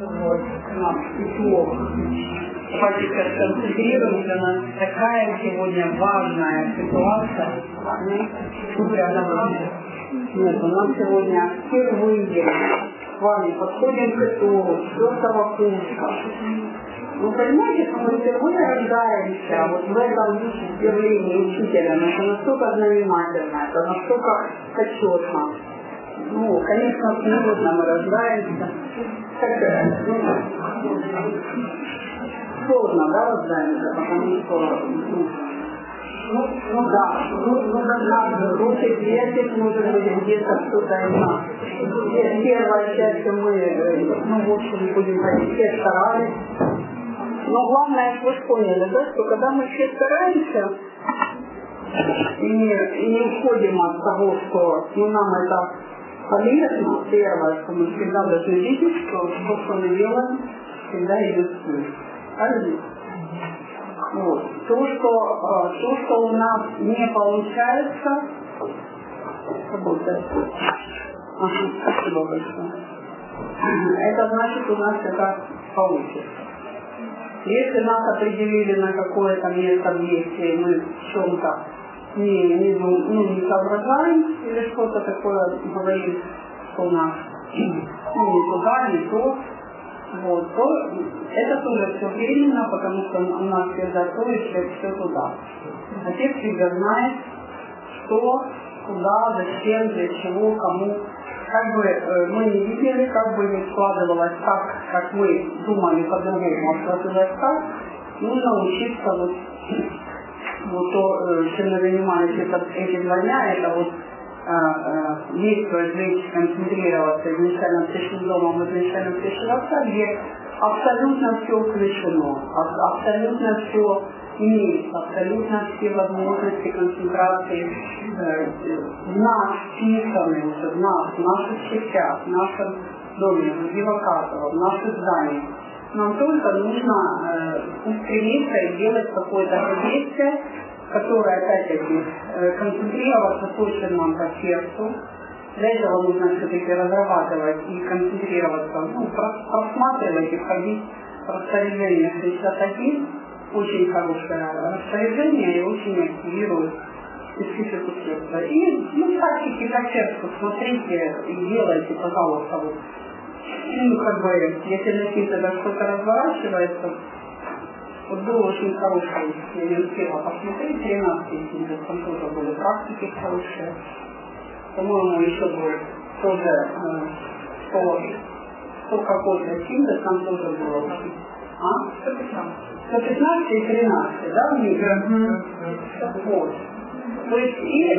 Вот, тепло. Давайте сейчас концентрируемся на такая сегодня важная ситуация. Нет, у нас сегодня впервые с вами подходим к итогу 4-го курса. Вы понимаете, что мы впервые рождаемся вот в этом явлении учителя. Это настолько знаменательно, это настолько почетно. Ну, конечно, смутно мы рождаемся. Сложно, да, рождаемся, потому что надо руки весить, может быть, где-то что-то из нас. Первая часть мы, в общем, будем ходить, все старались. Но главное, вы поняли, да, что когда мы все стараемся и не уходим от того, что нам это полезно, первое, что мы всегда должны видеть, что то, что мы делаем, всегда идет в плюс. Правильно? Вот. То, что у нас не получается, спасибо большое. Это значит, у нас это получится. Если нас определили на какое-то место в действии, мы в чем-то не соображаем или что-то такое говорим, что у нас не туда, не то, вот, то это тоже все временно, потому что у нас всегда то и все туда. Отец всегда знает, что, куда, зачем, для чего, кому. Как бы мы не видели, как бы не складывалось так, как мы думали по-другому, а складывалось так, нужно учиться вот то, чем мы занимались эти 2 дня, это вот действовать, жить, концентрироваться, изначально пришли домом, изначально пришли в отца, где абсолютно все включено, абсолютно все имеется, абсолютно все возможности концентрации в нас вписаны уже, в нас, в наших частях, в нашем доме, в Дивакатово, в наших зданиях. Нам только нужно устремиться и делать какое-то действие, которое, опять-таки, концентрироваться точно нам по сердцу. Для этого нужно все-таки разрабатывать и концентрироваться, просматривать и входить в распоряжение 61. Очень хорошее распоряжение и очень активирует специфику сердца. И практики по сердцу смотрите и делайте, пожалуйста, вот. Если на какие-то что-то разворачивается, вот был очень хороший, я не успела посмотреть, 13 там тоже были практики хорошие. По-моему, еще будет тоже 100 какой-то синтез, там тоже было. 115 и 13, да, у них? Вот. То есть,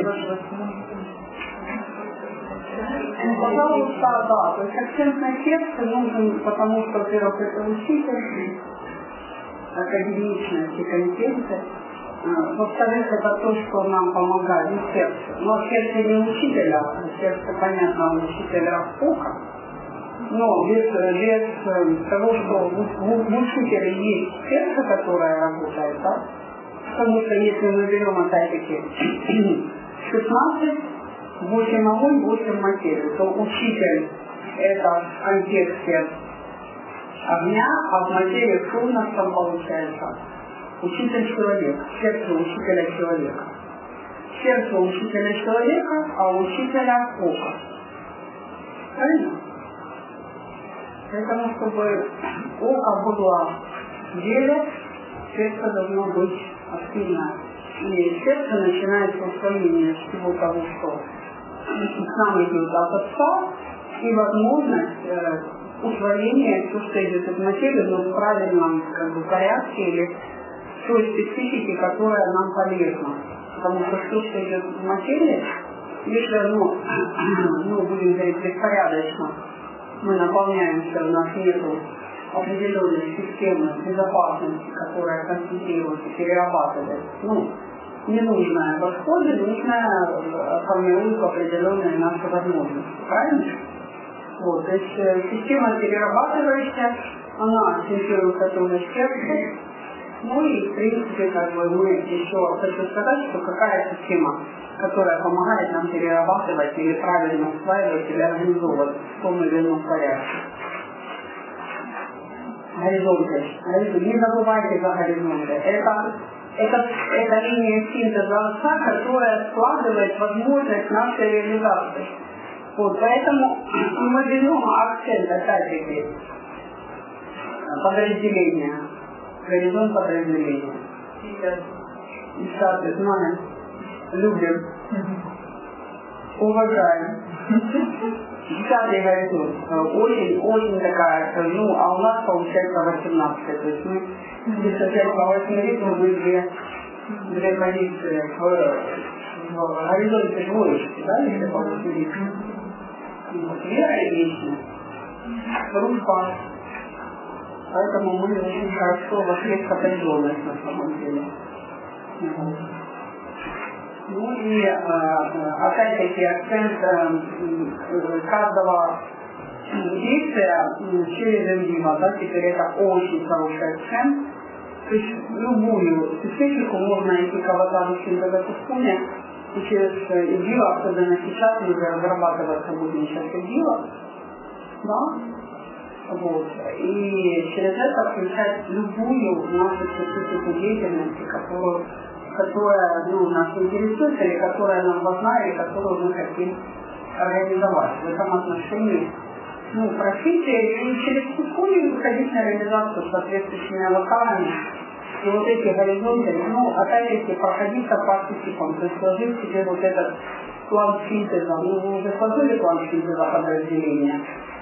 пожалуйста, да, то есть акцент на сердце нужен, потому что, во-первых, это учитель, академичность и компетенция. Во-вторых, это то, что нам помогает, сердце. Но сердце не учителя, сердце, понятно, он учитель Распока. Но без того, что в учителе есть сердце, которое работает, да? Потому что если мы берем, опять-таки, 16, 8 огонь, 8 материи, то учитель – это контекст огня, а в материи шумно там получается. Учитель человек, сердце учителя человека. Сердце учителя человека, а учителя ока. Правильно? Поэтому, чтобы око было в деле, сердце должно быть активно. И сердце начинается усвоение всего того, что к нам идет от отца, и возможность усвоения, все, что идет от материи, но в правильном порядке или в той специфике, которая нам полезна. Потому что все, что идет в материи, если оно, будем говорить, беспорядочно, мы наполняемся, у нас нет определенной системы безопасности, которая концентрируется, перерабатывает. Ненужное в отходе, нужное формирует определенные наши возможности. Правильно? Вот, то есть система перерабатывающая, она акцентируется тоже в сердце. И, в принципе, мы еще хочу сказать, что какая система, которая помогает нам перерабатывать или правильно усваивать или организовывать в том или ином порядке. горизонты. Не забывайте за горизонты. Это линия синтеза отца, которая складывает возможность нашей реализации. Вот, поэтому мы берем акцент, опять-таки, подразделения. Горизонт подразделения. Сейчас знаем, любим, уважаем. 10-й горизонт. Очень такая, а у нас получается 18-й. То есть мы если по 8 ритму были две позиции в горизонте двоечки, да, если по 8 ритму. Вера и вечность. Рука. Поэтому мы очень хорошо вошли в катализованность на самом деле. Ну и опять-таки акцент каждого действия через индима, да, теперь это очень хороший акцент. То есть любую специфику можно найти к аватару синтеза Кускуня, и через индива, особенно сейчас, мы уже разрабатываться будем сейчас индива, да, вот, и через это включать любую нашу специфику деятельности, которая нас интересует, или которая нам важна, или которую мы хотим организовать. В этом отношении просите и через Кускуни выходить на реализацию с соответствующими аватарами. И вот эти горизонты, опять-таки, проходиться по архетипам, то есть сложить себе вот этот план синтеза. Вы уже сложили план синтеза подразделения?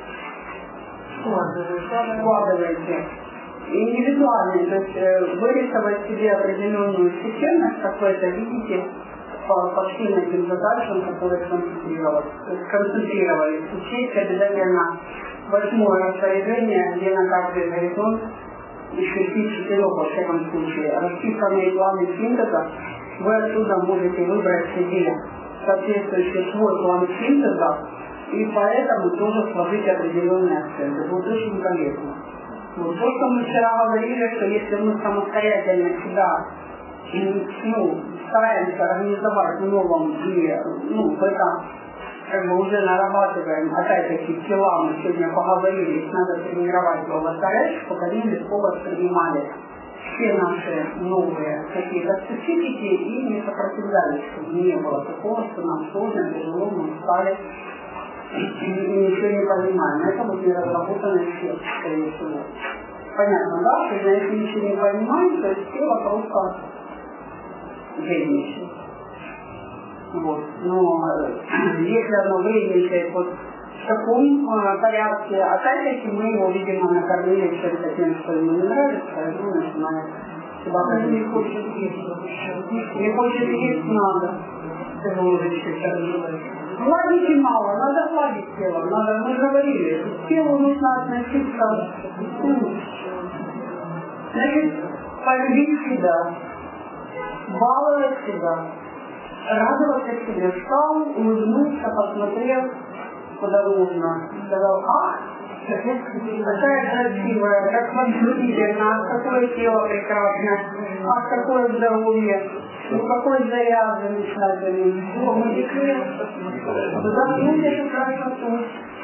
Складываете. Индивидуальный, то есть вырисовать себе определенную системность, какой-то, видите, по всем этим задачам, которые концентрировались. Учесть обязательно 8-е распоряжение, где на каждый горизонт еще 4, во всяком случае, расписанные планы синтеза, вы отсюда можете выбрать себе соответствующий свой план синтеза, и поэтому тоже сложить определенные акценты. Будет очень полезно. Вот то, что мы вчера говорили, что если мы самостоятельно себя стараемся организовать в новом и в этом уже нарабатываем, опять-таки, тела, мы сегодня поговорили, надо тренировать в аватаре, чтобы они легко воспринимали все наши новые какие-то специфики и не сопротивлялись, чтобы не было такого, что нам сложно, тяжело, мы устали и ничего не понимаем. Это вот неразработанный эффект, скорее всего. Понятно, да? Что если ничего не понимаем, то есть тело просто вредничает. Вот. Но если оно вредничает вот в таком порядке, опять-таки мы его, видимо, накормили чем-то тем, что ему не нравится, и он начинает себя не хочет есть. Не хочет есть, надо. Это уже сейчас делать. Гладить мало, надо гладить тело, мы говорили, к телу нужно относиться, значит, полюбить себя, баловать себя, радоваться себе. Встал, улыбнулся, посмотрел, куда нужно, сказал, какая красивая, как возбудительно, какое тело прекрасное, какое здоровье. Какой заряд замечательный. Мы декрет. Вдохнули эту красоту.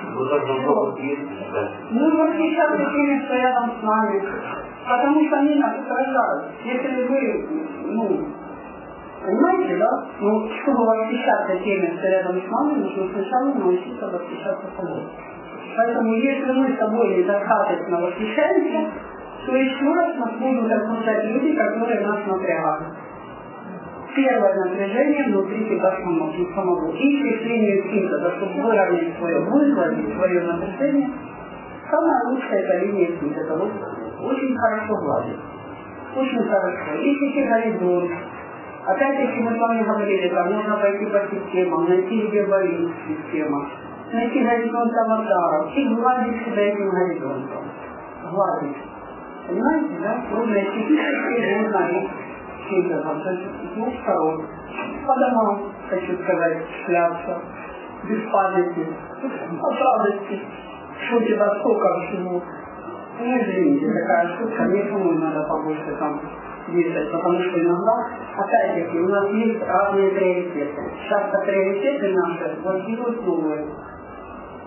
Мы восхищаться теми, что рядом с нами. Потому что они нас отражают. Если вы, понимаете, да? Чтобы восхищаться теми, что рядом с нами, нужно сначала научиться восхищаться собой. Поэтому если мы собой недостаточно восхищаемся, то еще раз нас будут окружать люди, которые нас напрягают. Первое напряжение внутри себя самого. И через линию синтеза, чтобы выровнять свое, выгладить свое напряжение, самая лучшая это линия синтеза. Вот очень хорошо гладить. Очень хорошо. Ищите горизонт. Опять-таки мы с вами говорили, там можно пойти по системам, найти где болит система, найти горизонт аватаров и гладить себя этим горизонтом. Гладить. Понимаете, да? Нужно эстетически, нужно и синтезом, то есть с двух сторон. По домам, хочу сказать, шляпся, без памяти, от радости, что у тебя сколько всего. Извините, такая шутка, мне, по-моему, надо побольше там действовать, потому что иногда, опять-таки, у нас есть разные приоритеты. Часто приоритеты наши блокируют новые.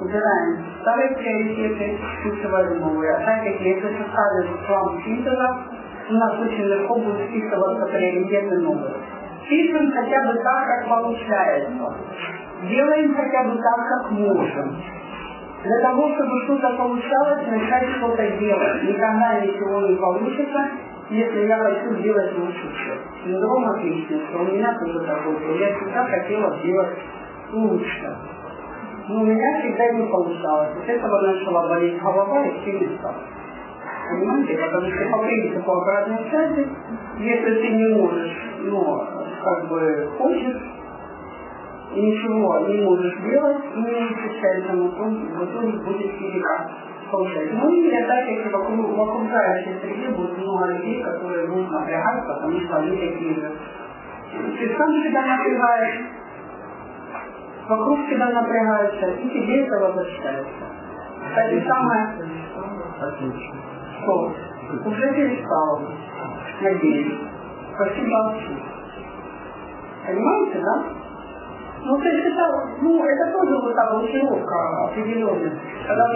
Убираем старые приоритеты, вписываем новые. Опять-таки, если составить план фильтров, у нас очень легко будут вписываться приоритеты новые. Пишем хотя бы так, как получается. Делаем хотя бы так, как можем. Для того, чтобы что-то получалось, начать что-то делать. Никогда ничего не получится, если я хочу сделать лучше всех. Синдром отличницы. У меня тоже такой был. Я всегда хотела сделать лучше. Но у меня всегда не получалось. От этого начала болеть голова и все места. Понимаете? Потому что по принципу обратной связи, если ты не можешь, но как бы хочешь, и ничего не можешь делать, не исключается на том, в итоге будет физика получать. Ну и опять-таки в окружающей среде будет много людей, которые будут напрягать, потому что они такие же. Ты сам себя напрягаешь, вокруг тебя напрягаются, и тебе это возвращается. Кстати, самое, что уже перестало, надеюсь. Спасибо. Понимаете, да? Ну, то есть это тоже вот та блокировка определенная. Когда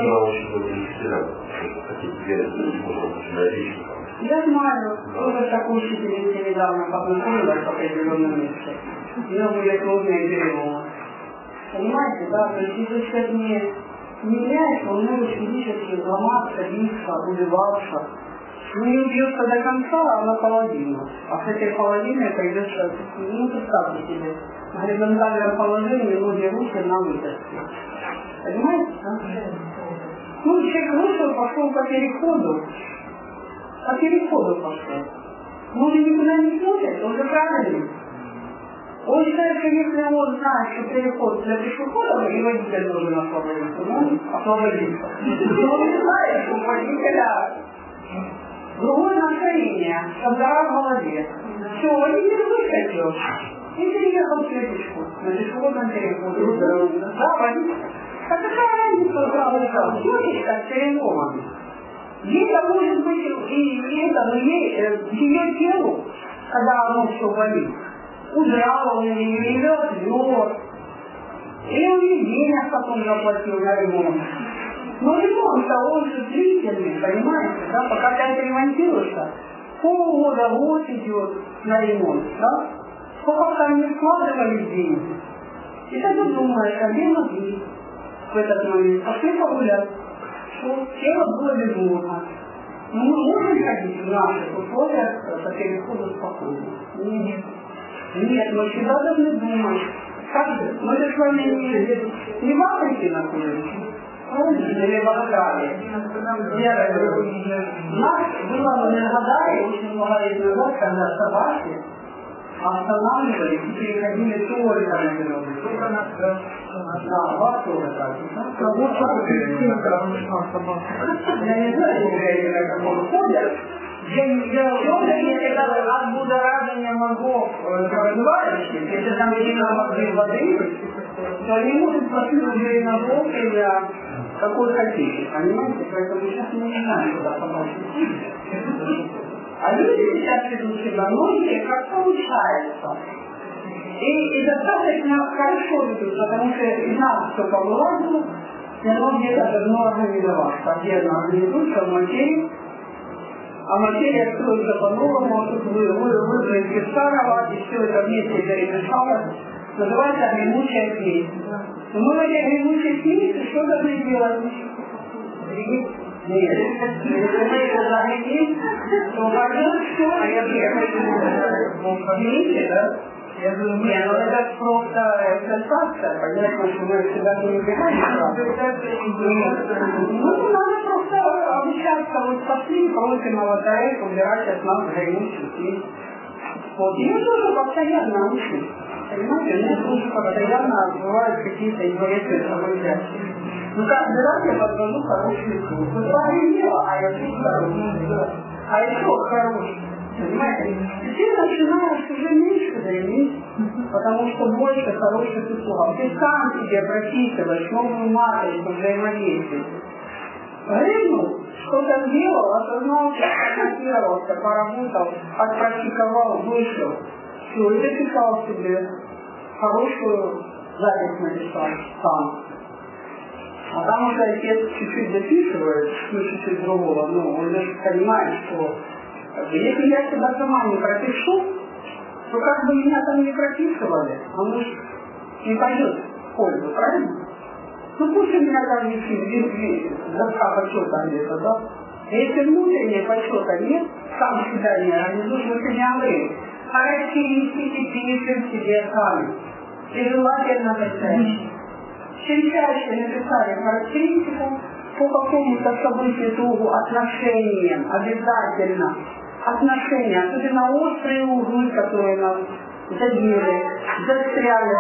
я знаю, тоже такой учитель недавно познакомилась в определенном месте. Ее были трудные переломы. Понимаете, да? То есть если человек не меняется, он может физически ломаться, биться, убиваться. Ну, не убьется до конца, а наполовину. А с этой половиной придется, представьте себе, в горизонтальном положении ноги руки на вытяжке. Понимаете? Да? Ну, человек вышел, пошел по переходу. По переходу пошел. Но он никуда не смотрит, он же правильный. Он считает, что если он знает, что переход для пешеходов, и водитель должен освободиться, он освободится. Но он не знает, что у водителя другое настроение, шагара в голове. Все, водитель выскочил и переехал в пешку, на пешеходном переходе. Да, водитель. А какая разница, правда, девочка с переломами? Ей-то может быть и это, но ее телу, когда оно все болит, удрало, у нее идет лед, и у нее денег потом заплатил на ремонт. Но ремонт-то он же длительный, понимаете, да? Пока ты отремонтируешься, полгода, год идет на ремонт, да? Сколько там не складывались деньги. И тогда думаешь, а где могли в этот момент? Пошли погулять. Что тело было безумно. Но мы можем ходить в наших условиях по переходу спокойно? Нет. Нет, мы всегда должны думать. Как же? Мы же с вами не в Африке находимся. Или в Австралии. У нас было в Энергодаре очень много лет назад, когда собаки останавливались и переходили только на дорогу. Только на дорогу. Да, вас тоже так. Я не знаю, где они на каком ходят. Если от будоражения мозгов развивающих, если там сильно мозги воды, то они могут посмотреть на блок или какой хотите, понимаете? Поэтому сейчас мы не знаем, куда попасть. А люди сейчас ведут себя многие, как получается. И достаточно хорошо ведут, потому что из нас все повылазило, и оно где-то должно организоваться. Отдельно организуется в материи, а материя строится по-новому, а тут выбрали из старого, и все это вместе перемешалось. Называется гремучая смесь. Но мы в этой гремучей смеси что должны делать? Нет. Если мы это загремим, то пойдет все, а я видите, да? Я думаю, нет, ну это просто эксцентрация, понятно, что мы всегда не убегаем. Ну, надо просто обучаться, вот пошли, просим на лотерейку, убирать от нас гремучую смесь. Вот, ее тоже постоянно учат. Понимаете, мне тоже постоянно бывают какие-то интересные события. Ну, каждый раз я подвожу хороший круг. Вот погремело, а я тут хороший. А еще хороший. Понимаете? И ты начинаешь уже меньше дремить, потому что больше хороших услуг. Ты сам себе прописываешь новую матрицу взаимодействия. Гребнул, что-то сделал, осознался, фокусировался, поработал, отпрактиковал, вышел. Все, и записал себе хорошую запись написал сам. А там уже отец чуть-чуть дописывает, ну чуть-чуть другого, ну он даже понимает, что если я себя сама не пропишу, то как бы меня там не прописывали, оно же не пойдет в пользу, правильно? Ну пусть у меня там висит доска почета где-то, да? Если внутреннего почета нет, сам себя не организуешь, мы сегодня говорим, характеристики пишем себе сами. И желательно почаще. Чем чаще написали характеристику по какому-то событию, другу, отношениям, обязательно. Отношения, особенно острые углы, которые нас задели, застряли.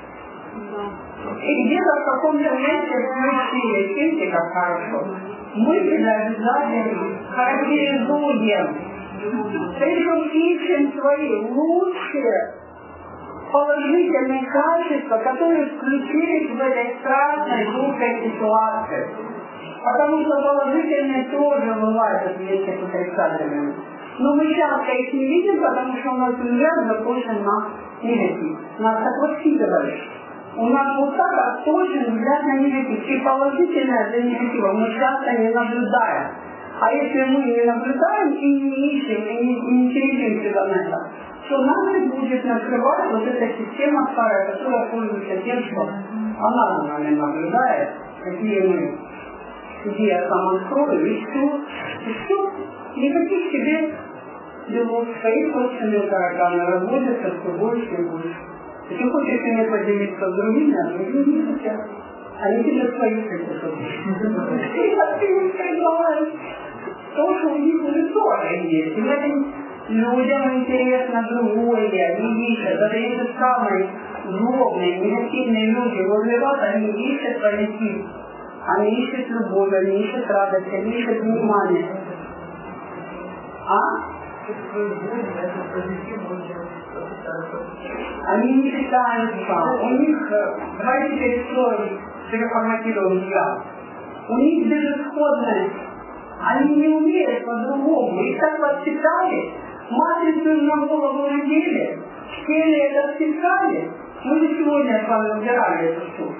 И где-то в каком-то месте включили, видите, как хорошо. Мы себя обязательно характеризуем. Причем ищем свои лучшие положительные качества, которые включились в этой страшной, глупой ситуации. Потому что положительные тоже бывают вместе с отрицательными. Но мы часто их не видим, потому что у нас взгляд заточен на негатив. Нас так воспитывали. У нас вот так отточен взгляд на негатив. И положительное для негатива мы часто не наблюдаем. А если мы не наблюдаем и не ищем, и не теребим себя на это, то нам будет накрывать вот эта система старая, которая пользуется тем, что она за нами наблюдает, какие мы, где я сам открою, и все. Никаких себе делов, своих собственных тараканы разводятся все больше и больше. Если хочешь ими поделиться с другими, а другие не хотят. Они тебе свои хотят. А ты не предлагаешь. То, что у них уже тоже есть. И этим людям интересно другое, они ищут. Даже если самые злобные, негативные люди возле вас, они ищут позитив. Они ищут любовь, они ищут радость, они ищут внимание. Они не питаются, у них, давайте перестроим, переформатируем взгляд. У них безысходность, они не умеют по-другому. Их так воспитали, матрицу им на голову надели, в теле это вписали. Мы же сегодня с вами убирали эту штуку.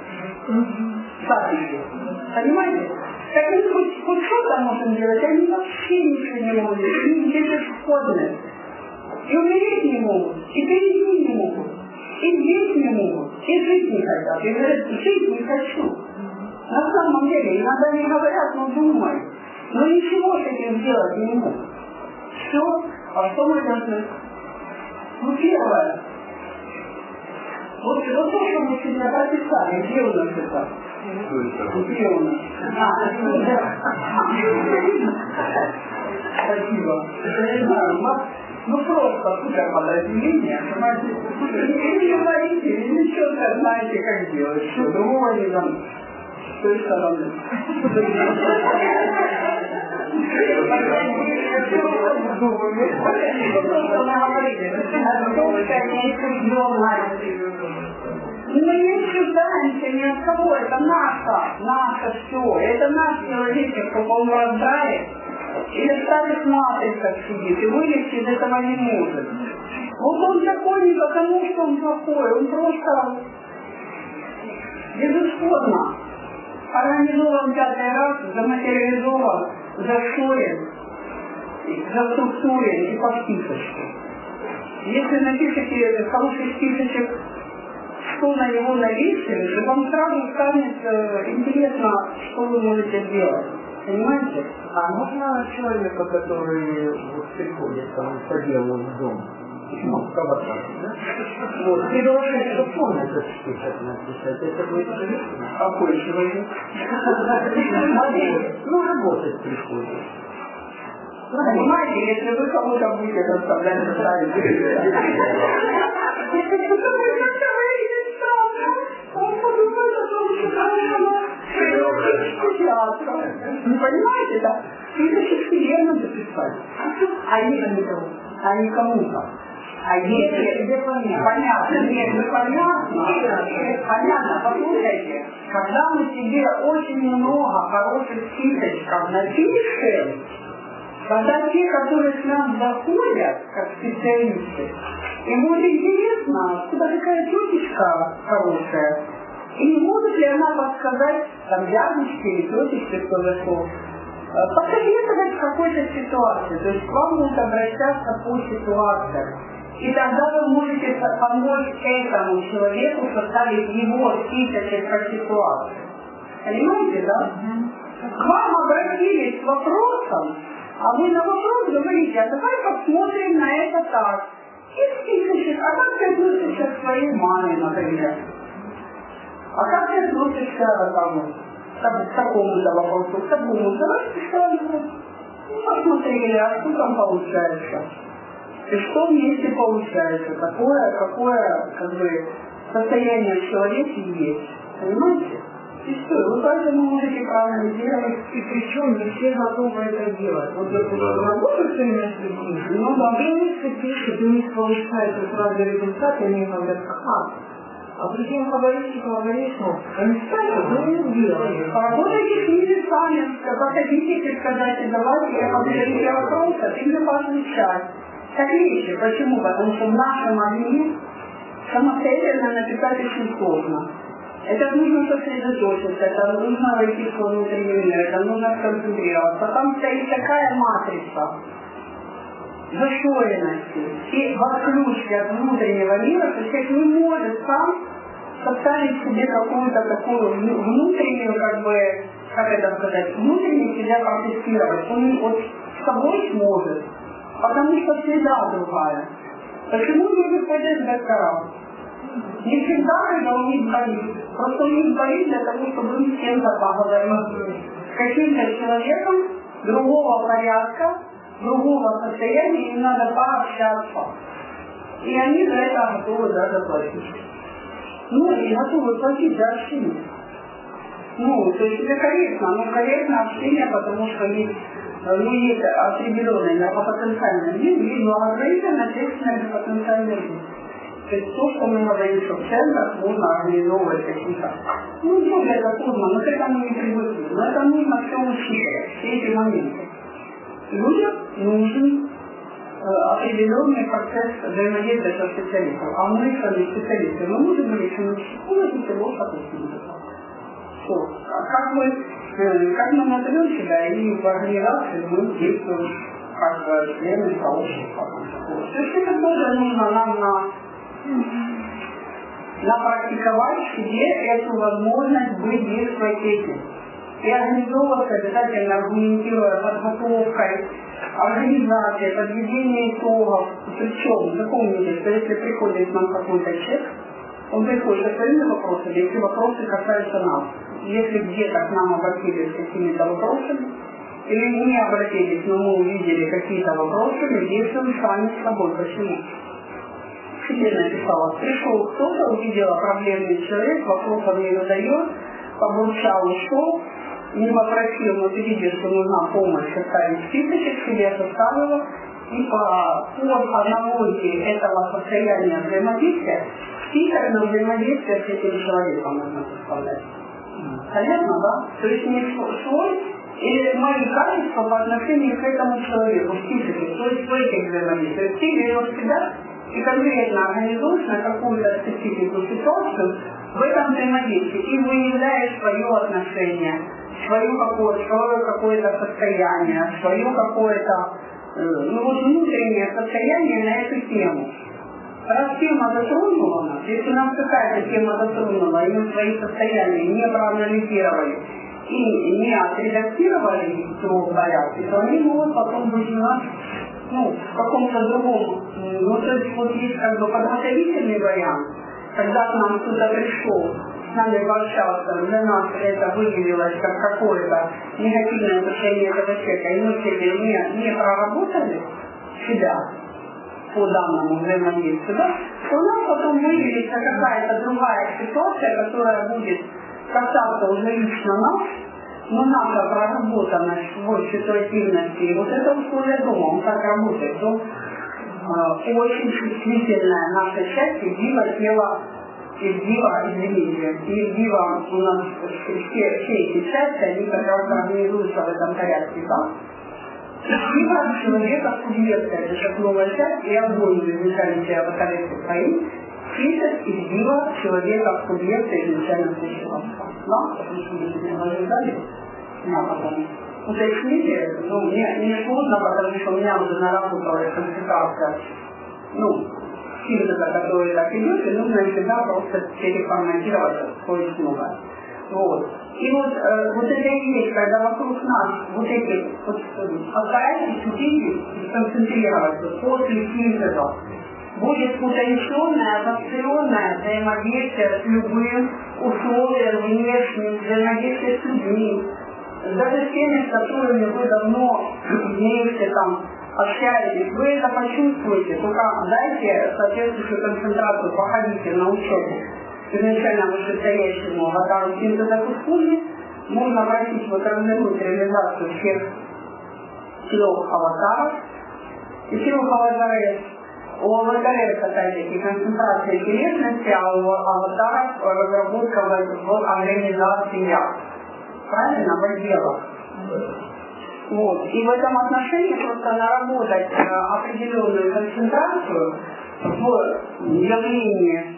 Понимаете? Так они хоть что-то можем делать, они вообще ничего не могут, они безысходны. И умереть не могут, и перейти не могут, и здесь не могут, и жить не хотят. И говорят, жить не хочу. На самом деле, иногда не говорят, но думают. Но ничего с этим сделать не могут. Все, а что мы должны? Ну, первое. Вот то, что мы сегодня прописали, где у нас это? Где у нас? Спасибо. Я не знаю, ну просто супер подразделение, понимаете? Или говорите, или что-то знаете, как делать. Что другого не дам. С той стороны. Мы не чуждаемся ни от кого, это наше все, это наш человечек, только он раздает, или ставит матрицах сидит, и вылезти из этого не может. Вот он такой не потому, что он плохой, он просто безысходно организован пятый раз, заматериализован, зашорен, заструктурен и по списочку. Если напишите хороший списочек, что на него навесили, то вам сразу станет интересно, что вы можете сделать. Понимаете? А можно человека, который вот приходит там по делу в дом? Ну, кого-то, да? Вот, приглашать, что он этот список написать, это будет интересно. Какой человек? Ну, работать приходит. Понимаете, если вы кому-то будете заставлять составить он подумает, что он театра. Не понимаете, да? Списочек себе надо писать. А не кому-то. А если понятно, если понятно, послушайте, когда мы себе очень много хороших списочков напишем, когда те, которые к нам заходят, как специалисты, им будет интересно, куда такая тетечка хорошая, И не может ли она подсказать, там, дядечке или тетечке, кто зашел, посоветовать в какой-то ситуации. То есть к вам будут обращаться по ситуации. И тогда вы можете помочь этому человеку составить его список по ситуации. Понимаете, да? К вам обратились с вопросом, а вы на вопрос говорите, а давай посмотрим на это так. И списочек, а как ты относишься к своей маме, например? А как ты относишься к такому-то вопросу, к такому-то? Давай специально. Посмотрели, а что там получается? И что вместе получается? Какое состояние в человеке есть. Понимаете? И что? Вы поэтому можете проанализировать. И причем не все готовы это делать. Вот допустим, работаю с людьми, но добился пишет, у них получается сразу результат, и они говорят, как? А другим говорите, они ставят, но не делают. Поработайте с ними сами, хотите сказать, давайте я поговорите вопросы, ты мне поотвечать. Так вещи. Почему? Потому что в нашем огне самостоятельно написать очень сложно. Это нужно сосредоточиться, это нужно войти в свой внутренний мир, это нужно сконцентрироваться. Там стоит такая матрица зашоренности и в отключке от внутреннего мира, что человек не может сам составить себе какую-то такую внутреннюю, внутренне себя протестировать. Он вот с собой сможет, потому что среда другая. Почему люди ходят к докторам? Не всегда, когда у них болит. Просто у них болит для того, чтобы им с кем-то поговорить. С каким-то человеком другого порядка, другого состояния, им надо пообщаться. И они за это готовы даже платить. И готовы платить за общение. То есть это корректно. Корректно общение, потому что есть определенная энергопотенциальная жизнь, есть благотворительная, есть энергопотенциальная жизнь. То есть то, что мы говорим, что в центрах можно организовывать какие-то. Тоже это трудно, но к этому не привыкли. Но это нужно все учитывать, все эти моменты. Людям нужен определенный процесс взаимодействия со специалистом. А мы сами специалисты, мы можем говорить, что у нас ничего такого. Как мы назовем себя, и в организации мы действуем как члены сообщества. То есть это тоже нужно нам напрактиковать в себе эту возможность быть действовать и организовываться обязательно, аргументируя подготовкой, организацией, подведением итогов. Причем, запомните, что если приходит к нам какой-то человек, он приходит со своими вопросами, если вопросы касаются нас. Если где-то к нам обратились с какими-то вопросами, или не обратились, но мы увидели какие-то вопросы, мы действуем сами с собой. Почему? Себе написала, пришел кто-то, увидела проблемный человек, вопросов не задает, побурчал, ушел, не попросил, но ты видишь, что нужна помощь, составить списочек, себе составила, и по аналогии этого состояния взаимодействия, список на взаимодействие с этим человеком нужно составлять. Понятно, да? То есть не свой или мои качества по отношению к этому человеку, список, то есть в этих взаимодействиях. Ты берешь себя и конкретно организуешь на какую-то специфику ситуацию в этом взаимодействии и выявляешь свое отношение, свое какое-то состояние, свое какое-то внутреннее состояние на эту тему. Раз тема затронула нас, если нам какая-то тема затронула, и мы свои состояния не проанализировали и не отредактировали в порядке, то они могут потом быть у нас в каком-то другом. То есть вот есть подготовительный вариант, когда к нам кто-то пришел, с нами пообщался, для нас это выявилось как какое-то негативное отношение этого человека, и мы себе не проработали себя по данному взаимодействию, да, то у нас потом выявится какая-то другая ситуация, которая будет касаться уже лично нас, но наша проработанность в ситуативности, и вот это условие дома, он так работает, то очень чувствительная наша часть, Ивдива у нас все эти части, они как раз организуются в этом порядке, да? Ивдива человека субъекта, это как новая часть, и огонь в изначальном себя в порядке своим, Физис избила человека в субъекта изначально существовства. Да? Потому что мы сегодня ожидали. Потом уточните, мне сложно, потому что у меня уже наработалась концентрация, синтеза, который так идет, и нужно всегда просто переформатировать кое-что новое. Вот. И вот это и есть, когда вокруг нас вот эти, постарайтесь увидеть и сконцентрироваться после синтеза. Будет утонченное, обостренное взаимодействие с любым условием внешним, взаимодействие с людьми, даже с теми, с которыми вы давно вместе там общаетесь, вы это почувствуете, только дайте соответствующую концентрацию, походите на учебу. Изначально вышестоящему аватару синтеза культуры можно обратить вот развернуть реализацию всех 3 аватаров и 3 аватаров. У аватаров, опять-таки, концентрация интересности, а у аватаров разработка в организации «я». Правильно? В отделах. Вот. И в этом отношении просто наработать определенную концентрацию в явлении,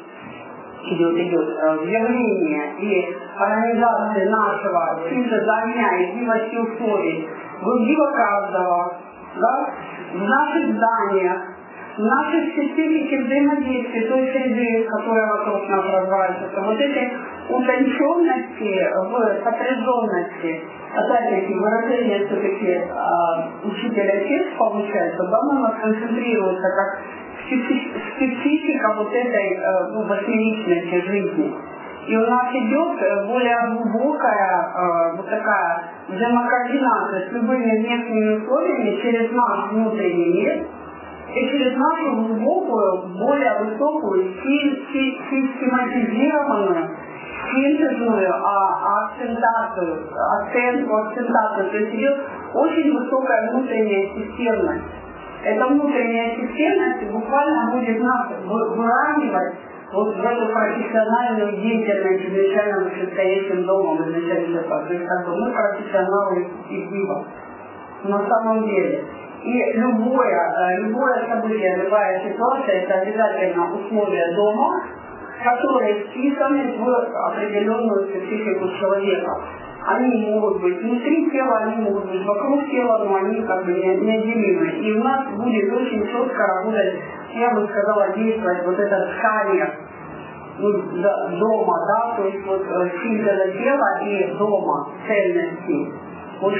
в явлении и организации нашего синтеза огня и гибкости условий, в каждого, да, в наших зданиях, в нашей специфике взаимодействия той среды, которая вокруг нас развивается, вот эти утонченности в сопряженности, опять-таки выражение все-таки учителя текст получается, да, у нас концентрируется как специфика вот этой восьмиличности жизни. И у нас идет более глубокая вот такая взаимокоординация с любыми внешними условиями через наш внутренний мир и через нашу глубокую, более высокую, систематизированную, синтезную акцентацию. То есть идет очень высокая внутренняя системность. Эта внутренняя системность буквально будет нас выравнивать вот в эту профессиональную деятельность изначально вышестоящим домом, изначально. То есть как бы мы профессионалы и пива. На самом деле. И любое событие, любая ситуация, это обязательно условия дома, которые вписаны в определенную специфику человека. Они могут быть внутри тела, они могут быть вокруг тела, но они как бы неотделимы. И у нас будет очень четко работать, я бы сказала, действовать вот этот сканер дома, да, то есть вот синтеза тела и дома, цельности. Вот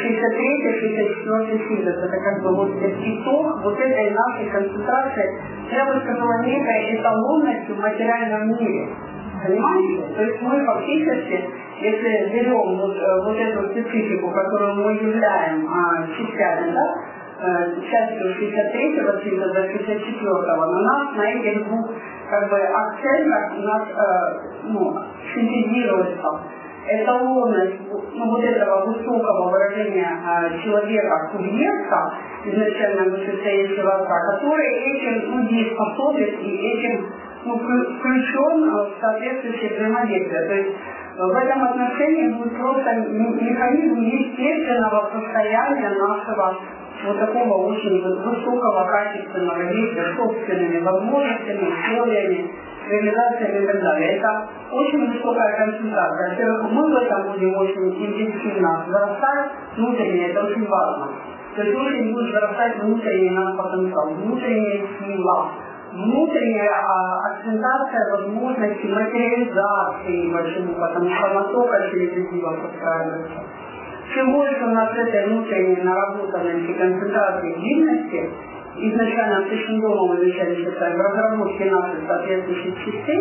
63-64 синтез, это как бы вот итог вот этой нашей концентрации, я бы сказала, некой эталонности в материальном мире. Понимаете? То есть мы фактически, если берем вот эту специфику, которую мы являем частями, да, частью 63-го синтеза, 64-го, на нас, на этих двух как бы акцентах у нас синтезируется эталонность вот этого высокого выражения человека, субъекта, изначально вышестоящего отца, который этим дееспособен и этим включен в соответствующее взаимодействие. То есть в этом отношении будет просто механизм естественного состояния нашего вот такого очень высокого качественного действия, собственными возможностями, условиями, реализациями и так далее. Это очень высокая концентрация. Во-первых, мы в этом будем очень интенсивно зарастать внутренне, это очень важно. То есть очень будет зарастать внутренний наш потенциал, внутренняя сила, внутренняя акцентация возможности материализации большому, потому что она только через идею подстраивается. Чем больше у нас этой внутренней наработанности концентрации длинности, изначально с этим домом изначально считаем в разработке наших соответствующих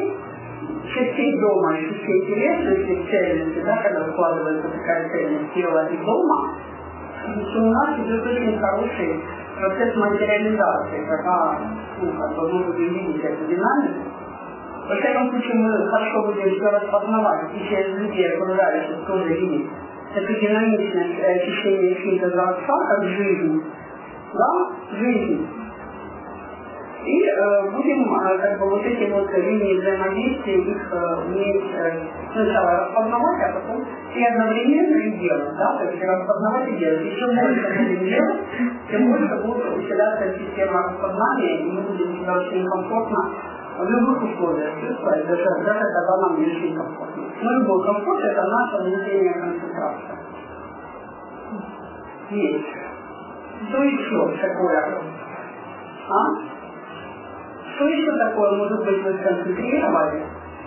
частей дома и частей телесности, цельности, да, когда складывается такая цельность тела и дома, то у нас идет очень хороший процесс материализации, когда мы будем видеть эту динамику. Во всяком случае, мы хорошо будем все распознавать, и через людей окружающих тоже видеть эту динамичность течения синтеза отца, как жизнь, да, жизнь. И будем как бы вот эти вот линии взаимодействия их уметь сначала распознавать, а потом и одновременно и делать, да, то есть распознавать и делать. И чем больше будем делать, тем больше будет усиляться система распознания, и мы будем себя очень комфортно в любых условиях, даже когда нам не очень комфортно. Но любой комфорт – это наша внутренняя концентрация. Есть. Что еще такое? Что еще такое, может быть, вы сконцентрировали?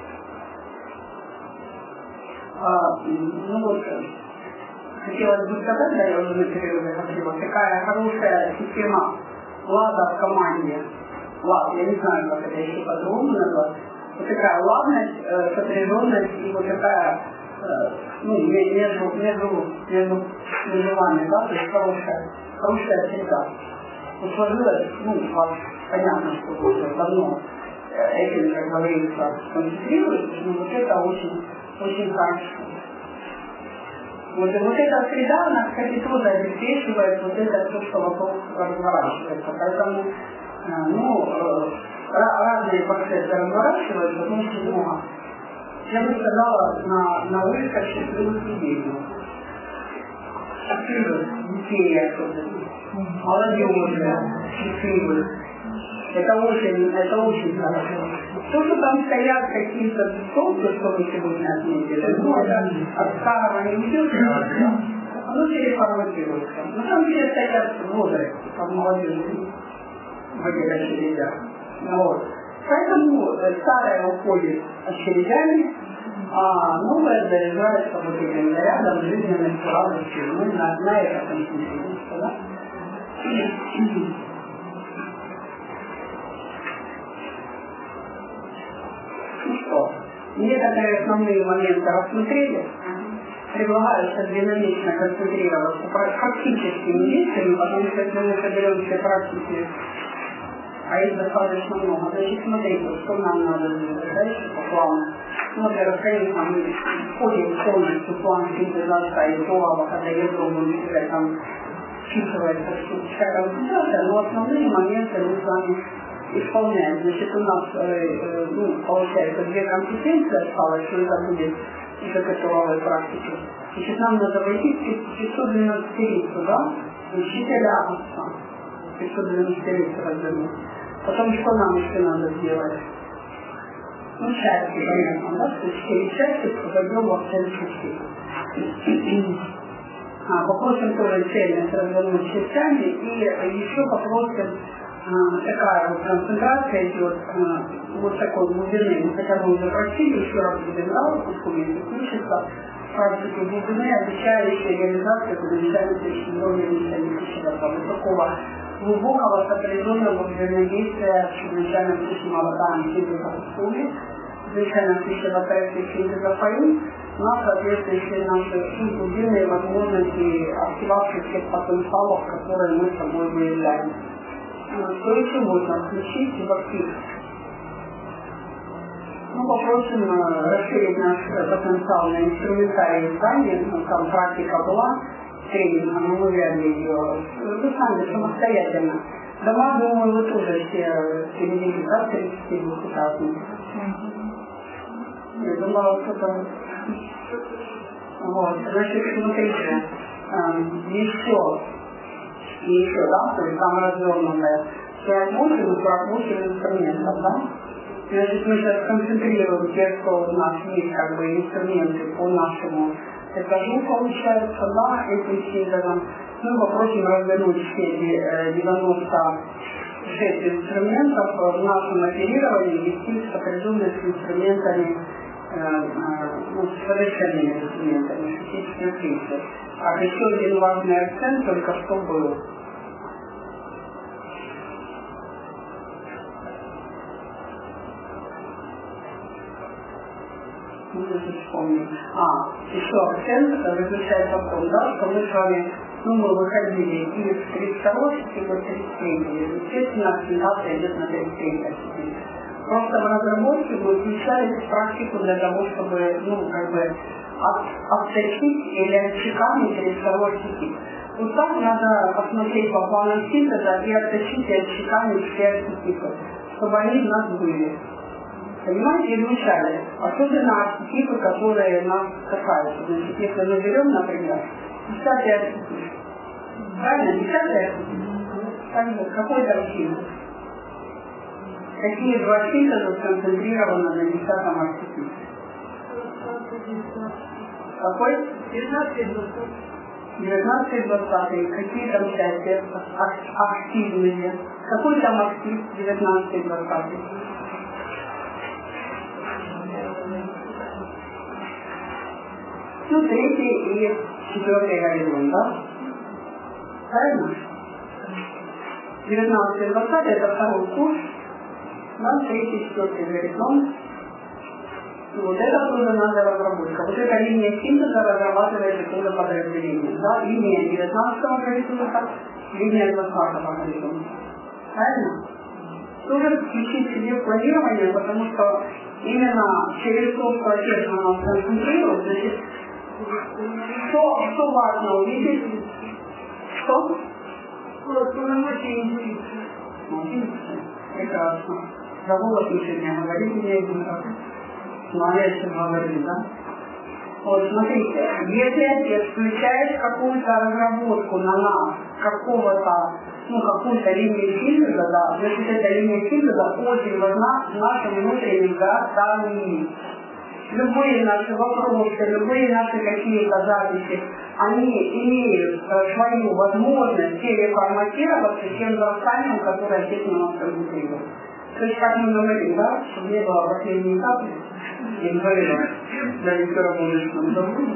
Хотелось бы сказать, да, я уже на перерыве говорила, такая хорошая система лада в команде. Лад, я не знаю, как это еще по-другому назвать. Вот такая ладность, сопряженность и вот такая, между вами, да, то есть хорошая среда. Вот сложилось, у вас понятно, что вы уже давно этим, как говорится, концентрируетесь, но вот это очень, очень хорошо. Вот эта среда, она, кстати, тоже обеспечивает вот это то, что вокруг разворачивается. Поэтому, разные процессы разворачиваются, но очень много. Я бы сказала, на улицах счастливых людей. Счастливых детей особенно. Молодежи, счастливых. Это очень хорошо. То, что там стоят какие-то столбы, что вы сегодня отметили, это от старого не уйдет, оно переформатируется. Но там все стоят возраст, как молодежи, в этих очередях. Вот. Поэтому старое уходит очередями, а новое заряжается вот этим зарядом жизненной радости. Мы на это концентрируемся, да? Ну что, некоторые основные моменты рассмотрели. Предлагаю сейчас динамично концентрироваться практическими действиями, потому что если мы соберем все практики, а их достаточно много, значит, смотрите, что нам надо сделать дальше по плану. Во-первых, конечно, мы входим полностью в план синтеза и слова, когда ядро будет там вписывается всякая концентрация, но основные моменты мы с вами исполняем. Значит, у нас получается 2 компетенции осталось, что это будет уже к этовой практике. Значит, нам надо войти в 512 да? Учителя отца. 512 развернуть. Потом что нам еще надо сделать? Части, понятно, да? То есть 4 части войдем во все части. Попросим тоже цельность развернуть частями и еще попросим такая вот концентрация идет вот такой глубины. Мы хотя бы уже просили, еще раз будем если включится практики глубины, обещающие реализацию потенциальных технологий вот такого глубокого сопряженного взаимодействия с чрезвычайно высшим аватаром синтеза в стуле, чрезвычайно высшего проекта синтеза ФАИ, на соответствующие наши глубинные возможности активации всех потенциалов, которые мы с собой выявляем. Что еще можно включить в актив? Попросим расширить наш потенциал на инструментарий знания, там практика была, тренинга, но мы вряд ли ее, вы сами самостоятельно. Дома, думаю, вы тоже все перевели, да, 32-15. Я думала, что-то... Вот, значит, смотрите, еще, да, то есть там развернутая 48 инструментов, да? Значит, мы сейчас концентрируем те, что у нас есть как бы инструменты по нашему этажу, получается, да, этим синтезом. Мы попросим развернуть все эти 96 инструментов в нашем оперировании, вести сопряженные с инструментами, с совершенными инструментами, физических принципов. А еще один важный акцент только что был. Вспомню. Еще акцент заключается в том, да, что мы с вами, мы выходили из 32 и до 33. Естественно, акцентация идет на 33. Просто в разработке мы включались в практику для того, чтобы, отточить или отчеканить речевой архетип. Вот так надо посмотреть по плану синтеза и отточить и отчеканить все архетипы, чтобы они у нас были. Понимаете, изучали, особенно архетипы, которые нас касаются. Значит, если мы берем, например, 10-й архетип. Правильно, 10-й архетип. Какой-то архетип. Какие два синтеза сконцентрированы на 10-м архетипе? Какой? 19 и 20. Какие там части активные? Какой там актив 19 и 20? Ну, 3 и 4 горизонт, да? Правильно? 19 и 20 это второй курс, да, 3 и 4 горизонт. Вот это тоже надо разработка. Вот эта линия синтеза разрабатывается тоже подразделение. Да? Линия 19-го горизонта, линия 20-го горизонта. Правильно? Тоже включить себе в планирование, потому что именно через то, что отец на нас концентрирует, значит, что важно увидеть? Что? Полномочия интуиции. Прекрасно. За голос мы сегодня говорили, я иду так. Смотрите, говорили, да? Вот, смотрите, если отец включает какую-то разработку на нас, какого-то, какую-то линию синтеза, да, значит, эта линия синтеза очень важна в нашем внутреннем гадании. Любые наши вопросы, любые наши какие-то записи, они имеют свою возможность переформатироваться тем зрастанием, которое отец на нас концентрирует. То есть, как мы говорим, да, чтобы не было последней этапы, и говорила, да, и все работаешь нам забудем.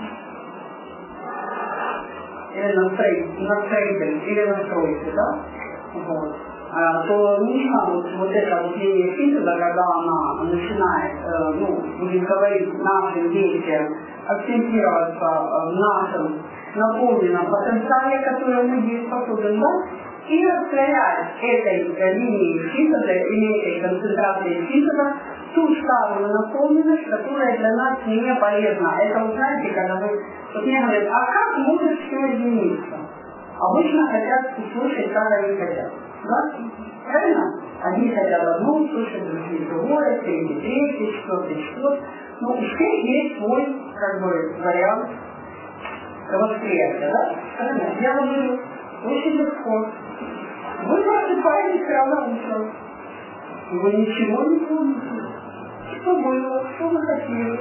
Или настроитель, или настройки, да? Вот. То нужно вот эта вот линия синтеза, когда она начинает, будем говорить, нашим действиям акцентироваться в нашем наполненном потенциале, который мы дееспособны, да? И раскрывать этой линии синтеза или этой концентрации синтеза ту старую наполненность, которая для нас не полезна. Это, вы знаете, когда вы мне говорят, а как может все измениться? Обычно хотят услышать, как они хотят. Да? Правильно? Одни хотят одно услышать, другие другое, третий, четвертый. Но у всех есть свой, вариант восприятия, да? Правильно? Я вам говорю, очень легко. Вы просыпаетесь рано утром. Вы ничего не помните. Что было, что вы хотели.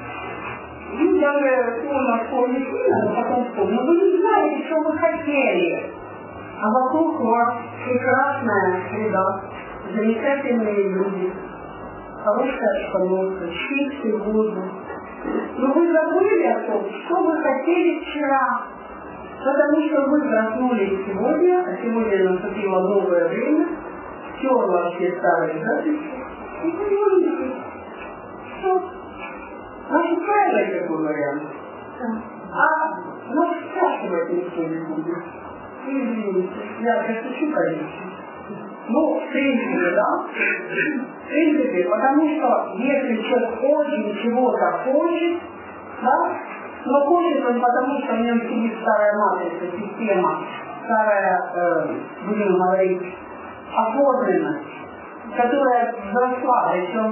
Вы даже сложно вспомнить не надо, потом вспомнить. Но вы не знаете, что вы хотели. А вокруг вас прекрасная среда, замечательные люди, хорошая обстановка, чистый воздух. Но вы забыли о том, что вы хотели вчера. Потому что вы проснулись сегодня, а сегодня наступило новое время, стерла все старые записи, и вы видите, что наш устраивает такой вариант. А нас спрашивать никто не будет. Извините, я шучу, конечно. В принципе, да? В принципе, потому что если человек очень чего-то хочет, да, но хочет он потому, что в нем сидит старая матрица, система, старая, будем говорить, оформленность, которая взросла, причем,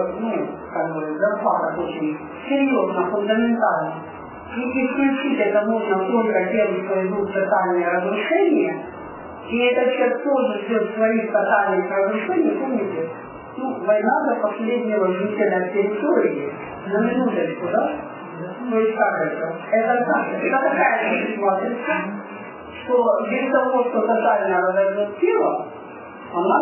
взросла так очень серьезно, фундаментально. И исключить это можно только тем, что идут тотальные разрушения, и этот человек тоже ждет своих тотальных разрушений, помните? Война за последнего жителя территории, на минуточку, да? То есть как это? Это такая ситуация, что без того, что тотально разорвет тело, она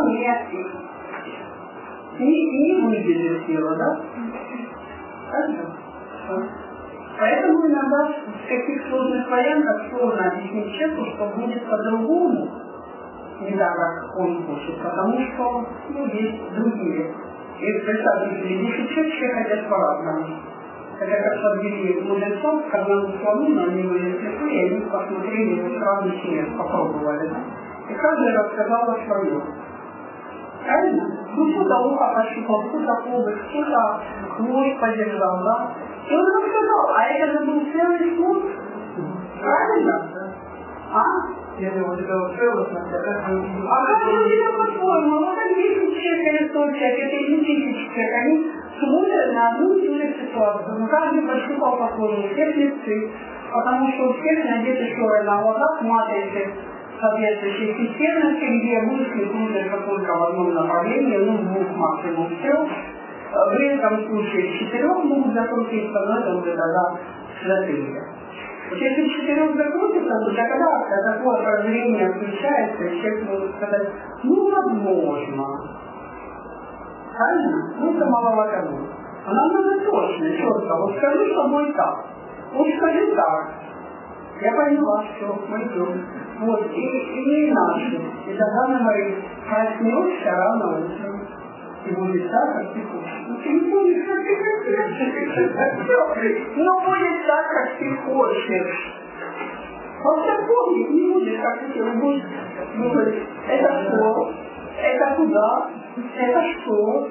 не выйдет тело, да? Правильно? Поэтому иногда в таких сложных вариантах сложно объяснить человеку, что будет по-другому, не так, как он хочет, потому что есть другие. И представьте себе, 10 человек все хотят по-разному. Это как подвели мудрецов к одному слону, но они были слепы, и они посмотрели его сразу снег, попробовали. И каждый рассказал о своем. Правильно? Кто-то ухо пощупал, кто-то обувь, кто-то хвост подержал, да? И он рассказал, а это же был целый слон. Правильно? А? Я думаю, это был целый слон. А как же это по-своему? Вот как 10 человек или 100 человек, это не 1000 человек, они смотрят на одну и ту же ситуацию. Но каждый пощупал по-своему, все слепцы, потому что у всех надеты шоры на глазах, матрицы, соответствующей системности, где мысли крутятся только в одном направлении, ну, в двух максимум трех. В редком случае в 4 могут закрутиться, но это уже тогда затылье. Вот если в 4 закрутится, то тогда такое прозрение включается, и человек может сказать, ну, возможно. Правильно? Ну, это маловато. А нам надо точно, четко. Вот скажи с тобой так. Вот скажи так. Я поняла, все, мы идем. Вот, и не иначе. И тогда на моей проснешься рано утром. И будет так, как ты хочешь. Ну, ты не будешь, как ты хочешь. Ну, будет так, как ты хочешь. Просто помни, не будешь, как ты хочешь. Будешь думать, это что? Это куда? Это что?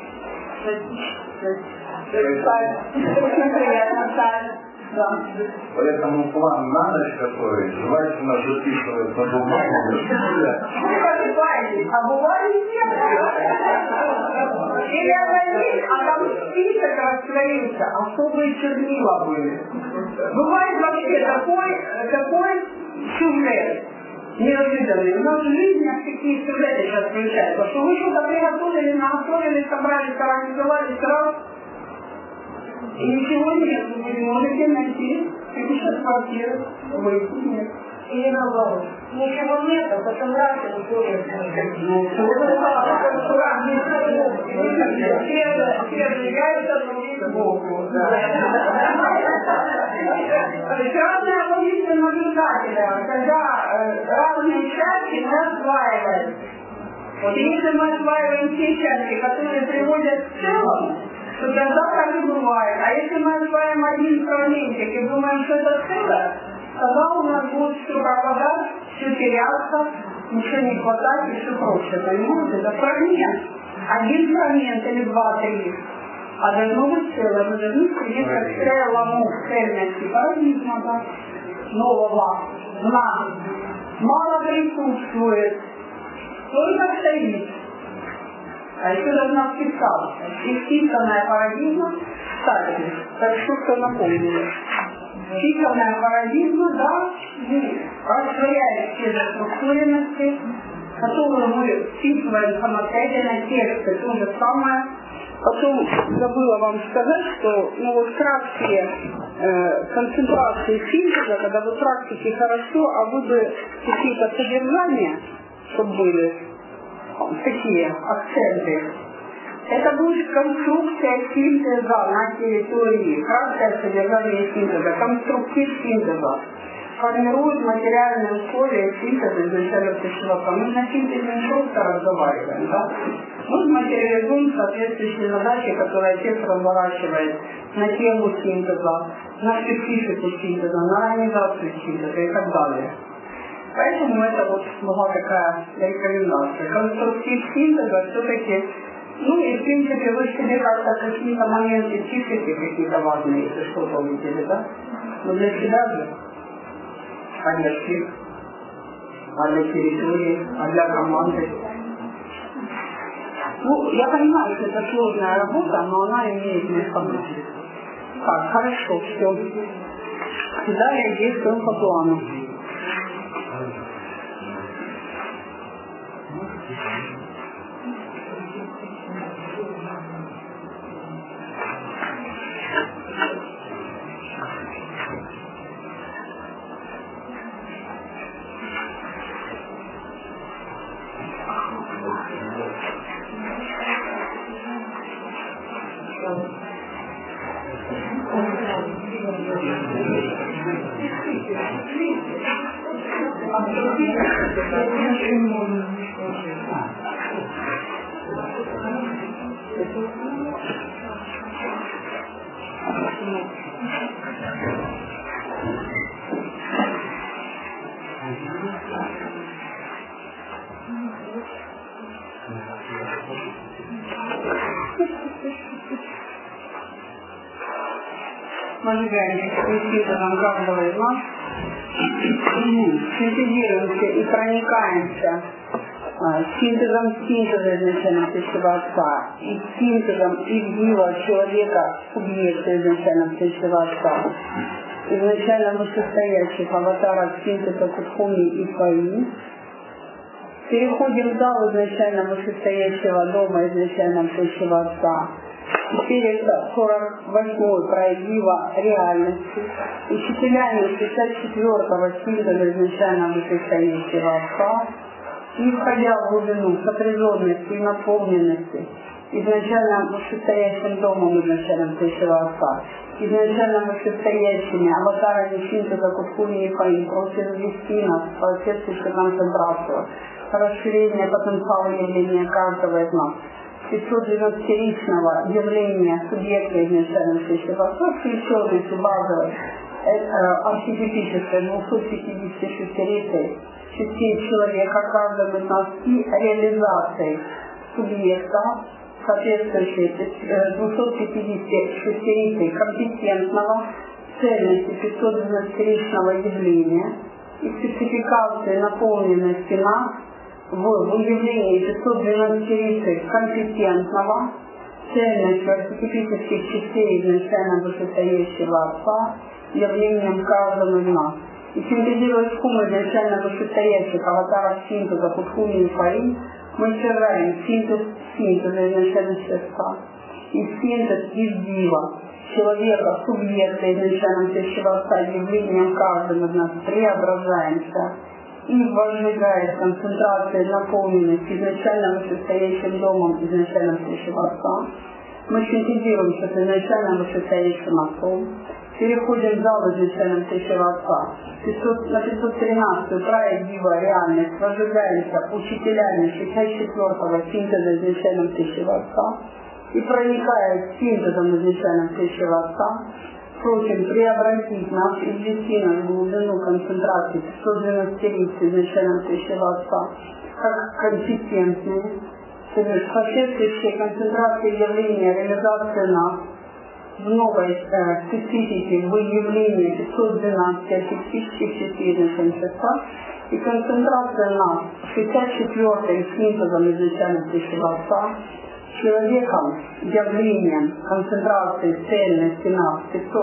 Очень приятно, Саль. Да. Поэтому план на ночь готовить, желательно записывать на бумагу. А бывает нет. Или она есть, а там список растворился, особые чернила были. Бывает вообще такой сюжет неожиданный. У нас в жизни такие сюжеты сейчас включаются. Потому что вы что-то приготовили, наготовили, собрались, организовали сразу. И ничего нет, вы не можете найти какие-то квартиры, выйти нет. Или наоборот. Ничего нет, а потом раз и выходит. Первый яйца, другие сбоку. Разные позиции наблюдателя, когда разные части мы осваиваем. Вот если мы осваиваем те части, которые приводят к целому, то тогда так и бывает. А если мы осваиваем один фрагментик и думаем, что это целое, тогда у нас будет все пропадать, все теряться, ничего не хватать и все прочее. Понимаете? Это фрагмент. Один фрагмент или два-три. А должно быть целое. Мы должны сидеть как целому цельности парадигма, да, нового знания. Мало присутствует, только стоит. А еще должна вписаться. И вписанная парадигма, кстати, так что напомнили. Вписанная парадигма, да, растворяет все заструктуренности, которые мы вписываем самостоятельно, тексты, то же самое. Потом забыла вам сказать, что вот краткие концентрации синтеза, когда вы практики хорошо, а вы бы какие-то содержания, чтобы были такие акценты, это будет конструкция синтеза на территории, краткое содержание синтеза, конструктив синтеза. Формирует материальные условия синтеза изначально пищевого. Мы на синтезе не просто разговариваем, да? Мы материализуем соответствующие задачи, которые отец разворачивает на тему синтеза, на специфику синтеза, на организацию синтеза и так далее. Поэтому это вот была такая рекомендация. Конструктив синтеза все-таки, ну и в принципе вы себе как-то какие-то моменты числите, какие-то важные, если что-то увидели, да? Но для себя же. А для всех, а для территории, а для команды. Ну, я понимаю, что это сложная работа, но она имеет место быть. Так, хорошо, все. Далее действуем по плану. Мы являемся синтезом каждого из нас, синтезируемся и проникаемся синтезом синтеза изначально пищевого отца и синтезом изгила человека субъекта изначально пищевого отца. изначально вышестоящих аватаров синтеза Кутхуми и Фаи. Переходим в зал изначально вышестоящего дома, изначально всеющего Отца. Теперь это 48-й проявива реальности, учителями 64-го синтеза изначально вышестоящего Отца, и входя в глубину сопряженности и наполненности изначально вышестоящим домом изначально всеющего Отца, изначально вышестоящими аватарами синтеза Кутхуми и Фаи, просит ввести нас в соответствующую концентрацию, расширение потенциала явления каждого из нас, 590-ричного явления субъекта изначально всеющего Отца, включенности базовой, архетипической 256-ричной частей человека, каждого из нас, и реализацией субъекта, соответствующей 256-ричной компетентного, цельности 590-ричного явления и спецификации наполненности нас в выявлении 512-ричной компетентного, цельностью архетипических частей изначально вышестоящего Отца, явлением каждого из нас. И синтезируя схему изначально вышестоящих аватаров синтеза Кутхуми и Фаи, мы стираем синтеза изначально Отца и синтез из дива человека, субъекта изначально всеющего Отца, явлением каждого из нас преображаемся и возжигает концентрация наполненности изначально вышестоящим домом изначально всеющего Отца. Мы синтезируемся с изначально вышестоящим Отцом, переходим в зал изначально всеющего Отца, на 513-ю проявива реальность, возжигаемся учителями 64-го синтеза изначально всеющего Отца и проникая синтезом изначально всеющего Отца, просим преобразить нас и ввести нас в глубину концентрации 590 изначально всеющего Отца, как компетентные, соответствующие концентрации явления, реализации нас в новой специфике выявления 512 архетипических частей изначально Отца и концентрация нас 64-м синтезом изначально всеющего Отца, человеком, явлением концентрации цельности нас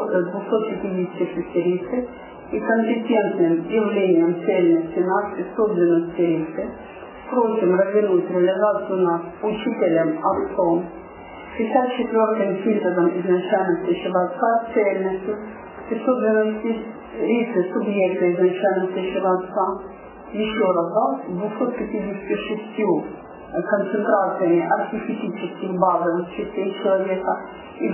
256 рицей и компетентным явлением цельности нас 512 рицей. Просим развернуть реализацию нас учителем, Отцом, 64-м синтезом изначально всеющего Отца, цельностью 512 рицей субъекта изначально всеющего Отца, еще раз, 256 концентрациями архетипических базовых частей человека и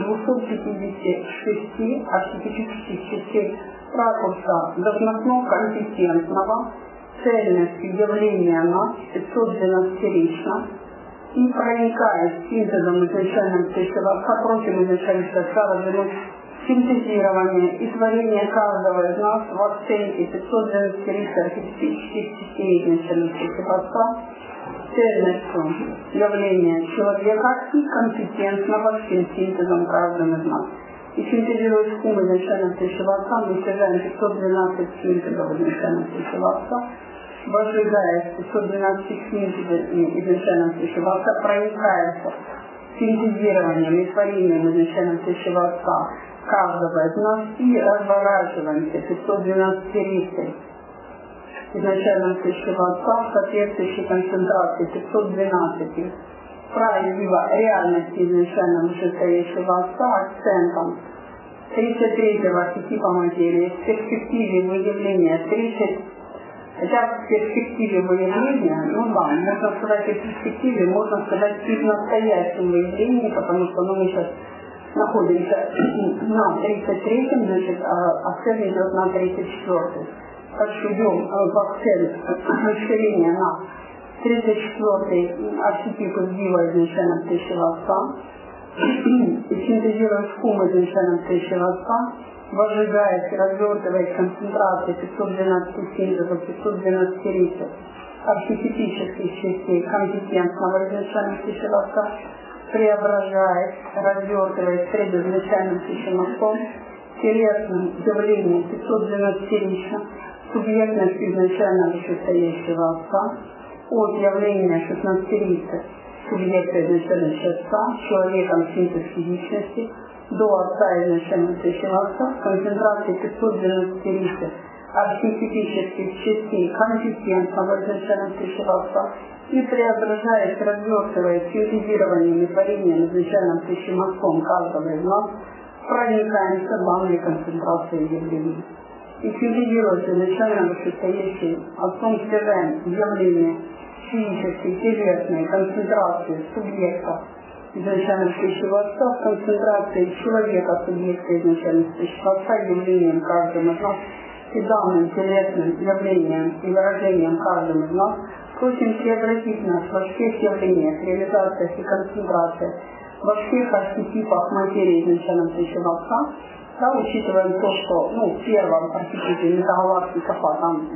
256 архетипических частей ракурса должностного компетентного, цельностью явления нас 512-рично и проникая синтезом изначально всеющего Отца, просим изначально Отца развернуть синтезирование и творение каждого из нас в оценке 512 архетипических частей изначально всеющего Отца, цельностью явления человека и компетентного всем синтезом каждым из нас. И синтезируя схему изначально всеющего Отца, мы стягаем 512 синтезов изначально всеющего Отца, возжигая 512 синтезов изначально всеющего Отца, проникается синтезированием и творением изначально всеющего Отца каждого из нас и разворачиваемся 512 рицей изначально всеющего Отца в соответствующей концентрации 512 проявива реальности изначально вышестоящего Отца акцентом 33-го архетипа материи в перспективе выявления 30, хотя в перспективе выявления, можно сказать в перспективе, можно сказать и в настоящем выявлении, потому что мы сейчас находимся на 33-м, значит, а цель идет на 34-й. Так что идем в цель расширения на 34-й архетип из дива изначально всеющего Отца и синтезируя схему изначально всеющего Отца, возжигаясь и развертываясь концентрацией 512 синтезов, 512 рицев архетипических частей компетентного изначально всеющего Отца, преображаясь, развертываясь перед изначально всеющим Отцом, телесным явлением 512 рично, субъектность изначально вышестоящего Отца, от явления 16 рицев субъекта изначально Отца, человеком синтез физичности, до Отца изначально Всевышнего Отца, концентрации 512 литров архетипических частей консистентного изначально Всевышнего Отца и преображаясь, развертываясь синтезированием и творением изначально Всевышним Отцом каждого из нас, проникаемся главной концентрацией явлений. И синтезируется изначально вышестоящий Отцом Всевышним явление физической, телесной концентрации субъекта изначально Всевышнего Отца в концентрации человека субъекта изначально Всевышнего Отца явлением каждым из нас и данным телесным явлением и выражением каждым из нас просим преобразить нас во всех явлениях, реализациях и концентрациях, во всех архетипах материи изначально Всевышнего Отца. Да, учитываем то, что в первом архетипе метагалактика там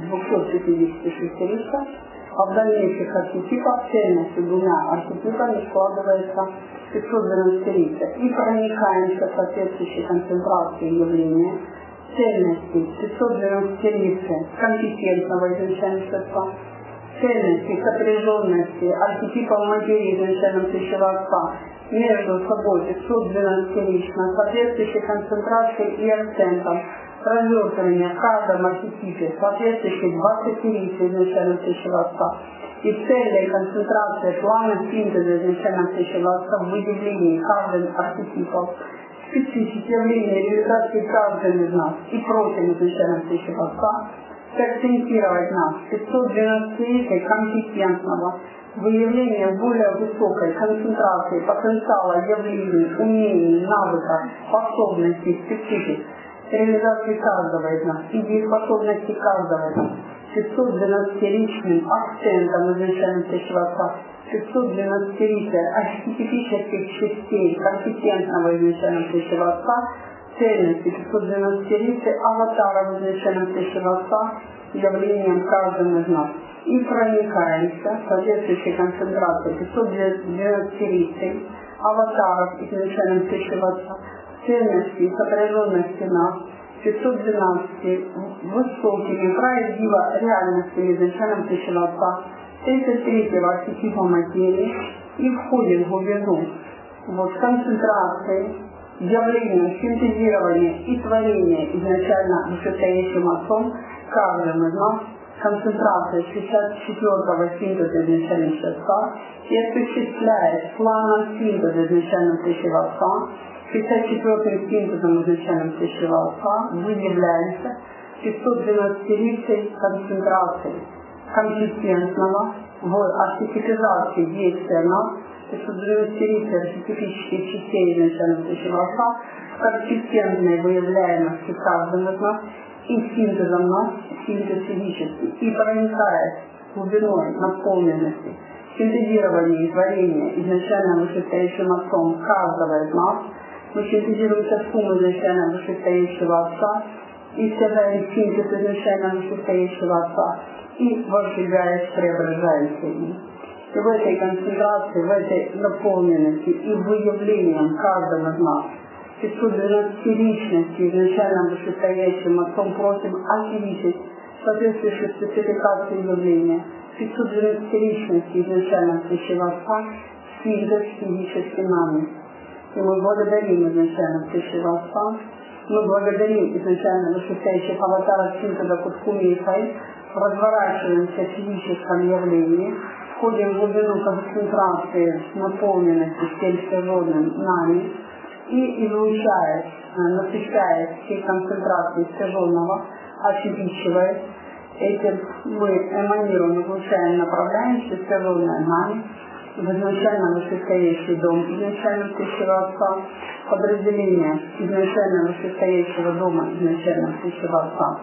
256 литров, а в дальнейших архетипах цельностью двумя архетипами складывается 512 литров. И проникаемся в соответствующей концентрации явления цельности 512 литров компетентного изначального средства, цельности, сопряженности архетипов материи изначального Всевышнего Отца между собой 512 лично, соответствующей концентрацией и акцентом, развертывания в каждом архетипе, соответствующей 20 литров изначально Всевышнего Отца, и цельной концентрации плана синтеза изначально Всевышнего Отца в выявлении каждым архетипом, специфики явления реализации каждым из нас и просим изначально Всевышнего Отца акцентировать нас 512 литров компетентного выявления более высокой концентрации потенциала явлений, умений, навыков, способностей, специфик, реализации каждого из нас, и дееспособности каждого из нас, 512-личным акцентом изначально Всевышнего Отца, 512-личных архетипических частей компетентного изначально Всевышнего Отца, цельности 512-личных аватаров изначально Всевышнего Отца, явлением каждым из нас. И проникаемся в соответствующей концентрации 512 аватаров изначально Всевышнего Отца, ценности и сопряженности нас, 512 высокими правдиво реальностями изначально Всевышнего Отца, 33-го архетипа материи, и входим в глубину концентрации, явления, синтезирования и творения изначально вышестоящим Отцом каждым из нас, концентрация 64-го синтеза изначального Отца и осуществляет планом синтеза изначального Всевышнего Отца, 64-м синтезом изначального Всевышнего Отца мы являемся 512-личной концентрацией компетентного в архетипизации действия нас, 512-личной архетипических частей изначального Всевышнего Отца, компетентной выявляемости каждым из нас и синтезом нас, синтез физический, и проникает глубиной наполненности, синтезирования и творения изначально вышестоящим Отцом каждого из нас. Мы синтезируем сумму изначально вышестоящего Отца и вселяем синтез изначально вышестоящего Отца и возжигаясь, преображаемся им. И в этой концентрации, в этой наполненности и выявлением каждого из нас 512 личности изначально вышестоящим Отцом просим осветить соответствующую спецификацию явления 512 личности изначально Всевышнего Отца синтез физически нами. И мы благодарим изначально Всевышнего Отца, мы благодарим изначально вышестоящих аватаров синтеза Куткуми и Фаи, разворачиваемся в физическом явлении, входим в глубину концентрации наполненности всем стяженным нами и излучаясь, насыщаясь всей концентрацией стяженного, очевидчиваясь, этим мы эманируем, излучаем, направляемся стяженное нами в изначально вышестоящий дом изначально Всевышнего Отца, подразделение изначально вышестоящего дома изначально Всевышнего Отца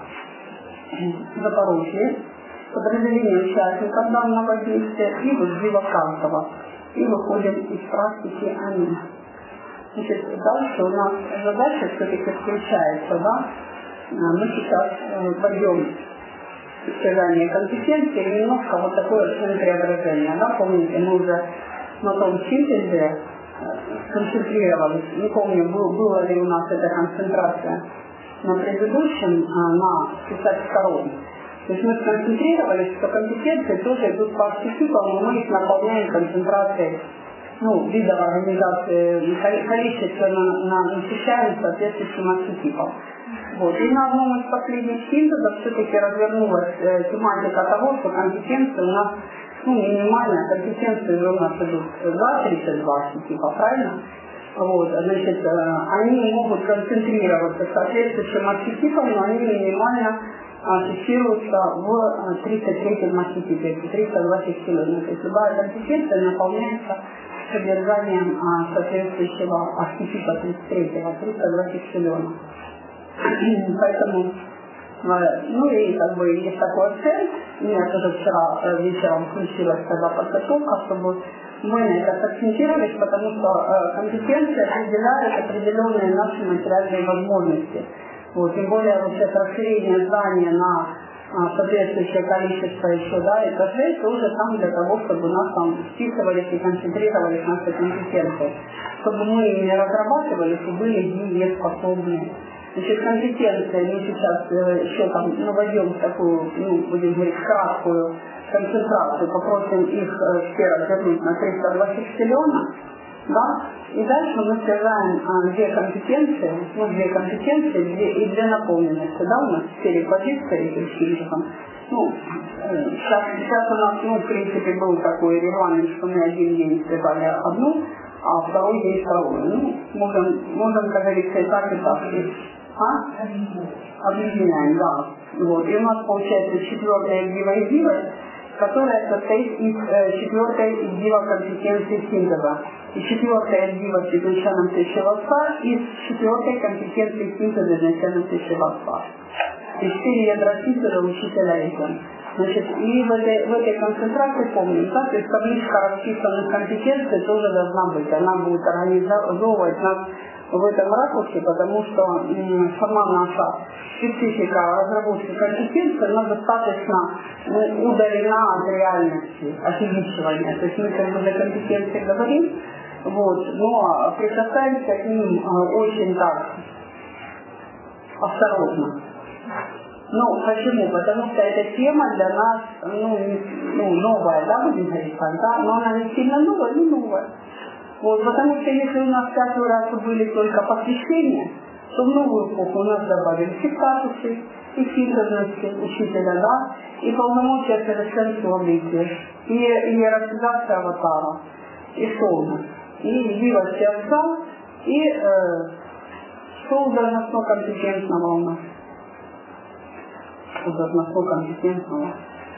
Запорожье, подразделение участников данного действия и вызыва каждого. И выходим из практики «Аминь». Значит, дальше у нас задача все-таки включается, да? Мы сейчас войдем в достижение компетенции и немножко вот такое преображение, да? Помните, мы уже на том синтезе концентрировались, не помню, была ли у нас эта концентрация на предыдущем, на 52-м. То есть мы сконцентрировались, что компетенции тоже идут по архетипам, но мы их наполняем концентрацией видов организации, количественно насыщаем соответствующим архетипом. И на одном из последних синтезов все-таки развернулась тематика того, что компетенции у нас минимальная, компетенции у нас идут 2-32 архетипа, правильно? Значит, они могут концентрироваться соответствующим архетипом, но они минимально фиксируются в 33-м архетипе, 320 вселенных. То есть любая компетенция наполняется содержанием соответствующего архетипа 33-го, 320 вселенных. Поэтому, и есть такой акцент. Я тоже вчера вечером включилась когда подготовка, чтобы мы на это акцентировались, потому что компетенции определяют определенные наши материальные возможности. Тем более сейчас расширение здания на соответствующее количество еще этажей тоже там для того, чтобы у нас там вписывались и концентрировались наши компетенции, чтобы мы не разрабатывались и были дееспособны. Значит, компетенции мы сейчас еще там войдем в такую, будем говорить, краткую концентрацию, попросим их все развернуть на 320 вселенных, и дальше мы связаем две компетенции и две наполненности, у нас 4 позиции этим синтезом. Сейчас у нас, в принципе, был такой регламент, что мы один день связали одну, а второй день вторую. Можем, как говорится, и так. Объединяем, И у нас получается 4-я игривость, которая состоит из 4-й игрива компетенции синтеза. И 4-я игривость изначальном тысячеводства из 4-й компетенции синтеза изначальном тысячеводства. И 4 ядра синтеза учителя этим. Значит, и в этой концентрации помним, то есть табличка расписанных компетенций тоже должна быть. Она будет организовывать нас в этом ракурсе, потому что сама наша специфика разработки компетенции, она достаточно удалена от реальности, от увеличивания. То есть мы как бы за компетенции говорим, но прикасаемся к ним очень так осторожно. Почему? Потому что эта тема для нас новая, будем говорить так, но она не сильно новая, не новая. Потому что если у нас каждый раз были только посвящения, то в новую эпоху у нас добавились и статусы, и синтезности учителя, и полномочия совершенствования, и иерархизация аватара, и солнца, и игривость отца, и сол должностно компетентного у нас. Должностно компетентного.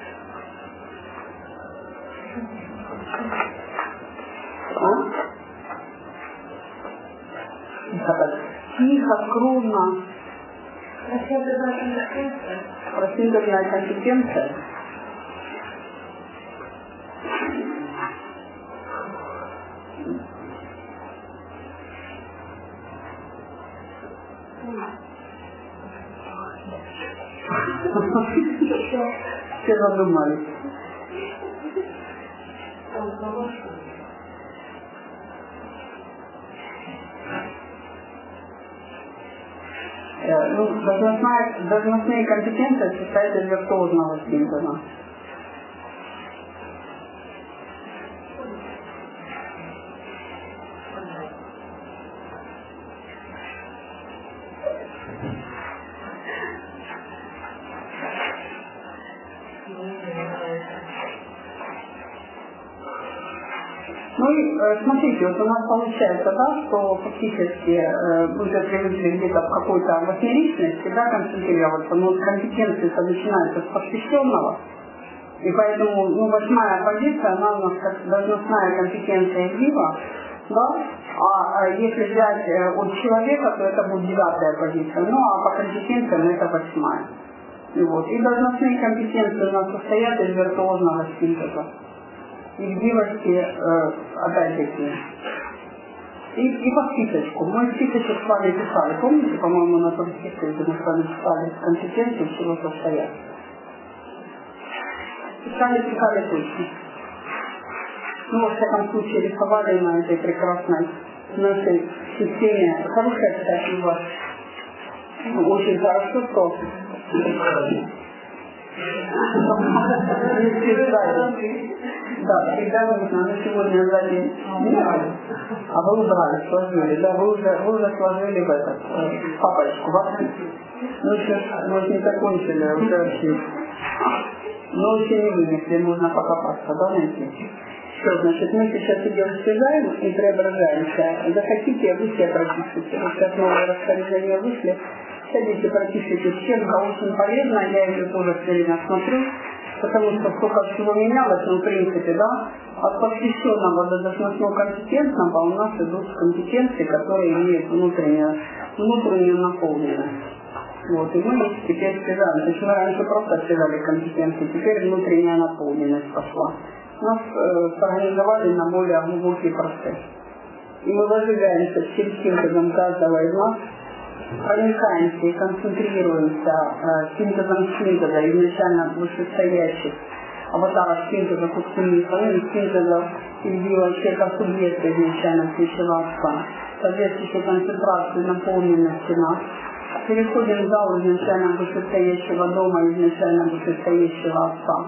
Тихо, скромно. Просинтезная компетенция. Все задумались. Должностные компетенции состоят из виртуозного синтеза. Смотрите, у нас получается, что фактически мы уже привыкли где-то в какой-то восьмеричности, концентрироваться, но компетенции начинаются с посвященного, и поэтому 8-я позиция, она у нас как должностная компетенция игрива, а если взять от человека, то это будет 9-я позиция, а по компетенциям это 8-я. И должностные компетенции у нас состоят из виртуозного синтеза. Игривости, опять-таки. И по списочку. Мы списочек с вами писали. Помните, по-моему, на том списке, где мы с вами писали компетенции, чего состоят? Писали точно. Во всяком случае, рисовали на этой прекрасной нашей системе. Хорошая, кстати, у вас. Очень хорошо, что... Да, всегда нужно, но сегодня сзади нет. А вы убрали, сложили, да, вы уже сложили в этот папочку, Ну сейчас, может, не закончили, а уже вообще. Но еще не вынесли, можно покопаться, да, найти. Что, значит, мы сейчас идем стяжаем и преображаемся. Захотите, вы все пропишите. Вот сейчас новое распоряжение вышли. Садите, пропишите всем, очень полезно, я ее тоже все время смотрю, потому что сколько всего менялось, но в принципе, да, от посвященного до должностного компетентного у нас идут компетенции, которые имеют внутреннюю наполненность. Вот, и мы их теперь стяжаем. То есть мы раньше просто стяжали компетенции, теперь внутренняя наполненность пошла. Нас организовали на более глубокий процесс. И мы возжигаемся всем синтезом каждого из нас, проникаемся и концентрируемся синтезом синтеза изначально вышестоящих аватаров синтеза кускунифа, синтеза изъява человека субъекта изначально ключевого отца, соответствующей концентрации наполненности нас. Переходим в зал изначально вышестоящего дома, изначально вышестоящего отца.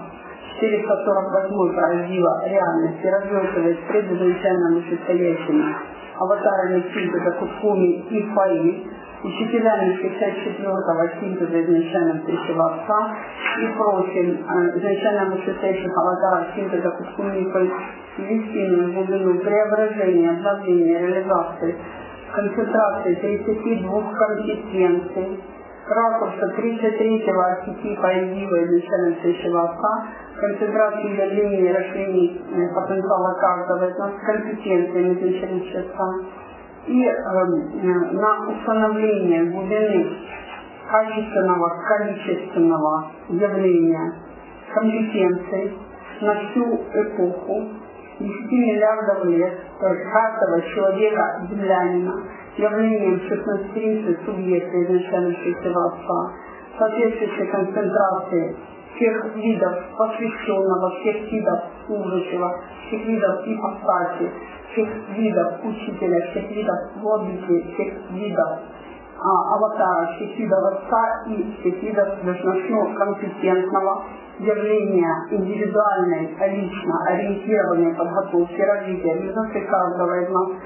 448 раздела реальности развертываясь пред изначально вышестоящими аватарами синтеза Куткуми и Фаи, учителями 64-го синтеза изначально встречего отца и прочим изначально вышестоящих аватаров синтеза Куткуми и Фаи, ввести в глубину преображения, обновления, реализации, концентрации 32 компетенций, ракурса 33-го архетипа Индива изначально встречего отца, концентрации явлений и расширений потенциала каждого из нас, компетенции изначально отца, и на установление глубины качественного, количественного явления компетенций на всю эпоху 10 миллиардов лет, то есть каждого человека, землянина, явлением 16 субъекта изначально встречего отца, соответствующей концентрации всех видов посвященного, всех видов служащего, всех видов ипостаси, всех видов учителя, всех видов владыки, всех видов аватара, всех видов отца и всех видов должностного компетентного явления индивидуальной, лично ориентированной подготовки, развития, реализации каждого из нас,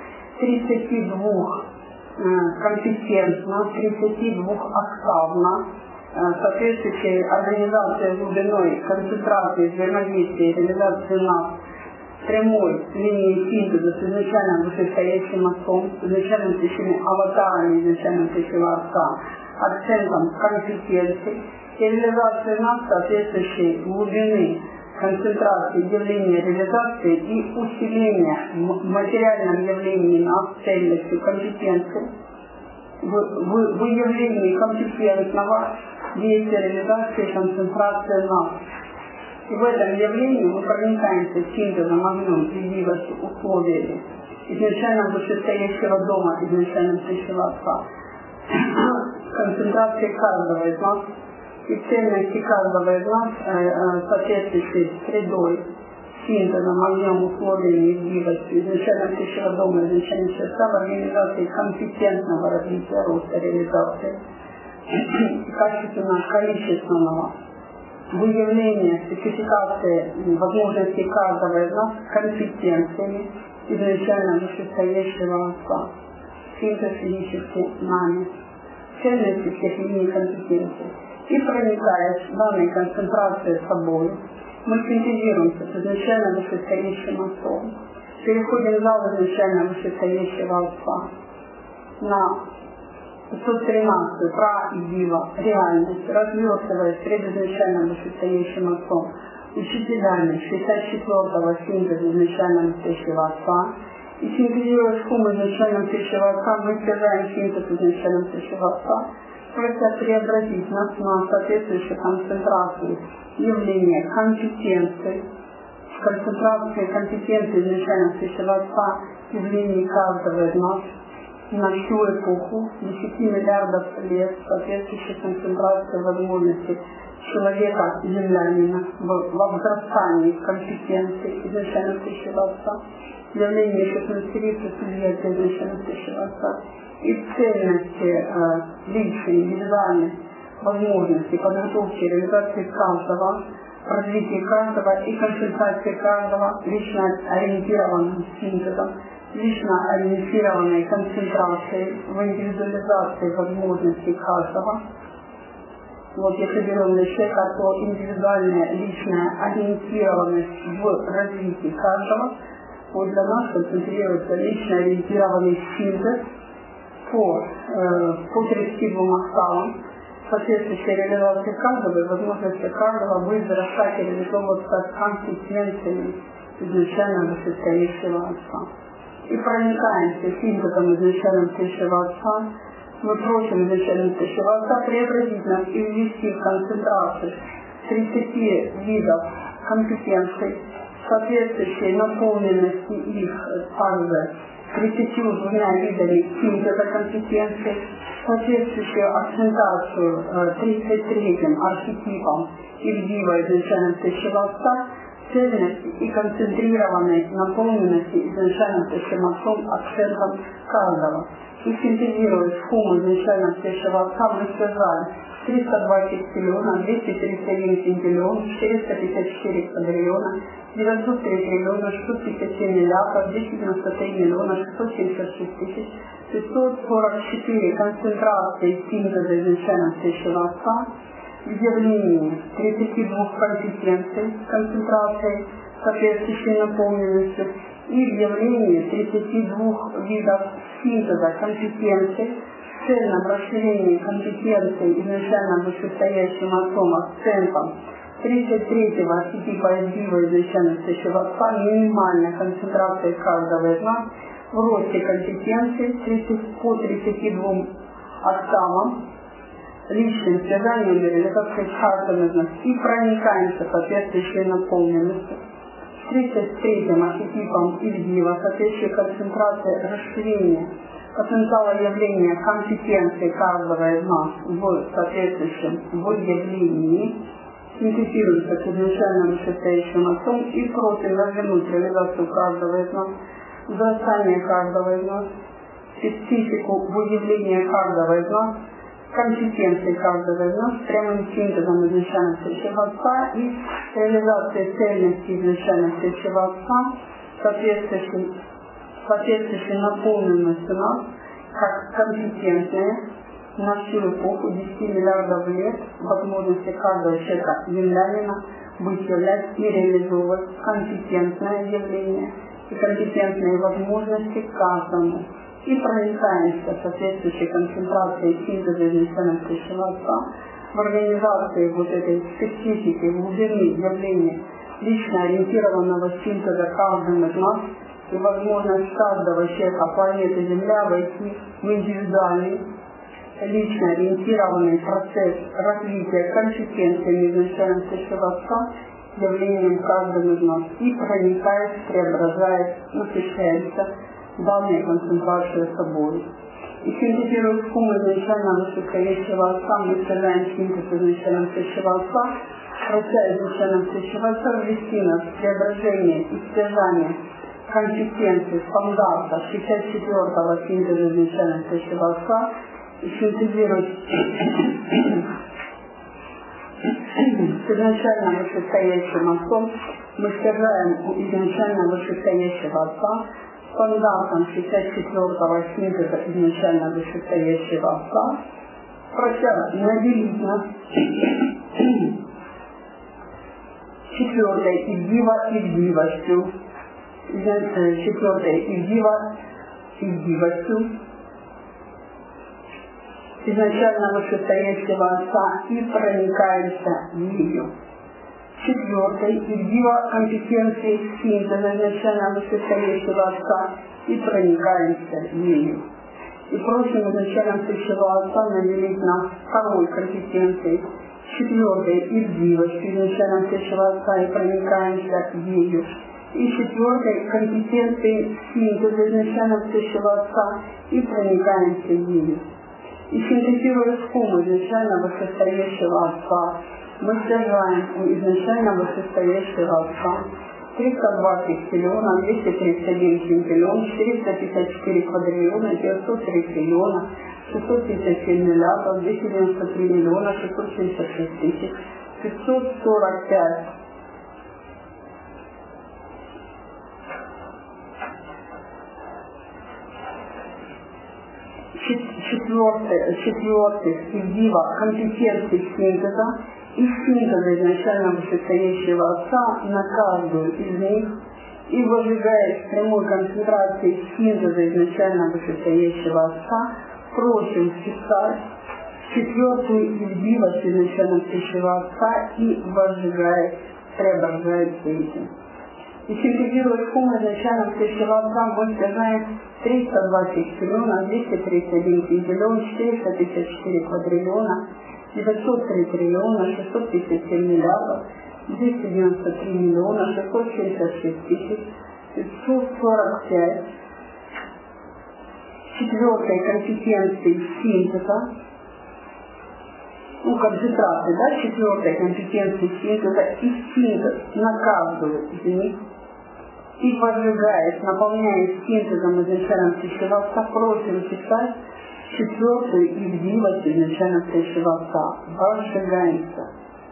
32 компетентно, 32 октавно, соответствующей организации глубиной, концентрации, взаимодействия, реализации нас прямой линии синтеза с изначально вышестоящим отцом, с изначально встречными аватарами изначально встречного отца, акцентом компетенции и реализации нас соответствующей глубины, концентрации, явления, реализации и усиления в материальном явлении нас цельностью компетенции, в выявлении компетентного действия, реализации, концентрации нас. И в этом явлении мы проникаемся синтезом, огнем, изъявостью, условиями изначально вышестоящего дома, изначально встречного отца, концентрации каждого из нас и ценности каждого из нас, соответствующей средой, синтезом, огнем, условиями, изъявостью изначально встречного дома, изначально встречного отца, в организации компетентного развития, роста, реализации, качественного, количественного выявления, спецификации возможностей каждого из нас компетенциями изначально вышестоящего отца, синтез физически нами, ценности всех линий компетенций. И проникаясь в данной концентрации собой, мы синтезируемся с изначально вышестоящим отцом, переходим в зал изначально вышестоящего отца на 513 про-идива, реальность, развертываясь пред изначально вышестоящим отцом, учителями 64-го синтеза изначально встречного отца, и синтезируя шум изначально встречного отца, мы стяжаем синтез изначально встречного отца, прося преобразить нас на соответствующую концентрацию явления компетенции, концентрации компетенции изначально встречного отца, явлений каждого из нас, на всю эпоху 10 миллиардов лет соответствующей концентрации возможностей человека, землянина, в возрастании компетенции изначально встречного отца, явление 16 субъекта изначально встречного отца и ценности личной, индивидуальной возможности подготовки реализации каждого развитии каждого и концентрации каждого, лично ориентированным синтезом, лично ориентированной концентрацией в индивидуализации возможностей каждого. Вот если берем для человека, то индивидуальная личная ориентированность в развитии каждого, вот для нас концентрируется лично ориентированный синтез по 32 октавам, соответствующей реализации каждого и возможности каждого будет вырастать и реализовываться компетенциями изначально вышестоящего Отца. И проникаемся синтезом изначально вышестоящего Отца, мы просим изначально вышестоящего Отца преобразить нас и ввести в концентрацию 30 видов компетенций, соответствующей наполненности их также 32 видами синтеза компетенций, соответствующую акцентацию 33-м архетипом Ильдива изначально высшего Отца, цельности и концентрированной наполненности изначально высшим Отцом акцентом каждого. И синтезируя сумму изначально высшего Отца, мы связали 320 триллиона, 231 квинтиллион, 454 квадриллиона, 903 триллиона, 657 миллиардов, 293 миллиона, 676 тысяч, 544 концентрации синтеза изначально высшего Отца, в явлении 32 компетенций концентрации, соответствующей наполненности, и в явлении 32 видов синтеза компетенций, в цельном расширении компетенций изначально вышестоящим Отцом акцентом 33-го архетипа Ильдива изначально высшего Отца, минимальной концентрации каждого из нас в росте компетенций по 32 октавам, личным связанием и реализацией каждым из нас и проникаемся соответствующей наполненностью. 33-м архетипом Ильдива, соответствующей концентрации расширения потенциала явления компетенции каждого из нас в соответствующем выявлении, синтезируется с изначально вышестоящим Отцом и просим развернуть реализацию каждого из нас, зрастание каждого из нас, специфику выявления каждого из нас, компетенции каждого из нас, прямым синтезом изначально высшего Отца и реализацией цельности изначально высшего Отца, соответствующей наполненностью нас, как компетентные на всю эпоху 10 миллиардов лет возможности каждого человека землянина быть являть и реализовывать компетентное явление и компетентные возможности каждому. И проникаемся соответствующей концентрацией синтеза изначально высшего Отца в организации вот этой специфики, глубины явления лично ориентированного синтеза каждым из нас и возможность каждого человека планеты Земля войти в индивидуальный, лично ориентированный процесс развития компетенциями изначально высшего Отца явлением каждым из нас и проникает, преображает, насыщается данной концентрацией собой. И синтезируя сумму изначально высокостоящего Отца, мы связаем синтез изначально высшего Отца, процесс изначально высшего Отца ввести нас в преображение и связание компетенций, стандартов 64-го синтеза изначально высшего Отца и синтезировать с изначально вышестоящим Отцом, мы связаем изначально вышестоящего Отца стандартом 64-го синтеза изначально вышестоящего Отца, прося наделить нас четвертой Ильдивостью, изначально вышестоящего Отца и проникаемся ею. Четвертой Ильдива компетенции синтеза изначально вышестоящего Отца и проникаемся ею. И просим изначально высшего Отца наделить нас второй компетенцией, четвертой Ильдивостью изначально высшего Отца и проникаемся ею. И четвертой компетенцией синтеза изначально высшего Отца и проникаемся ею. И синтезируя сумму изначально вышестоящего Отца, мы связаем у изначально вышестоящего Отца 320 триллиона, 231 квинтиллион, 454 квадриллиона, 903 триллиона, 657 миллиардов, 293 миллиона, 676 тысяч, 545. Четвертый Ивдива компетенции синтеза и синтеза изначально вышестоящего Отца на каждую из них и выжигает прямой концентрации синтеза изначально вышестоящего Отца, просим вписать четвертую Ивдивость изначально вышестоящего Отца и выжигает, преображается этим. И синтезируя шум изначально вышестоящего Отца, мы стяжаем 320 триллионов, 231 квинтиллион, 454 квадриллиона, 903 триллиона, 657 миллиардов, 293 миллиона, 676 тысяч, 545 четвертой компетенции синтеза, концентрации, да, четвертой компетенции синтеза и синтез на каждую из них и выжигает, наполняет синтезом изначально высшего Отца, просим писать четвертую Ивдивость изначально высшего Отца, выжигается.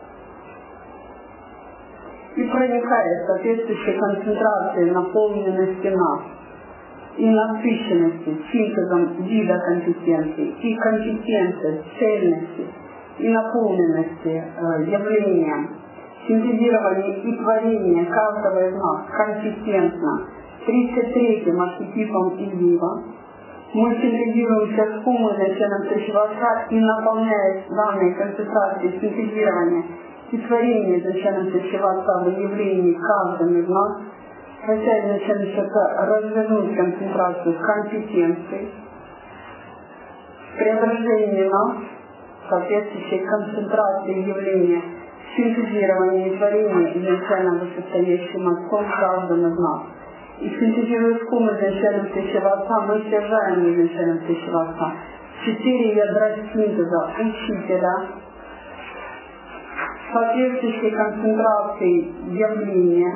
И проникает соответствующей концентрации наполненности нас и насыщенности синтезом вида компетенции и компетенции, цельности и наполненности явлением, синтезирование и творение каждого из нас компетентно 33-м архетипом Ивдива. Мы синтезируемся с суммой изначально высшего Отца и наполняя данные концентрации синтезирования и творение изначально высшего Отца в явлении каждым из нас, хотя изначально развернуть концентрацию компетенции, преображение нас в соответствующей концентрации явления, синтезирование и творение изначально вышестоящим Отцом каждым из нас. И синтезируя скум изначально высшего Отца, мы стяжаем изначально высшего Отца 4 ядра синтеза учителя, соответствующей концентрации явления,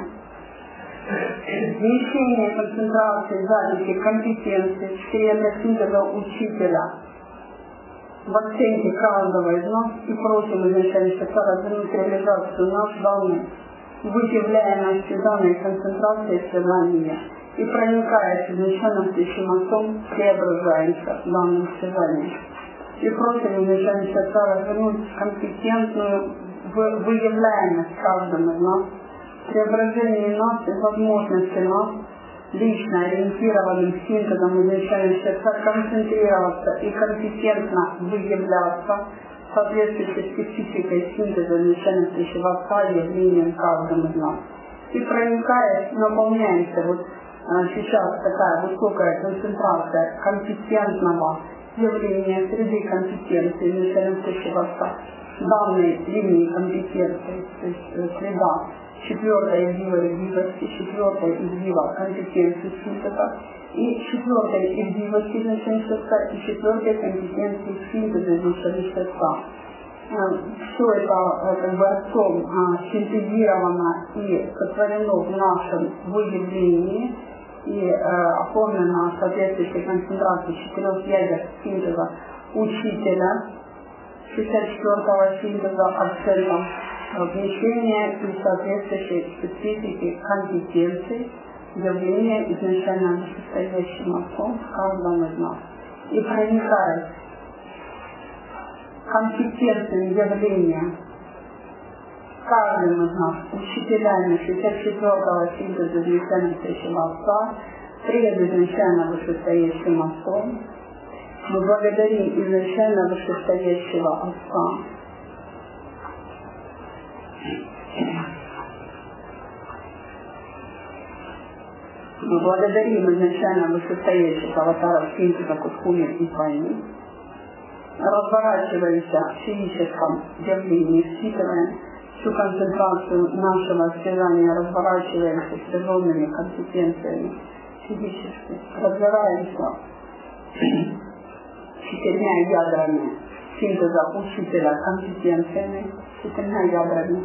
смещение концентрации записи компетенции, 4 ядра синтеза учителя в оценке каждого из нас и просим изначально развернуть реализацию нас данной выявляемости данной концентрации сознания и проникает изначально высшим Отцом, преображается данным сознaniем. И просим изначально развернуть компетентную выявляемость каждому из нас, преображение нас и возможности нас, лично ориентированным синтезом изначально сердца, концентрироваться и компетентно выявляться, соответствующей спецификой синтеза изначально высшего Отца явлением каждым из нас. И проникает, наполняется вот сейчас такая высокая концентрация компетентного явления среды компетенции изначально высшего Отца, данной линии компетенции, то есть среда, четвертая Ивдивости, четвертая Ивдива компетенции синтеза и четвертая Ивдивости изначального и четвертая компетенции синтеза изначального. Все это как бы Отцом синтезировано и сотворено в нашем выявлении и оформлено соответствующей концентрации 4 ядер синтеза учителя, 64-го синтеза акцентом вмещения и соответствующей специфики компетенции явления изначально вышестоящим Отцом в каждом из нас. И проникает компетенцией явления каждым из нас учителями 64-го синтеза изначально вышестоящего Отца, пред изначально вышестоящим Отцом. Мы благодарим изначально вышестоящего Отца. Мы благодарим изначально вышестоящих аватаров синтеза Куткуми и Пайни. Разворачиваемся в физическом явлении, впитываем всю концентрацию нашего стяжания, разворачиваемся с природными компетенциями физически, разбираемся 4 ядрами синтеза учителя компетенциями, 4 ядрами.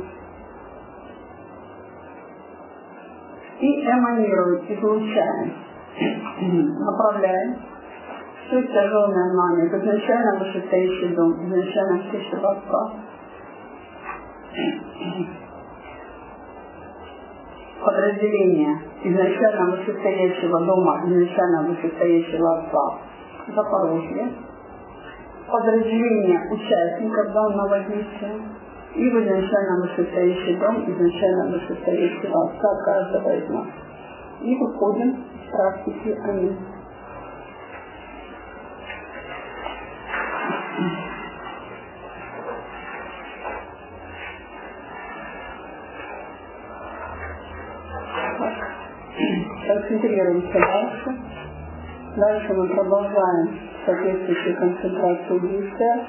И эманируем, излучаем, направляем все тяжелое нами в изначально вышестоящий дом, изначально высшего Отца. подразделения изначально вышестоящего дома, изначально вышестоящего отца Запорожье, подразделение участников данного действия и в изначально вышестоящий дом, изначально вышестоящего отца каждого из нас. И выходим с практики «Аминь». Концентрируемся дальше. Дальше мы продолжаем соответствующую концентрацию действия.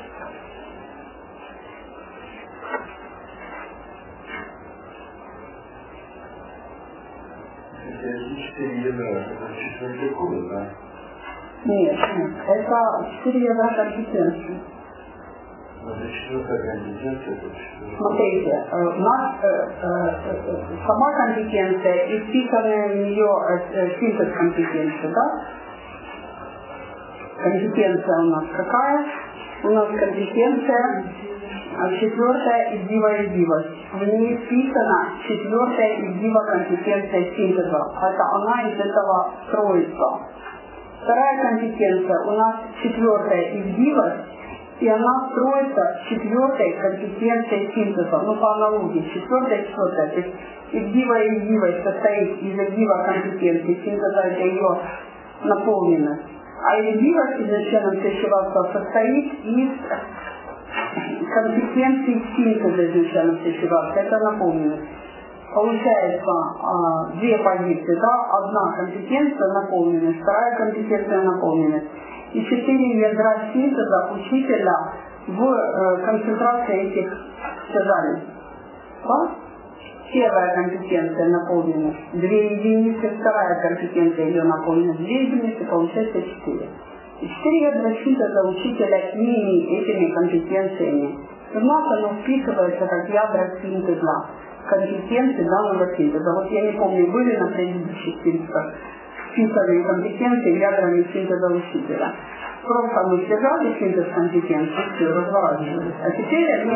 Эти 4 ядра, это 4 кубы, да? Нет, это 4 ядра компетенции. Это 4-я компетенция, это 4. Смотрите, у нас сама компетенция и вписанная в нее синтез компетенции, да? Компетенция у нас какая? У нас компетенция 4-я издивость. В ней вписана 4-я издиво-компетенция синтеза. Это она из этого строится. Вторая компетенция у нас 4-я издивость. И она строится 4-й компетенцией синтеза, ну по аналогии, 4-я. То есть издивость состоит из издиво-компетенции синтеза, это ее наполненность. А издивость изначально тысячеватства состоит из компетенции синтеза изначально тысячеватства, это наполненность. Получается две позиции, да? Одна компетенция наполненность, вторая компетенция наполненность. И 4 ядра синтеза учителя в концентрации этих сказали. Да? Первая компетенция наполненность, 2 единицы, вторая компетенция ее наполненность, 2 единицы, получается 4. И 4 ядра синтеза учителя ими, этими компетенциями. У нас оно вписывается как ядра синтеза, компетенции данного синтеза. Вот я не помню, были на предыдущих синтезах вписанные компетенции ядрами синтеза учителя. Просто мы связали синтез компетенции, все, разворачивались. А теперь они...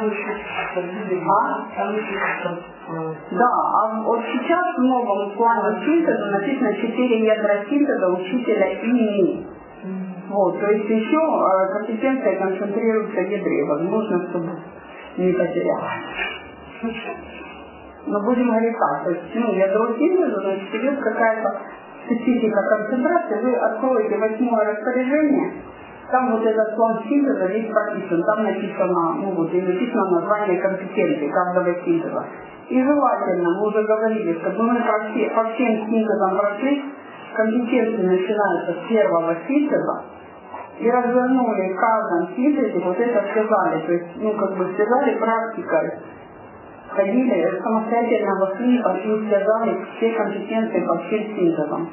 Да, а вот сейчас в новом плане синтеза написано 4 ядра синтеза учителя ими. Вот, то есть еще компетенция концентрируется в ядре, возможно, чтобы не потерялась. Но будем говорить так, то есть, ядро синтеза, значит, идет какая-то специфика концентрации, вы откроете 8-е распоряжение, там вот этот план синтеза весь прописан, там написано, и написано название компетенции каждого синтеза. И желательно, мы уже говорили, чтобы мы по всем синтезам прошли, компетенции начинаются с первого синтеза, и развернули в каждом синтезе, вот это связали, то есть, связали практикой, ходили, самостоятельно вошли, пошли, связали все компетенции по всем синтезам.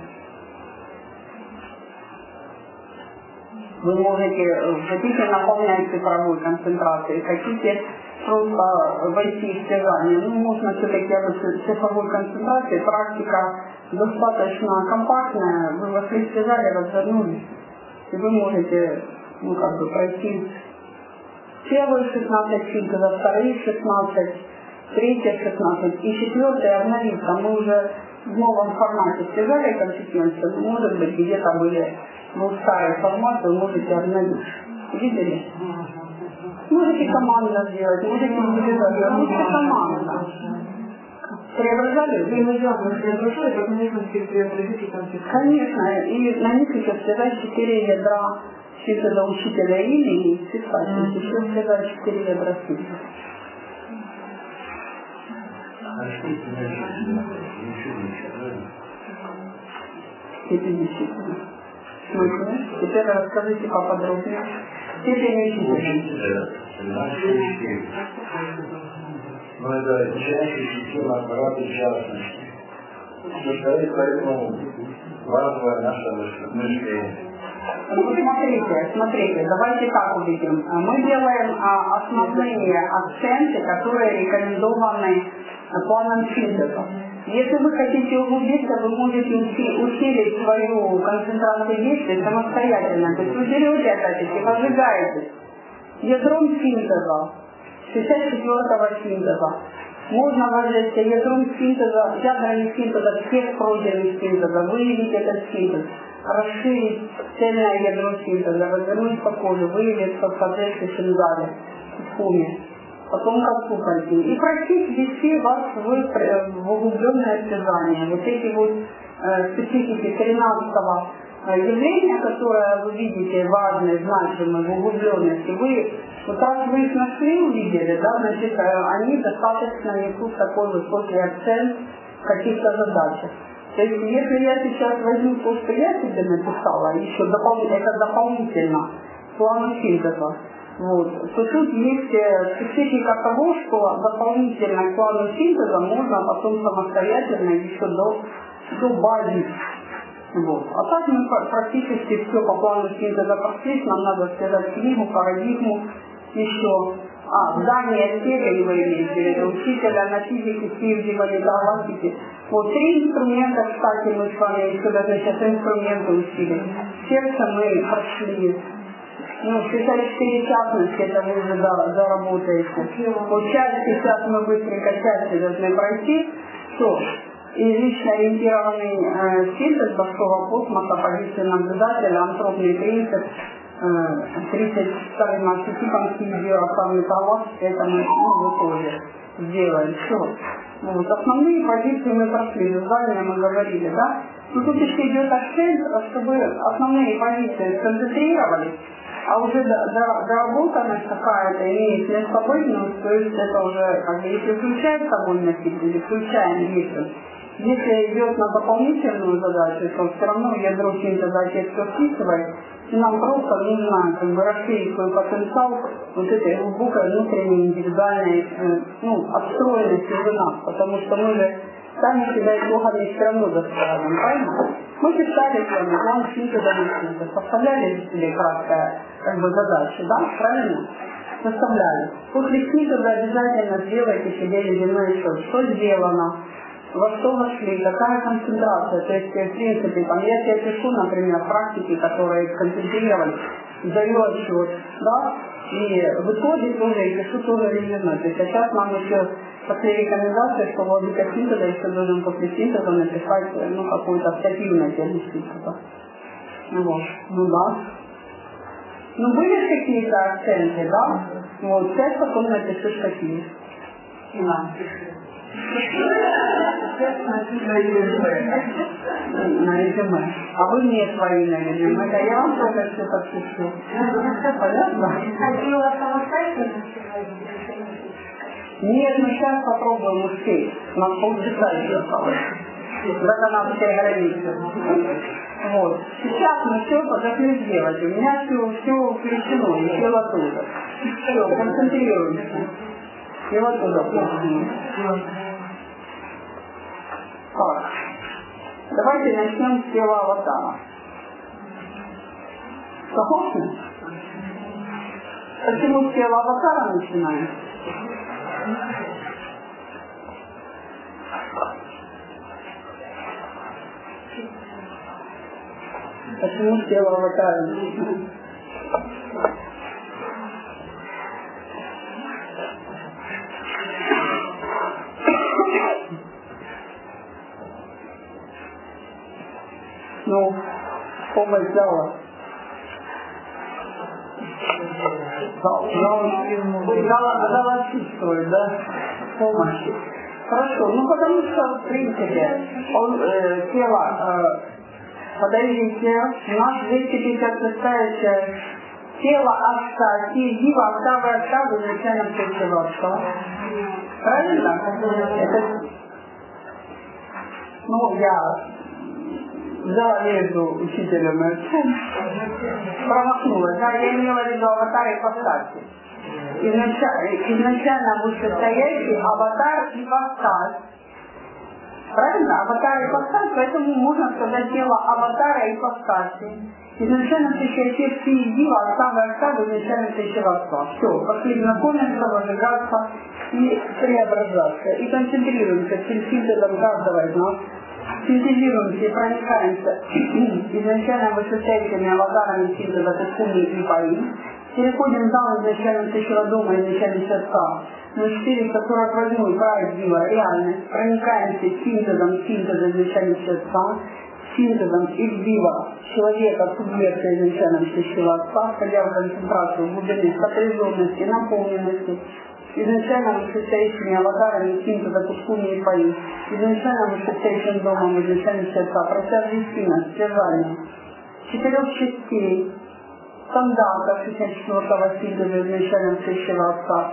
Вы хотите наполнять цифровой концентрацией, хотите просто войти в связание, можно все-таки в цифровой концентрации, практика достаточно компактная, вы вошли, связали, развернулись, и вы можете, пройти первые 16 синтезов, вторые 16, третья 16 и 4-я обновиться. Мы уже в новом формате связали компетенцию, может быть, где-то были старые форматы, вы можете обновить. Видели? Можете команду сделать, можете индивидуально, можете команда. Преображали? Конечно, и на них еще связать 4 ядра синтеза учителя или и писать, еще связать 4 ядра синтеза. Теперь расскажите поподробнее. Степень учителя. Но это чаще система аппарата частности. Состоит поэтому базовая наша мышление. Смотрите, давайте так увидим. Мы делаем основные акценты, которые рекомендованы планом синтеза. Если вы хотите углубиться, вы можете усилить свою концентрацию действий самостоятельно. То есть вы берете, опять-таки, возжигаете ядром синтеза 64-го синтеза. Можно воздействие ядром синтеза, ядрами синтеза всех пройденных синтеза, выявить этот синтез, расширить цельное ядро синтеза, развернуть по коже, выявить в соответствующем зале, в хуме. Потом как пойти. И просить ввести вас в углубленное связание. Вот эти вот специфики 13-го явления, которые вы видите, важные, значимые, в углубленности, вот раз вы их нашли, увидели, да, значит, они достаточно несут такой высокий акцент в каких-то задачах. То есть, если я сейчас возьму то, что я себе написала, еще это дополнительно плану синтеза, вот, то тут есть специфика того, что дополнительно к плану синтеза можно потом самостоятельно еще добавить. Вот. А так мы практически все по плану синтеза прошли, нам надо связать книгу, парадигму, еще. Здание степени вы имеете в виду, учителя на физике, физике, галактике. Вот 3 инструмента, кстати, мы с вами еще даже сейчас инструменты учили. Сердце мы прошли. 64 частности, это вы уже заработаете. Вот часть сейчас мы быстренько части должны пройти. Что? И лично ориентированный синтез большого космоса, позиции наблюдателя, антропный принцип, 32 архетипом физио-оформный правос, это мы тоже сделаем. Все. Вот. Основные позиции мы прошли, визуально мы говорили, да? Но тут еще идет акцент, чтобы основные позиции сконцентрировались, а уже доработанность какая-то имеет местобытность, то есть это уже, как бы, если включает собой носитель, включаем действие. Если идет на дополнительную задачу, то все равно ядро синтеза отец все вписывает, и нам просто нужно как бы расширить свой потенциал вот этой глубокой внутренней индивидуальной отстроенности в нас, потому что мы же сами себя итогами все равно достраиваем, правильно? Мы писали с вами план синтеза на синтез, составляли себе краткая задачу, да, правильно? Составляли. После синтеза обязательно сделайте себе ледяной счет, что сделано, во что вошли, какая концентрация, то есть, в принципе, там, я тебе пишу, например, практики, которые концентрировались, даю отчет, да, и в итоге тоже я пишу тоже резюме. То есть, сейчас нам еще после рекомендации, что логика синтеза еще должен после синтеза написать, какую-то статью тему синтеза. Вот, да. Были какие-то акценты, да? Вот, сейчас потом напишешь какие. Да. На резюме. А вы мне свои на резюме. Да я вам тоже все подпишу. Понятно? Нет, мы сейчас попробуем успеть. У нас полчаса еще осталось. До канадской границы. Вот. Сейчас мы все должны сделать. У меня все включено, и все оттуда. Все, концентрируемся. И вот туда включено. Так. Давайте начнем с тела аватара. Согласны? Почему с тела аватара начинаем? Почему с тела аватара начинаем? Помощь зала. Зала чувствует, да? Помощь. Хорошо, потому что, в принципе, тело, подождите, у нас 256 часть. Тело овца, дива, октавы, изначально все овца. Правильно? Это, я взяла между учителем и отцом, промахнулась. Да, я имела в виду аватар и ипостаси. Изначально вышестоящий аватар и ипостась. Правильно? Аватар и ипостась, поэтому можно сказать тело аватара и ипостаси. Изначально встречающие все дива, октавы, изначально встречаваться. Все, пошли знакомиться, возжигаться и преображаться. И концентрируемся перед синтезом каждого из нас. Синтезируемся и проникаемся изначально вышестоящими аватарами синтеза Кукуми и Пари, Переходим в зал изначально тысячего дома, изначально сердца. На 448 правит дива, реальность. Проникаемся синтезом изначально сердца, синтезом из дива человека, субъекта изначально тысячего отца, входя в концентрацию глубины, сопряженности, наполненности, изначально вышестоящими аватарами синтеза кусками и пои, изначально вышестоящим домом изначально сердца, прося десятина, стяжания, 4 частей, стандартов 64-го синтеза изначально тысячего отца,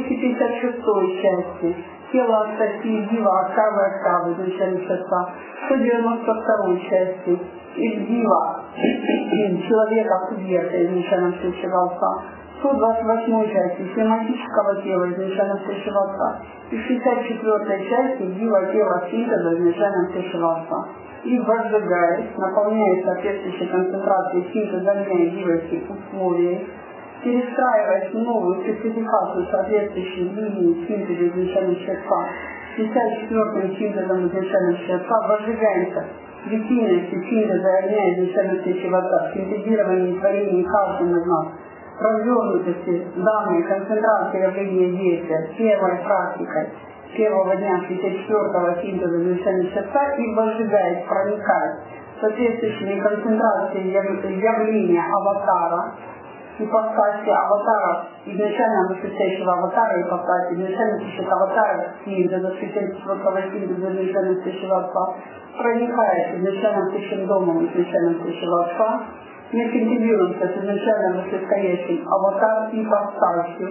256 части, тело отца дива, октавы изначально сердца, 192 части, из дива человека, субъекта изначально тысячего отца, 128 части схематического тела изначально тысячего отца и 64 части дива тела синтеза изначально тысячего отца. И возжигаясь, наполняясь соответствующей концентрацией синтеза огня дивовских условий, перестраиваясь в новую спецификацию соответствующей линии синтеза изначально сердца, 64-м синтезом изначально сердца, возжигаемся в длительности синтеза огня изначально тысячего отца, синтезировании творения каждым из нас, развернутости данной концентрации явления действия первой практикой первого дня 64-го синтеза изначально сердца и возжигает, проникает соответствующими концентрацией явления аватара, ипостаси аватара, изначально вышестоящего аватара ипостаси, изначально тысячных аватаров синтеза 64-го синтеза изначально тысячего отца, проникает изначально тысячным домом изначально тысячего отца, мы синтезируемся с изначально вышестоящим аватар ипостасью,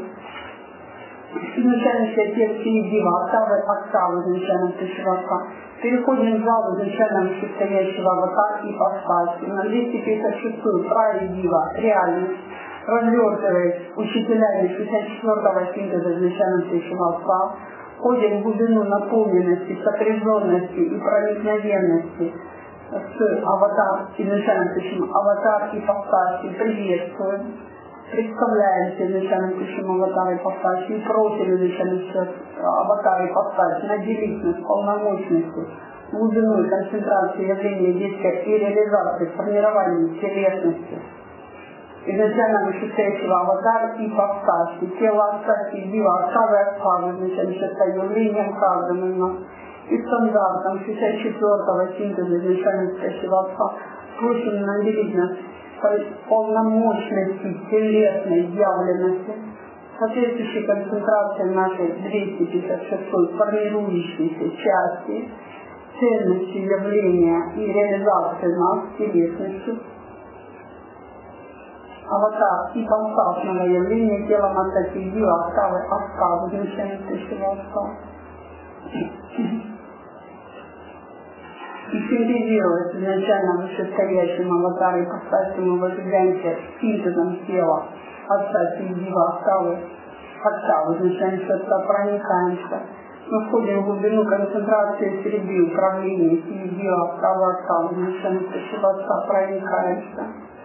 изначально все текстовые дива, октавы изначально тысячего отца. Переходим в зал изначально вышестоящего аватар ипостасью на 256-ю праве дива, реальность, развертываясь учителями 64-го синтеза изначально тысячего отца, входим в глубину наполненности, сопряженности и проникновенности с аватар, изначально тысячим аватар ипостасью, приветствуем, представляемся изначально тысячим аватар ипостасью и просим изначально аватар ипостасью наделить нас полномочностью, глубиной концентрации явления действия и реализации, формирования телесности, изначально вышестоящего аватара ипостасью, тело отца дива, октавы изначально явлением каждым из нас. И стандартом 64-го синтеза изначально тысячего отца просим наделить нас полномочности телесной явленности, соответствующей концентрации нашей 256-й формирующейся части, ценности явления и реализации нас телесностью, аватар ипостасного явления телом отца дива, октавы изначально тысячего отца. И синтезируясь изначально вышестоящим аватаром ипостасью, мы возжигаемся синтезом тела отца дива, октавы изначально сердца, проникаемся. Мы входим в глубину концентрации среды управления дива, октавы изначально тысячего отца, проникаемся.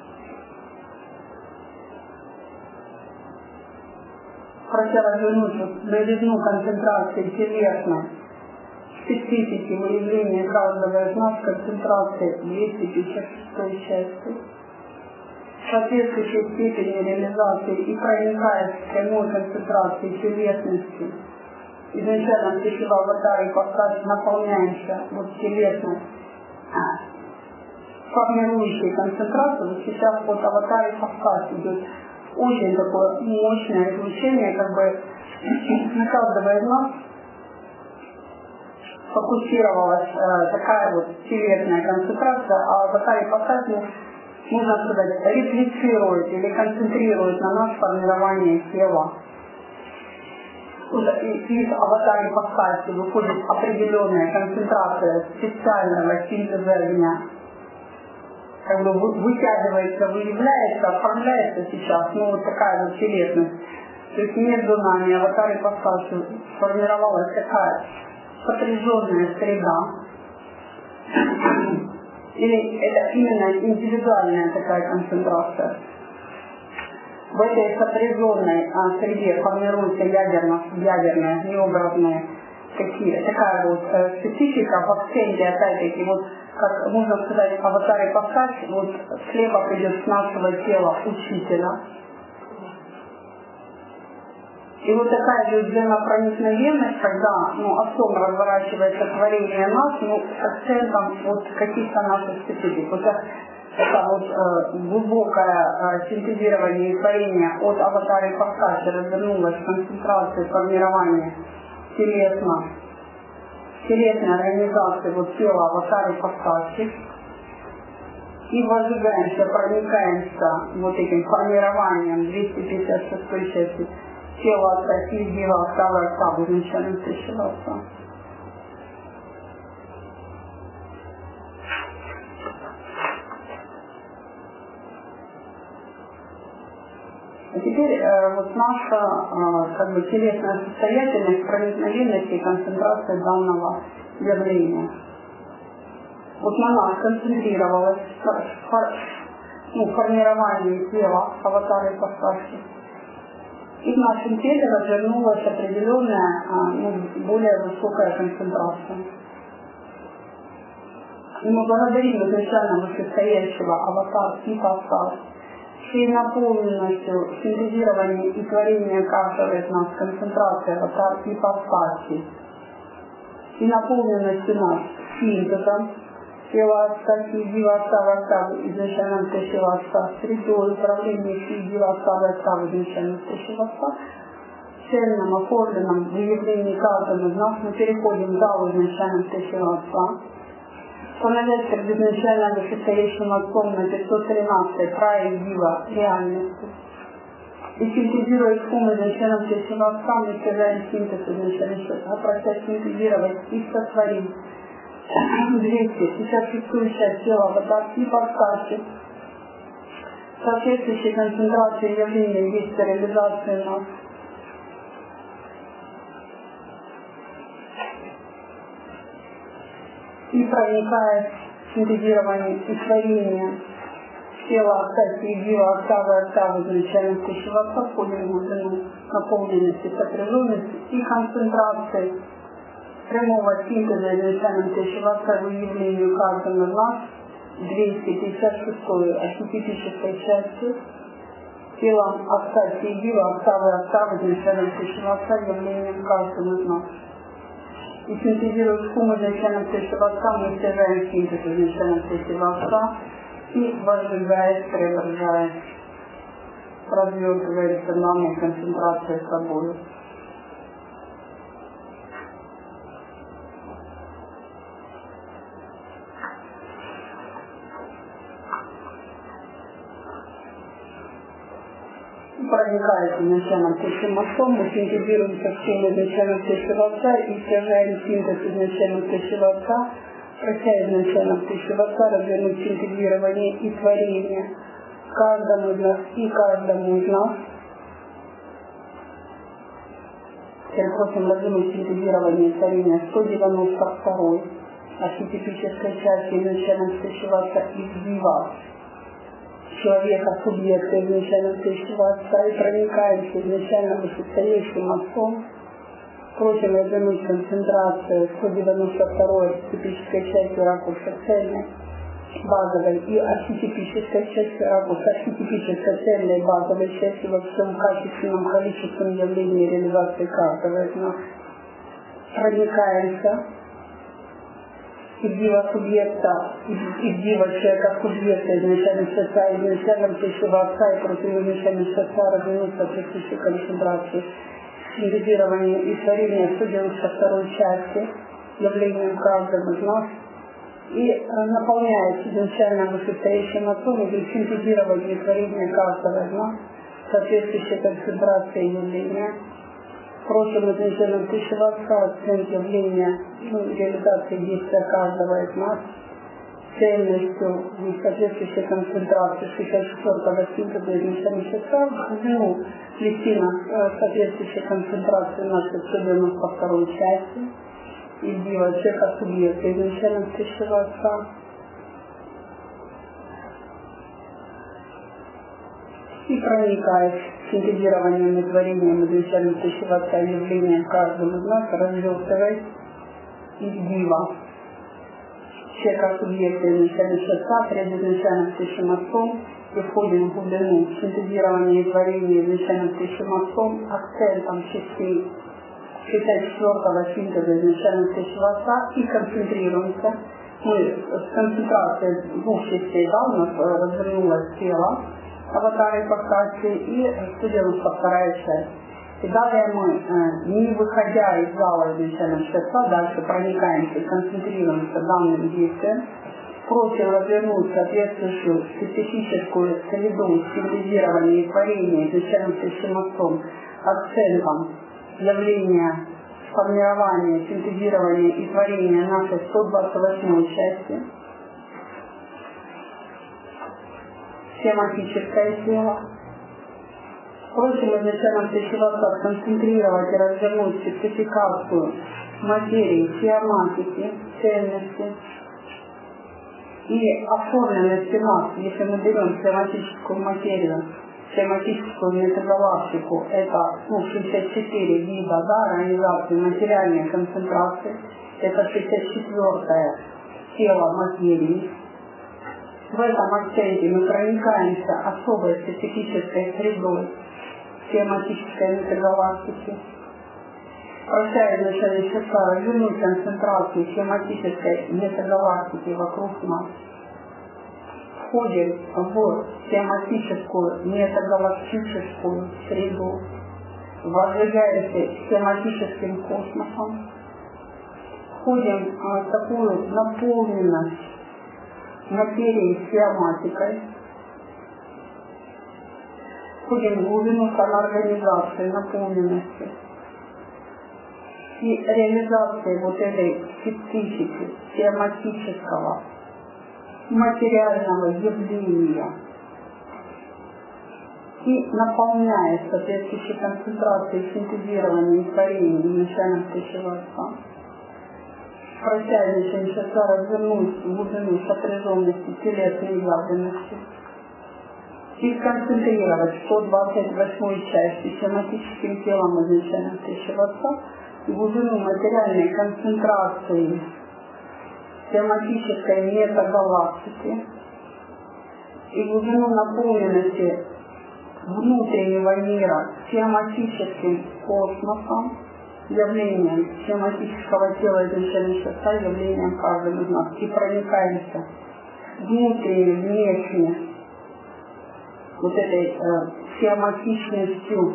Прося развернуть новизну концентрации телесной, специфики выявления каждого из нас концентрации 256 части, соответствующей степени реализации и проникая в прямой концентрации телесности, изначально тысячего аватара ипостаси наполняемся вот телесной формирующей концентрацию, вот сейчас от аватара ипостаси идет очень такое мощное излучение, как бы на каждого из нас фокусировалась такая вот телесная концентрация, а аватар ипостаси, можно сказать, реплицирует или концентрирует на нас формирование тела. Из аватара ипостаси выходит определенная концентрация специального синтеза огня, как бы вытягивается, выявляется, оформляется сейчас, ну вот такая вот телесность. То есть между нами аватар ипостаси сформировалась такая сопряженная среда, или это именно индивидуальная такая концентрация. В этой сопряженной среде формируется ядерная, необразная такая вот специфика в акценте, опять-таки, вот, как можно сказать, аватар ипостаси, вот слева придет с нашего тела учителя, И вот такая же взаимопроникновенность, когда отцом разворачивается творение нас, акцентом вот каких-то наших специфик. Вот это вот глубокое синтезирование и творение от аватара ипостаси развернулось в концентрации формирования телесной организации вот тела аватара ипостаси. И возжигаемся, проникаемся вот этим формированием 256 части тела отца, Сиддива, октавы, октавы, изначально тысячего отца. А теперь вот наша телесная состоятельность, проникновенность и концентрация данного явления. Вот на нас концентрировалось формирование тела аватара ипостаси. И в нашем теле развернулась определенная, более высокая концентрация. И мы благодарим изначально вышестоящего аватара ипостаси, всей наполненностью синтезирования и творения каждого из нас концентрации аватара ипостаси и наполненностью нас синтезом тела отца, Сиддива, октавы, октавы, изначально тысячего отца, средой управления Сиддива, октавы, октавы, изначально тысячего отца, цельным, оформленным выявлении каждого из нас мы переходим в зал изначально тысячего отца, становясь перед изначально вышестоящим отцом на 513 праедива реальности. И синтезируя ум изначально тысячего отца, мы связаем синтез изначально, процесс синтезировать и сотворить 256 часть тела аватара ипостаси, соответствующей концентрации явления есть реализация нас. И проникает в синтезирование и творение тела отца, Сиддива, октавы, изначально тысячего отца, входим в глубину наполненности, сопряженности и концентрации прямого синтеза изначально тысячего отца выявлению каждого из нас 256 архетипической части телом отца, Сиддива, октавы, изначально тысячего отца явлением каждого из нас. И синтезируя ум изначально тысячего отца, мы стяжаем синтез изначально тысячего отца и возжигаясь, преображаясь, развертывается данной концентрацией с собой. Проникает изначально тысячим отцом, мы синтезируемся в силу изначально тысячего отца и стяжаем синтез изначально тысячего отца, прося изначально тысячего отца развернуть синтезирование и творение каждому из нас и каждому из нас. Теперь просим развернуть синтезирование и творение 192 архетипической части изначально тысячего отца из Дива, человека, субъекта изначально тысячего отца, и проникаемся изначально вышестоящим отцом, просим развернуть концентрацию 192 архетипической части ракурса цельной, базовой и архетипической части ракурса архетипической цельной базовой части во всем качественном количественном явлении реализации каждого из нас. Проникаемся из дива субъекта, из дива человека субъекта, изначально отца, изначально тысячего отца, и против изначально отца развернуть соответствующей концентрации, синтезирование и творение 192 части, явлением каждого из нас, и наполняет изначально вышестоящим отцом и синтезирование и творение каждого из нас, соответствующей концентрации явления. Просим изначально тысячего отца оценить явления реализации действия каждого из нас цельностью и соответствующей концентрации 64-го синтеза изначально отца в глубину листина соответствующей концентрации нашей 192 части из дива человека субъекта изначально тысячего отца. И проникает синтезированием и творением изначально тысячего отца явлением каждому из нас, развертываясь из дива все как субъекты изначально шеста перед изначальным тысячим отцом и входим в глубину синтезирования и творения изначальным тысячим отцом, акцентом частей 64-го синтеза изначального тысячего отца и концентрируемся. Мы с концентрацией двух частей, да, у нас развернулось тело, аватары ипостаси и студируется вторая часть. И далее мы, не выходя из зала изначального шеста, дальше проникаемся и концентрируемся данным действием, просим развернуть соответствующую специфическую среду стабилизирования и творения изначальным тысячим отцом акцентом явления, формирования, синтезирования и творения нашей 128 части, схематическое тело. Просим изначально тысячеватца концентрировать и развернуть спецификацию материи, схематики, ценности и оформленности нас, если мы берем схематическую материю, схематическую метагалактику, это 64 вида, да, организации материальной концентрации, это 64-е тело материи. В этом акценте мы проникаемся особой специфической средой схематической метагалактики. Прощая изначально часа развернуть концентрацию схематической метагалактики вокруг нас. Входим в схематическую метагалактическую среду, возжигаемся схематическим космосом, входим в такую наполненность материей схематикой, входим в глубину самоорганизации, наполненности и реализации вот этой специфики схематического материального явления и наполняя соответствующей концентрацией синтезирования и творения изначально тысячего отца. Прощая изначально часа развернуть глубину сопряженности телесной явленности и сконцентрировать 128 части схематическим телом изначально тысячего отца глубину материальной концентрации схематической метагалактики и глубину наполненности внутреннего мира схематическим космосом, явлением схематического тела изначально шеста, явлением каждого из нас. И проникаемся внутренне, внешне вот этой схематичностью,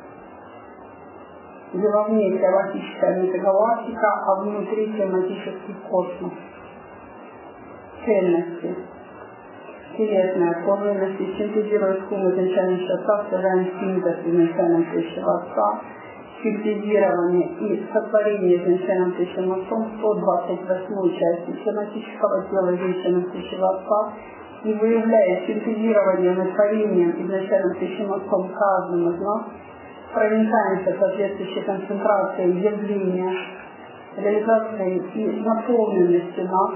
где вовне схематическая метагалактика, а внутри схематический космос. Цельности, телесной оформленности, синтезируя сумму изначального шеста, сажаем синтез изначального тысячего отца, синтезирование и сотворение изначальным тысячным отцом 128 части схематического тела изначального тысячего отца и выявляя синтезированием и творением изначальным тысячным отцом каждым из нас, проникаемся соответствующей концентрацией явления, реализацией и наполненности нас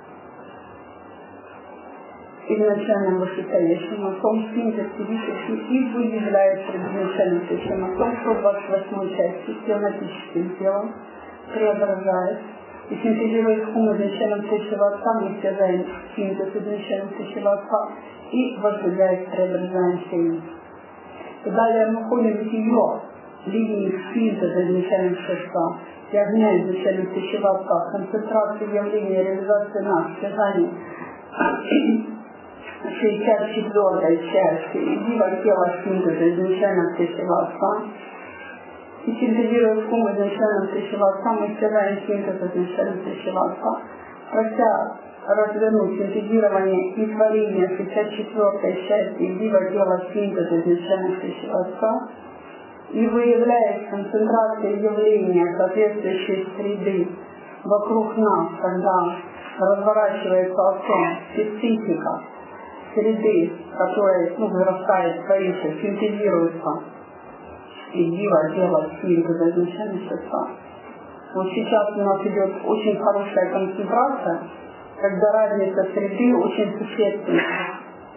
изначальным вышестоящим отцом, синтез физический и выявляет перед изначальным тысячным отцом 128 части схематическим телом, преображает и синтезирует ум изначальным тысячего отца, мы связаем синтез изначальным тысячего отца и возжигает, преображаемся им. И далее мы ходим в ее линии синтеза изначального шеста и огня изначального тысячего отца, концентрации явления, реализации нас, связания 64-й части дива тела синтеза изначального тысячего отца и синтезируя ум изначального тысячего отца, мы связаем синтез изначального тысячего отца, прося развернуть синтезирование и творение 64-й части дива тела синтеза изначального тысячего отца и выявляет концентрацию явления соответствующей среды вокруг нас, когда разворачивается отцом специфика среды, которая вырастает, творится, синтезируется и дива тела синтеза изначального шеста. Вот сейчас у нас идет очень хорошая концентрация, когда разница среды очень существенная.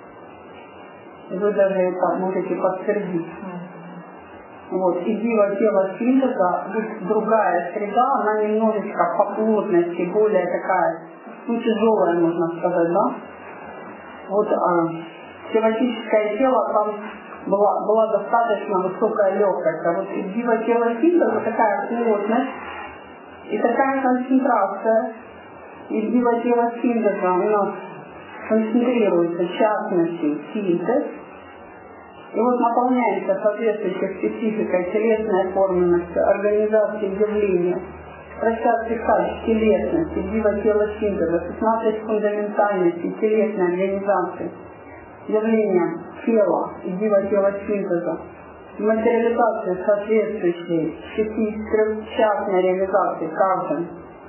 Вы даже это можете подтвердить. Вот. И дива тела синтеза, другая среда, она немножечко по плотности более такая ну, тяжелое, можно сказать, да? Вот психотическое тело, там была достаточно высокая легкость, а вот дива-тело-синтеза такая плотность и такая концентрация, и дива-тело-синтеза у нас концентрируется в частности синтез, и вот наполняется соответствующей спецификой телесной оформленности, организации явления, расчетки качеств телесности, дива-тело-синтеза, 16 фундаментальностей телесной организации, явления тела и дива-тело-синтеза, материализации соответствующей 6-3-частной реализации каждым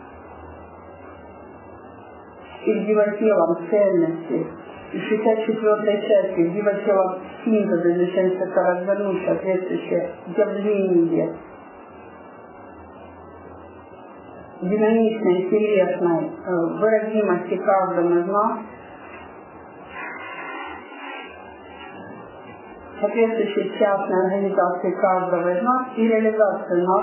и дива-телом цельности, и 64-й части дива-телом синтеза изначально развернуть соответствующее явление динамичной, интересной выразимости каждого из нас, соответствующей частной организации каждого из нас и реализации нас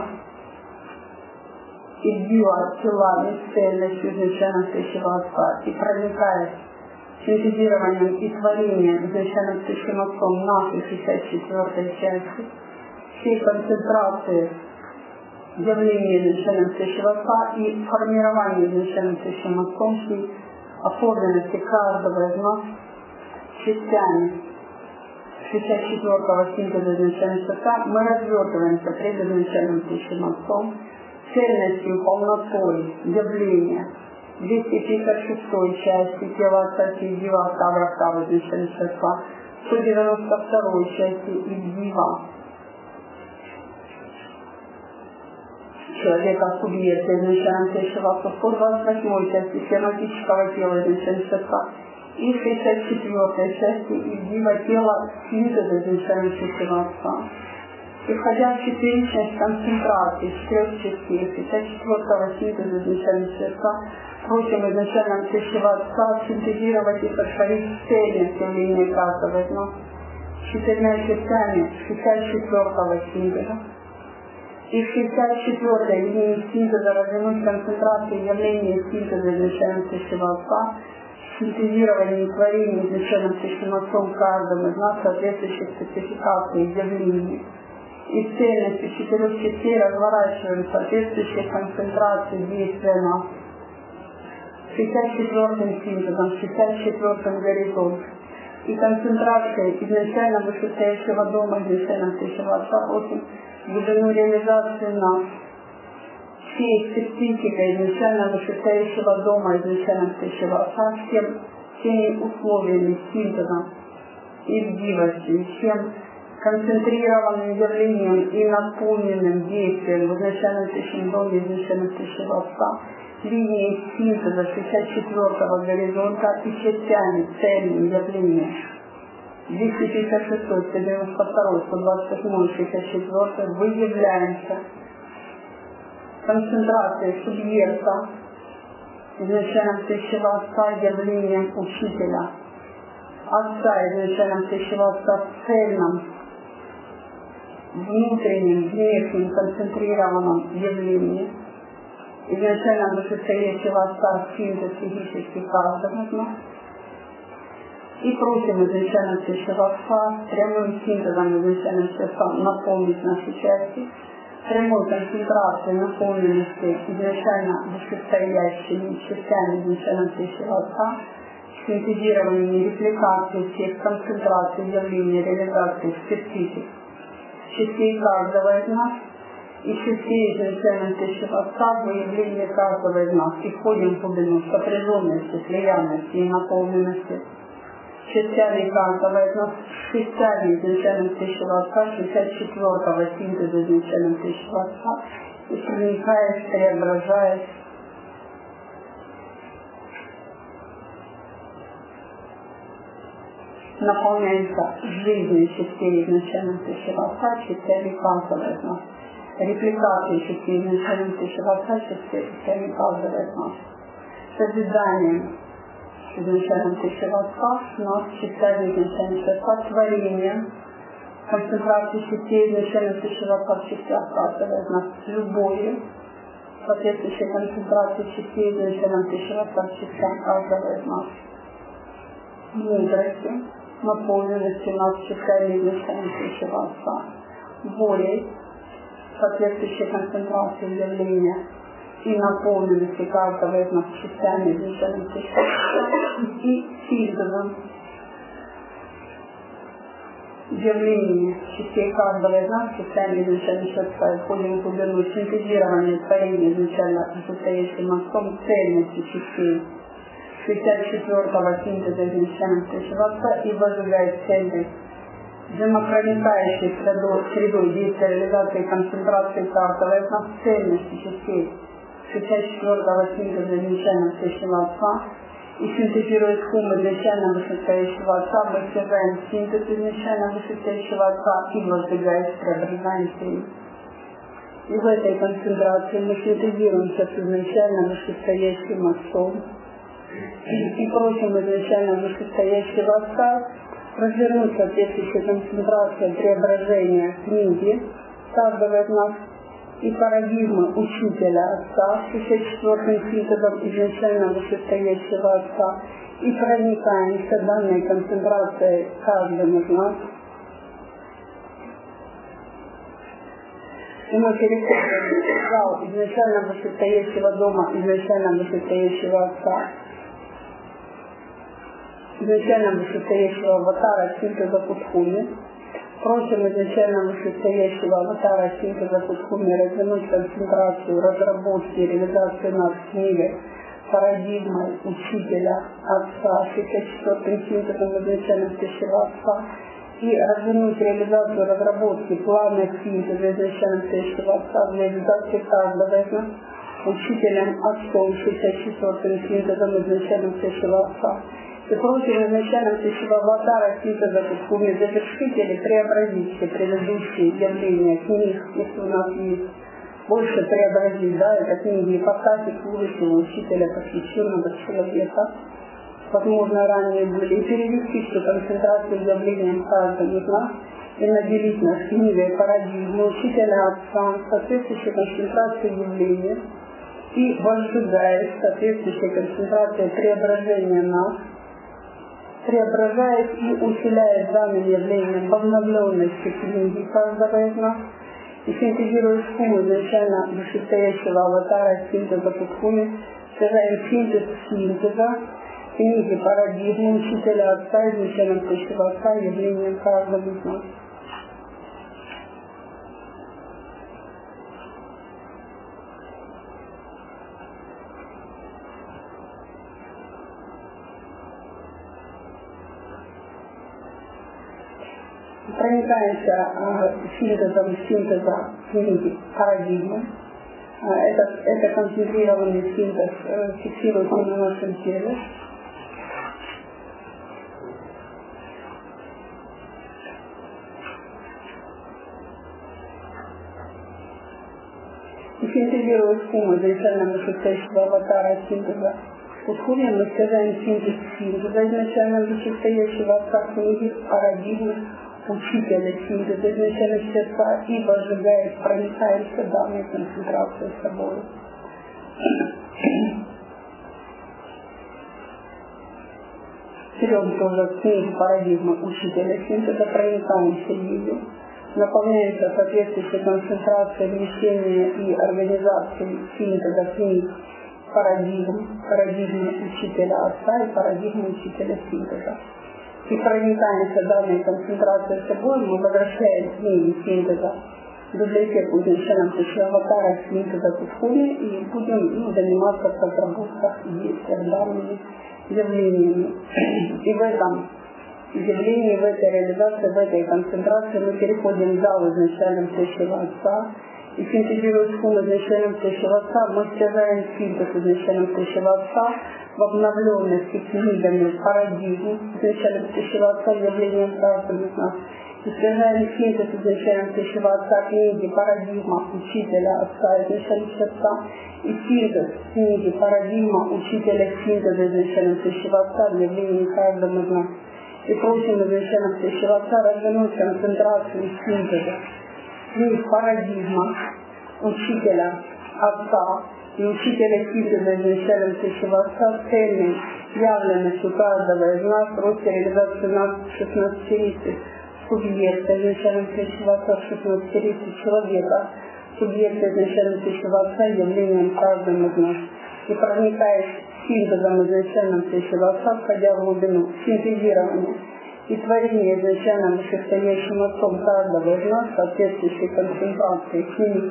и дива телами цельностью изначального вещества и проникает синтезированием и творением изначальным сущим отцом нашей 64-й части, всей концентрации явления изначальным сущим отца и формирования изначальным сущим отцом всей оформленности каждого из нас частями 64-го синтеза изначального отца, мы развертываемся пред изначальным сущим отцом, цельностью, полнотой явления 256 части тела отца и дива октава изначального отца, 192 части и дива человека субъекта изначального сущего отца, 128 части схематического тела изначального отца и 64 части и дива тела синтеза изначального сущего отца. И входя в четыричность концентрации 4 частей 64-го синтеза изначального отца, просим изначального сущего отца синтезировать и сотворить цельность явления каждого из нас 4 частями 64-го синтеза. И в 64-й линии синтеза развернуть концентрации явления синтеза изначального сущего отца, синтезирование и творение изначальным сущим отцом каждому из нас соответствующих спецификаций явлений. И цельностью 4 частей разворачиваем соответствующие концентрации действия нас. 64-м синтезом, 64-м горизонт. И концентрацией изначально вышестоящего дома, изначально сущего отца, просим глубину реализации нас. Всей спецификой изначально вышестоящего дома, изначально сущего отца, всеми условиями синтеза и сдивости, всем концентрированным явлением и наполненным действием в изначальном сущем доме, изначально сущего отца, линией синтеза 64-го горизонта и частями цельным явлением 256, 192, 128, 64 выявляемся концентрацией субъекта изначальным сущего отца явлением учителя, отца изначальным сущего отца в цельном внутреннем, внешнем, концентрированном явлении, изначально вышестоящего отца синтез физически каждого из нас, и просим изначально сущего отца прямым синтезом изначально сущего наполнить наши части, прямой концентрацией наполненности изначально вышестоящими частями изначально сущего отца, синтезированием и репликацией всех концентраций явления, реализации специфик частей каждого из нас и частей изначально сущего отца, выявление каждого из нас, и входим в глубину сопряженности, слиянности и наполненности частями каждого из нас, частями изначально сущего отца, 64-го синтеза изначально сущего отца, и проникаясь, преображаясь наполняется жизнью частей изначально сущего отца, частями каждого из нас. Репликацией частей изначально сущего отца, частями каждого из нас. Созиданием изначально сущего отца, нас частями изначально сущего отца, творением, концентрацией частей изначально сущего отца в частях каждого из нас, любовью, соответствующей концентрации частей изначального пищевого частям каждого из нас. Мудрости, наполненности нас частями изначального пищевого волей, соответствующей концентрации явления и наполненности каждого из нас частями изначального пищевого и синтезом явления частей каждого из нас частями изначального пищевого входим в глубину синтезирования творения изначально состоящим мостом цельности частей 64-го синтеза изначального пищевого и возжигает цельность взаимопроникающей средой действия реализации и концентрации каждого из нас цельности частей 64-го синтеза изначального пищевого и синтезируя хум изначально вышестоящего отца, мы связаем синтез изначально вышестоящего отца и воздвигаем, преобразуемся им. И в этой концентрации мы синтезируемся с изначально вышестоящим отцом и просим изначально вышестоящего отца развернуть соответствующую концентрацию преображения книги каждого из нас и парадигмы учителя отца, 64-м синтезом изначально вышестоящего отца, и проникаемся данной концентрацией каждым из нас. И мы переходим в зал изначально вышестоящего дома, изначально вышестоящего отца, изначально вышестоящего аватара синтеза Кутхуми. Просим изначально вышестоящего аватара синтеза Кутхуми развернуть концентрацию разработки и реализации нас книги парадигмой учителя отца, 64-м синтезом изначально пищевого отца, и развернуть реализацию разработки плана синтеза изначально пищевого отца для реализации каждого из нас учителем отцом, 64-м синтезом изначально пищевого отца. И просим изначально пищевого аватара синтеза Кутхуми завершить или преобразить все предыдущие явления книг, если у нас есть больше преобразить, да, это книги эпохи служащего учителя, посвященного человека, возможно, ранее были, и перевести всю концентрацию явлением каждого из нас и наделить нас книгой парадигмы учителя отца, соответствующей концентрации явления и возжигает соответствующей концентрацией преображения нас, преображает и усиляет данным явлением обновленности книги каждого из нас и синтезирует хум изначально вышестоящего аватара синтеза Кутхуми, связаем синтез синтеза, книги парадигмы учителя отца, изначально пищевого отца, явлением каждого из нас. Проникаемся синтезом синтеза книги парадигмы. Это концентрированный синтез фиксируется на нашем теле. И синтезируя хум изначально вышестоящего аватара синтеза Кутхуми, мы сказаем синтез синтеза изначально вышестоящего отца книги парадигмы учителя синтеза изначально сердца и возжигает, проникаемся данной концентрацией с собой. Берем тоже книгу парадигмы учителя синтеза, проникаемся ею, наполняемся соответствующей концентрацией внесения и организации синтеза книг парадигмы учителя отца и парадигмы учителя синтеза. И проникаемся данной концентрацией с собой, мы возвращаем книги синтеза в библиотеку изначального пищевого аватара синтеза Кутхуми и будем заниматься в разработках и действиях данными явлениями. И в этом явлении, в этой реализации, в этой концентрации мы переходим в зал изначального пищевого отца и синтезируя хум изначального пищевого отца, мы связаем синтез изначального пищевого отца в обновленности книгами парадигм изначально пищевого отца явлением каждого из нас. И связаем синтез изначально пищевого отца книги парадигма учителя отца изначально отца и синтез книги парадигма учителя синтеза изначально пищевого отца явлением каждого из нас. И просим изначально пищевого отца развернуть концентрацию синтеза книг парадигма учителя отца и учителя синтеза изначальным тысячего Отца цельной явленностью каждого из нас в росте реализации нас 16-летия субъекта изначальным тысячего Отца 16-летия человека, субъекта изначальным тысячего Отца явлением каждым из нас. И проникаясь синтезом изначальным тысячего Отца, входя в глубину синтезирования и творения изначально вышестоящим Отцом каждого из нас, соответствующей концентрации к ним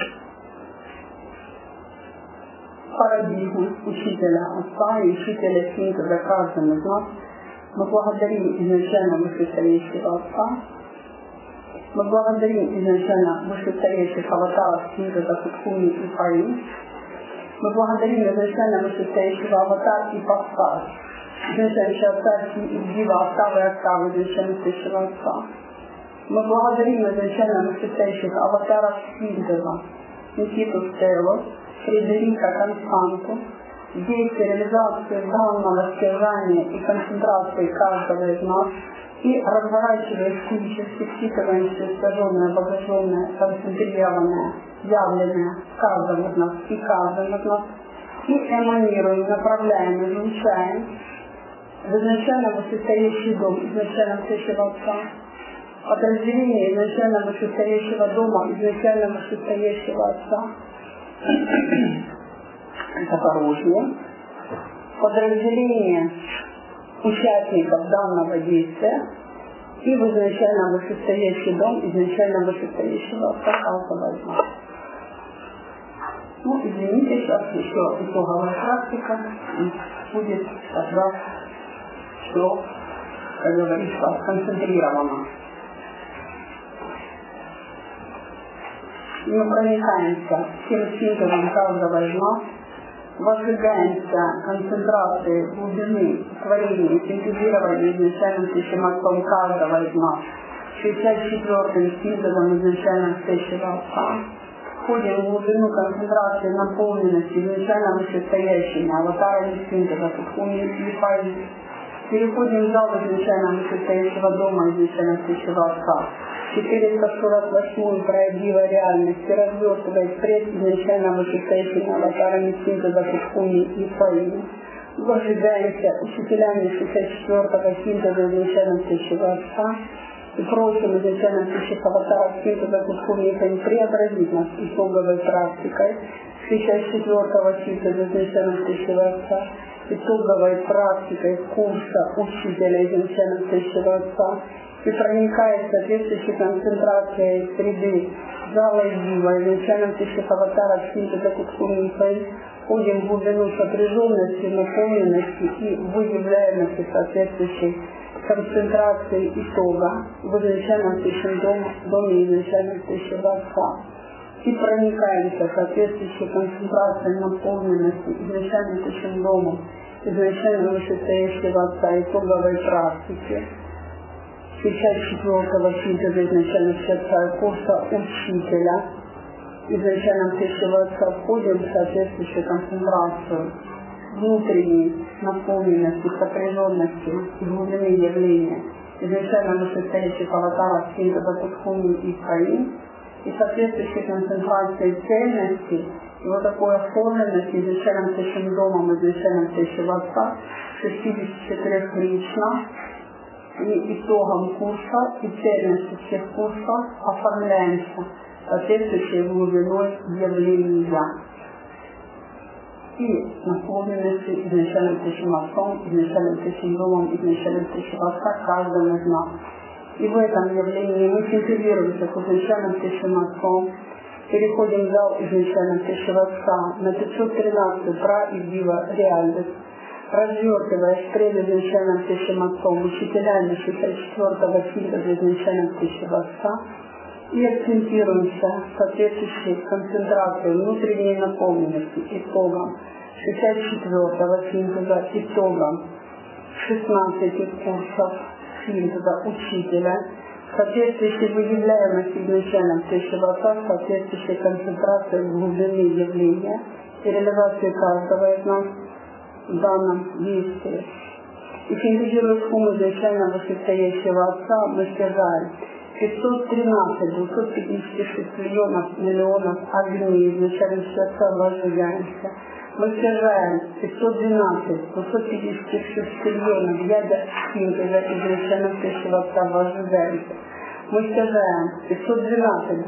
парадигмы учителя Отца и учителя синтеза каждым из нас, мы благодарим изначально вышестоящего Отца, мы благодарим изначально вышестоящих аватаров синтеза Кутхуми и Пари, мы благодарим изначально вышестоящего аватар и Паскаль, изначальный Отца и Дива, Октавы и Октавы изначально вышестоящего Отца. Мы благодарим изначально вышестоящих аватаров синтеза Никиту Стеллу, Фредерика Константу, действия реализации данного стяжания и концентрации каждого из нас и разворачивая физически впитывающее, стяженное, обогащенное, концентрированное, явленное каждым из нас и каждым из нас, и эманируем, направляем, излучаем в изначально вышестоящий дом, изначально вышестоящего Отца, подразделение изначально вышестоящего дома, изначально вышестоящего Отца, это оружие, подразделение участников данного действия и в изначально вышестоящий дом, изначально вышестоящего Отца каждого из нас. Ну, извините, сейчас еще итоговая практика будет тогда все, как говорится, сконцентрировано. Мы проникаемся всем синтезом каждого из нас, возжигаемся концентрацией глубины творения и синтезирования изначальным тысячим Отцом каждого из нас, 64-м синтезом изначально тысячего Отца, входим в глубину концентрации наполненности изначально вышестоящими аватарами синтеза Кутхуми и Пари, переходим в зал изначально вышестоящего дома изначально тысячего Отца, 448 проявила реальности, развертываясь пред изначально вышестоящими аватарами синтеза Кутхуми и Пари. Возжигаемся учителями 64-го синтеза изначально тысячего Отца и просим изначально тысяч аватаров синтеза Кутхуми и Пари преобразить нас итоговой практикой 64-го синтеза изначально тысячего Отца, итоговой практикой курса учителя изначально тысячего Отца и проникает соответствующей концентрацией среды зала и дива, изначально тысяч аватаров синтеза Кутхуми и Пари, входим в глубину сопряженности, наполненности и выявляемости соответствующей концентрации итога в изначальном тысячном доме изначально тысячего Отца и проникаемся соответствующей концентрацией наполненности изначальным тысячным домом изначально вышестоящего Отца итоговой практики 64-го синтеза изначально сердца курса учителя изначально тысячего Отца входим в соответствующую концентрацию внутренней наполненности, сопряженности, глубины явления изначально вышестоящих аватаров синтеза Кутхуми и Пари и соответствующей концентрации цельности и вот такой оформленности изначальным тысячным домом изначально тысячего Отца 64 лично и итогом курса и цельности всех курсов оформляемся соответствующей глубиной явления и наполненности изначальным тысячным Отцом, изначальным тысячным домом, изначальным тысячего Отца каждым из нас. И в этом явлении мы синтезируемся с изначальным тысячным Отцом, переходим в зал изначальным тысячего Отца на 513 пра и дива реальность, развертываясь пред изначальным тысячим Отцом, учителями 64-го синтеза изначальным тысячего Отца и акцентируемся соответствующей концентрацией внутренней наполненности итогом 64-го синтеза, итогом 16 курсов синтеза учителя, соответствующей выявляемости изначальным тысячего Отца, соответствующей концентрации глубины явления и реализации каждого из нас в данном действии. И синтезируя сумму изначально вышестоящего Отца, мы стяжаем 513 256 миллионов огней изначально сердца возжигаемся. Мы стяжаем 512 256 миллионов ядер синтеза изначально сердца возжигаемся. Мы стяжаем 512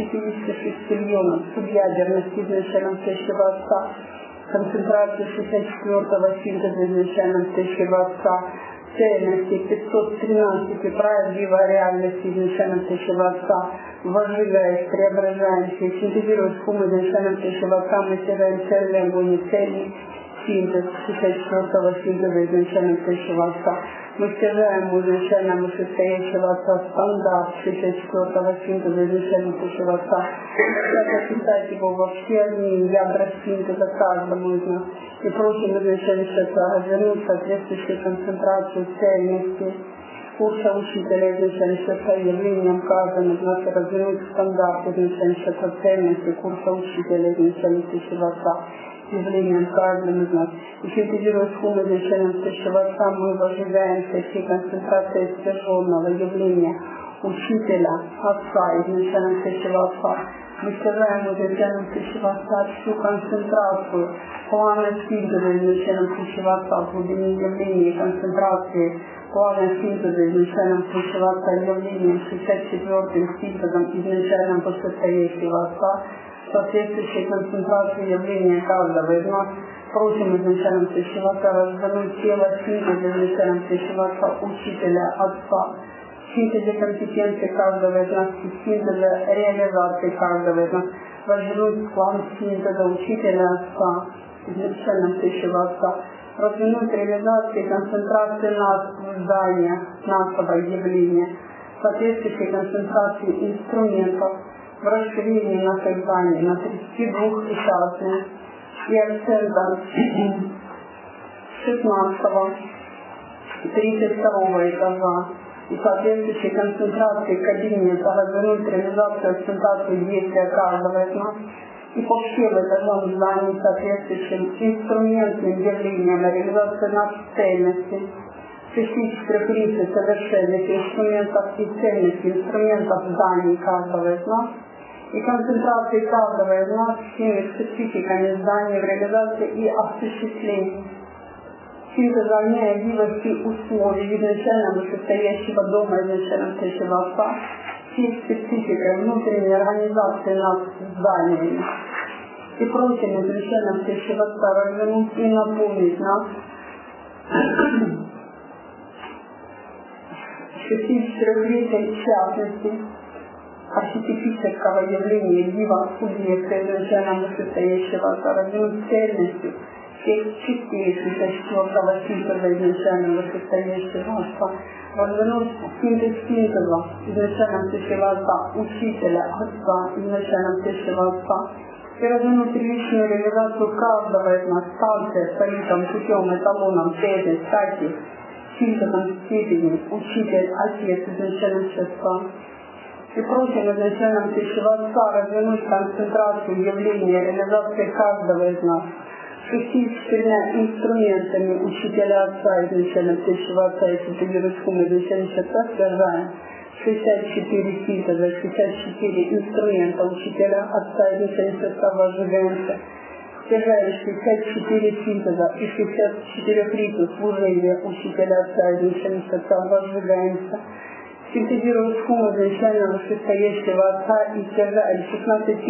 256 миллионов субъядерности изначально сердца, концентрацию 64-го синтеза изначально сердца, цельности 513 правдивой реальности изначально Отца, возжигаешь, преображаемся, синтезируешь хум изначально Отца, мы стяжаем цельный огонь и цельный синтез 64-го синтеза изначально Отца. Мы стяжаем изначально вышестоящего Отца стандарт 64-го синтеза изначально Отца. Как описать его во все одни ядра синтеза каждому из нас. И прочим изначально Отца развернуть соответствующую концентрацию цельности курса учителя изначально Отца явлением каждому из нас развернуть стандарт изначально Отца цельности курса учителя изначально Отца. Явлением каждым из нас. И синтезируя хум изначально Отца, мы возжигаемся всей концентрацией стяженного явления учителя Отца, изначально Отца. Мы стяжаем изначально Отца всю концентрацию плана синтеза изначально Отца в глубине явления концентрации плана синтеза изначально Отца явлением 64-м синтезом изначально вышестоящего Отца, соответствующей концентрации явления каждого из нас, просим изначально Отца развернуть тело синтеза изначально Отца, учителя Отца, синтезе компетенции каждого из нас и синтеза реализации каждого из нас, развернуть план синтеза учителя Отца, изначально Отца, развернуть реализации концентрации нас в здании нашего явления, соответствующей концентрации инструментов, в расширении на создание на 32 этажных и акцентом 16-го и 32-го этажа и соответствующей концентрации кабинета развернуть реализацию акцентации действия каждого из нас и по всем этажам зданий соответствующим инструментным явлениям реализации нас цельности 64 совершенных инструментов и цельных инструментов зданий каждого из нас и концентрации каждого из нас всеми спецификами зданий в реализации и осуществлении синтеза необъявности условий изначально вышестоящего дома изначально Отца, всей спецификой внутренней организации нас зданиями и прочим изначально Отца развернуть и наполнить нас 64-летней частности архетипического явления Дива субъекта изначально вышестоящего Отца, развернуть цельностью всех частей 64-го синтеза изначально вышестоящего Отца, развернуть синтез синтеза изначально Отца, учителя Отца, изначально Отца, и развернуть личную реализацию каждого из нас, станция, столицам, путем, эталоном, тезис, стати, синтезом степени, учитель, отец, изначально Отца. И прочим изначально Отца развернуть концентрацию явления реализации каждого из нас 64 инструментами учителя Отца, изначально Отца, и синтезируя хум изначально Отца, стяжаем 64 синтеза, 64 инструмента учителя Отца, изначально Отца, возжигаемся. Стяжаем 64 синтеза и 64 риту служения учителя Отца, изначально Отца, возжигаемся. Синтезируя хум изначально вышестоящего Отца и стяжаем 16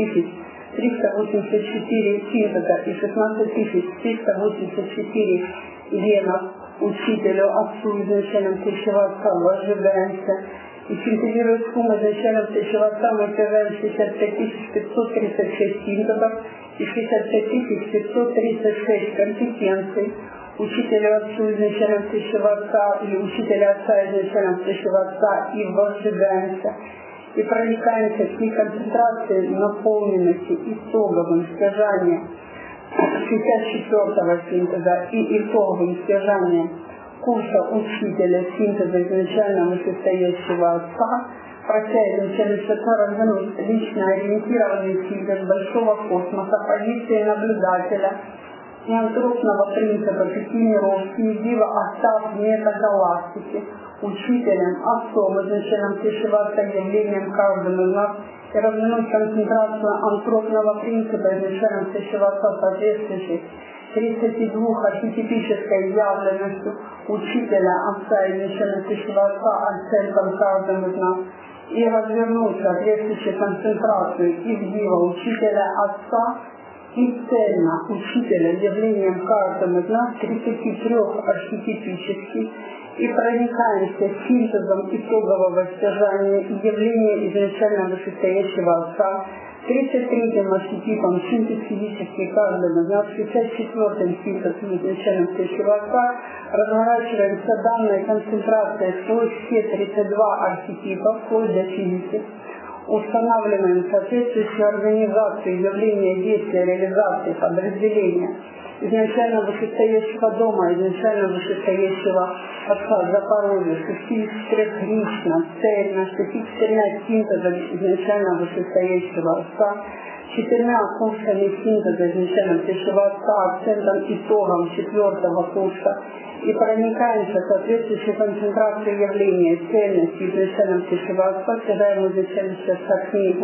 384 синтеза и 16 384 венов учителю Отцу изначально Отца, возжигаемся. И синтезируя хум изначально Отца, мы стяжаем 65 536 синтезов и 65 536 компетенций учителя Отцу изначально Отца и учителя Отца изначально Отца и возжигаемся. И проникаемся всей концентрацией наполненности итоговым стяжанием 64-го синтеза и итоговым стяжанием курса учителя синтеза изначально вышестоящего Отца, прося изначально Отца развернуть лично ориентированный синтез большого космоса, позиции наблюдателя и антропного принципа 5 миров, Дива, остав метагалактики, учителем, отцом, изначальным Тешивата, явлением каждым из нас, и развернуть концентрацию антропного принципа, изначальным Тешивата, соответствующей 32 архетипической явленностью учителя, отца, изначальным Тешивата, акцентом каждым из нас, и развернуть соответствующую концентрацию Ивдива, учителя, отца, и цельно учителя явлением каждым из нас 33 архетипических, и проникаемся синтезом итогового стяжания и явления изначально вышестоящего Отца, 33-м архетипом синтез физический каждого из нас, 64-м синтезом изначально вышестоящего Отца, разворачиваемся данной концентрацией сквозь все 32 архетипа, вплоть до физики, устанавливаем соответствующую организацию явления, действия, реализации, подразделения изначально вышестоящего дома, изначально вышестоящего Отца, Запорожья, 63 лично, цельно, 64 синтеза изначально вышестоящего Отца, 4 курсами синтеза изначально вышестоящего Отца, акцентом итогом 4-го курса, и проникаемся соответствующей концентрацией явления, цельности изначально вышестоящего Отца, читаем изначально сейчас книгу,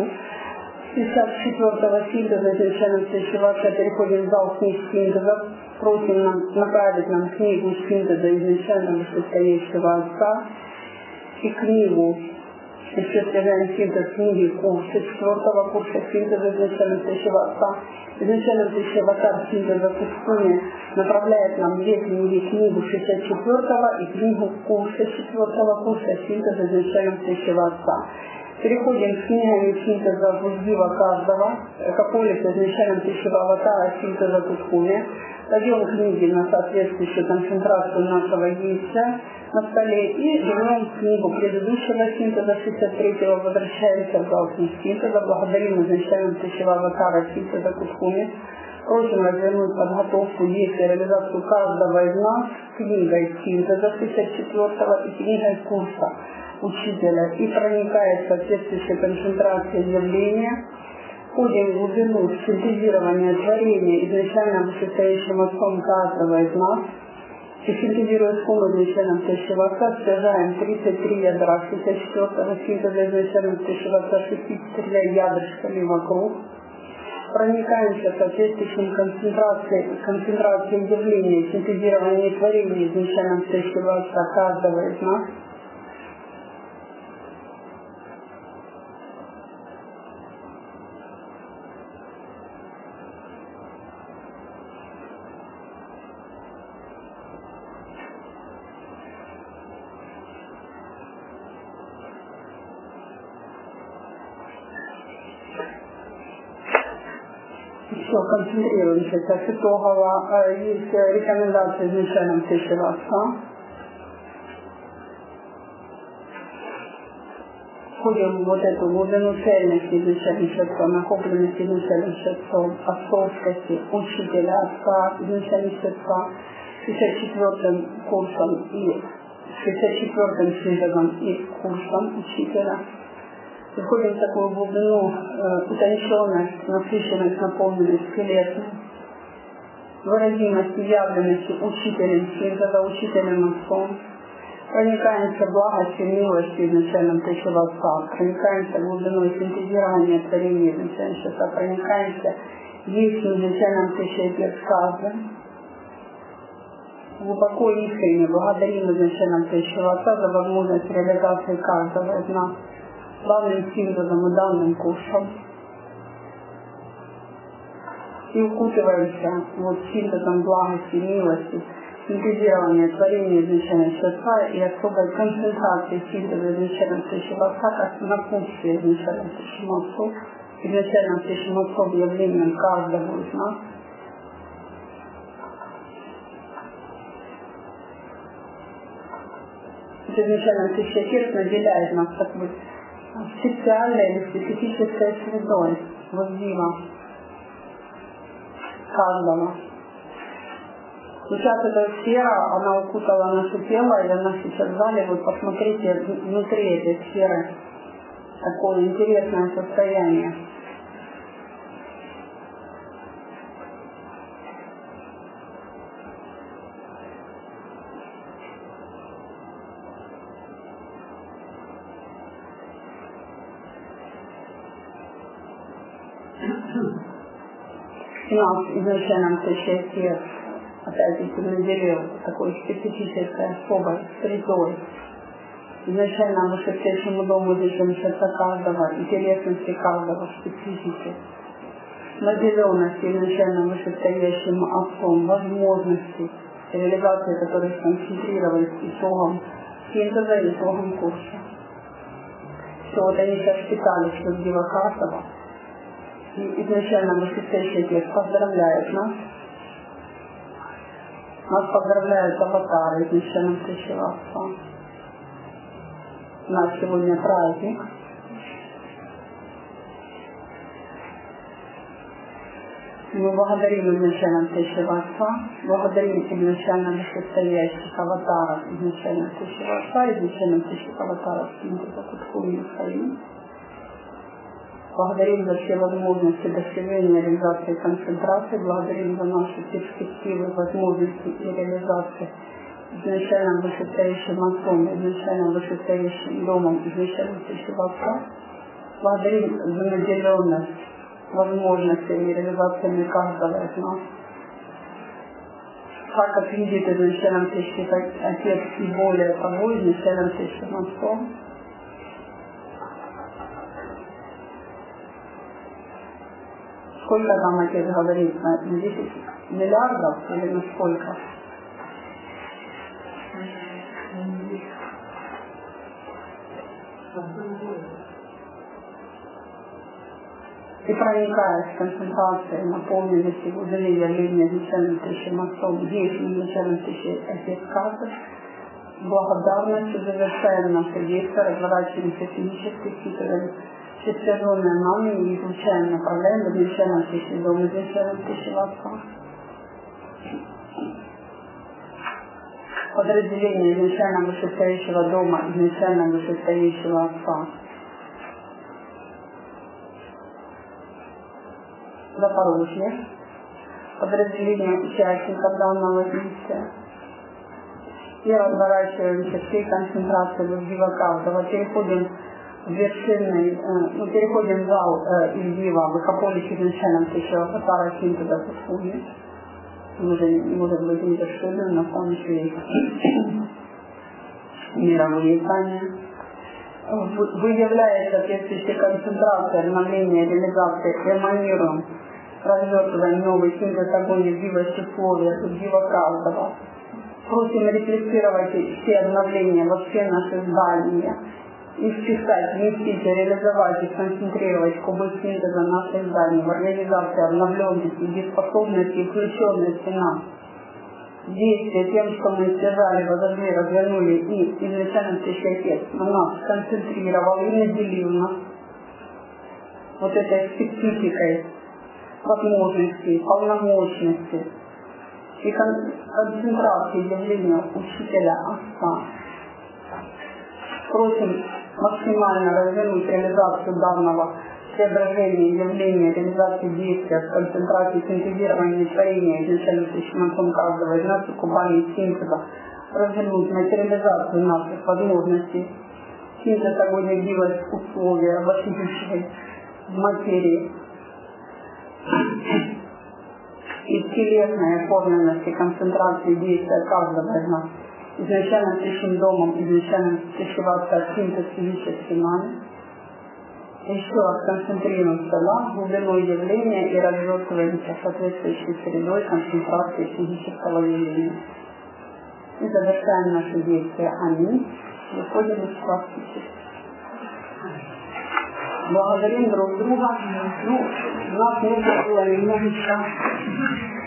54-го синтеза изначально вышестоящего Отца, переходим в зал книг синтезов, просим направить нам книгу синтеза изначально вышестоящего Отца и книгу, еще стяжаем синтез книги курса, 4-го курса синтеза изначально вышестоящего Отца, изначально вышестоящего Отца синтеза Кускуни направляет нам две книги, книгу 64-го и книгу курса 4-го курса синтеза изначально вышестоящего Отца. Переходим к книгам синтеза Вуздива каждого, какой-либо изначально вышестоящего Аватара синтеза Кускуни. Даем книги на соответствующую концентрацию нашего яйца на столе и берем книгу предыдущего синтеза 63-го, возвращаемся в зал синтеза, благодарим изначально вышестоящего Аватара синтеза Кускуни, просим развернуть подготовку, действия, реализацию каждого из нас книгой синтеза 64-го и книгой курса учителя и проникает в соответствующей концентрации явления, входим в глубину синтезирования творения изначально вышестоящим Отцом каждого из нас, и синтезируя сумму изначально вышестоящего Отца, стяжаем 33 ядра 64-го синтеза изначально вышестоящего Отца 63 ядрышками вокруг, проникаемся соответствующим концентрацией явления, синтезирования творения изначально вышестоящего Отца каждого из нас, все, концентрируемся. Сейчас итогово есть рекомендации изначально вышестоящего Отца. Входим в вот эту глубину цельности изначальных Отцов, накопленности изначальных Отцов, отцовскости, учителя Отца, изначальных Отца, 64-м курсом и 64-м синтезом и курсом учителя. Входим в такую глубину, утонченность, насыщенность, наполненность, скелетность, выразимость и явленности учителем синтеза, учителем Отцом. Проникаемся благостью, милостью изначально вышестоящего Отца, проникаемся глубиной синтезирования творения изначально Отца, проникаемся есть изначально вышестоящий каждым. Глубоко искренне благодарим изначально вышестоящего Отца за возможность реализации каждого из нас данным синтезом и данным курсом. И укутываемся вот синтезом благости, милости, синтезирования творения изначально Отца и особой концентрации синтеза изначально вышестоящего Отца, как напутствие изначально вышестоящему Отцу, изначально вышестоящему Отцу явлением каждого из нас. Это изначально вышестоящий Отец наделяет нас такой специальной или специфической средой Вуздива каждого. Сейчас эта сфера, она укутала наше тело, и она сейчас в зале, вы посмотрите внутри этой сферы такое интересное состояние. нас изначально тысяча опять-таки наделил такой специфической особой средой. Изначально вышедшему дому зачем сердца каждого, интересности каждого, специфики. Наделенности изначально вышестоящим отцом, возможностей, реализации, которые сконцентрировались итогом синтеза и итогом курса. Все вот они сейчас питались в Дива каждого. И изначально вышестоящий отец поздравляет нас. Нас поздравляют аватары изначально тысячего отца. У нас сегодня праздник. Мы благодарим изначально тысячего отца, благодарим изначально вышестоящих аватаров, изначально тысячего отца, изначально тысячих аватаров Синтеза, Кутку и Михаил. Благодарим за все возможности достижения, реализации и концентрации, благодарим за наши перспективы, возможности и реализации изначально вышестоящим отцом, изначально вышестоящим домом, изначально тысячего отца. Благодарим за наделенность возможностями и реализациями каждого из нас. Так как видит изначально тысячи отец и более того, изначально тысячим отцом. Сколько там отец говорит? На 10 миллиардов или на сколько? И проникаясь в концентрации, наполненности, глубины явления изначальным тысячим отцом, есть изначальным тысячи отец каждый, благодарностью завершаем наши действия, разворачиваемся физически, впитываем всесоединенное нами и изучаем, направляем в изначальном тысячи дом, изначальным тысячи отца. Подразделение изначально вышестоящего дома, изначально вышестоящего отца. Запорожье, подразделение участников данного действия. И разворачиваемся всей концентрации Ильдива каждого. Переходим в вершинный, переходим в зал Ильдива, выкополись изначально тысячего аватара Синтеза Кутхуги. Может быть не вершинным, но там еще есть мировые знания. Выявляя соответствующие концентрации, обновления, реализации, эманируем, развертываем новый синтез огонь в условиях, в каждого. Просим рефлексировать все обновления во все наши здания, и вписать, вместить, реализовать и сконцентрировать кубы синтеза наших зданий в организации обновленности, дееспособности и включенности нас. Действие тем, что мы связали, возожгли, развернули и изначально тысяча отец на нас сконцентрировал и наделил нас вот этой спецификой возможностей, полномочности и концентрации явления учителя отца. Просим максимально развернуть реализацию данного преображения, явления, реализации действия, концентрации, синтезирования, творения, изначально тысячным отцом каждого из нас, кубами синтеза, развернуть материализацию наших возможностей, синтез огонь дивность условия, вошедшей в материи, и телесной оформленности, концентрации действия каждого из нас, изначально тысячным домом, изначально тысячеваться синтез физический нами. Еще раз концентрируемся на глубину явления и развертываемся соответствующей средой концентрации физического явления. И завершаем наши действия. Аминь. Выходим из практики. Благодарим друг друга. У нас нужно было немножечко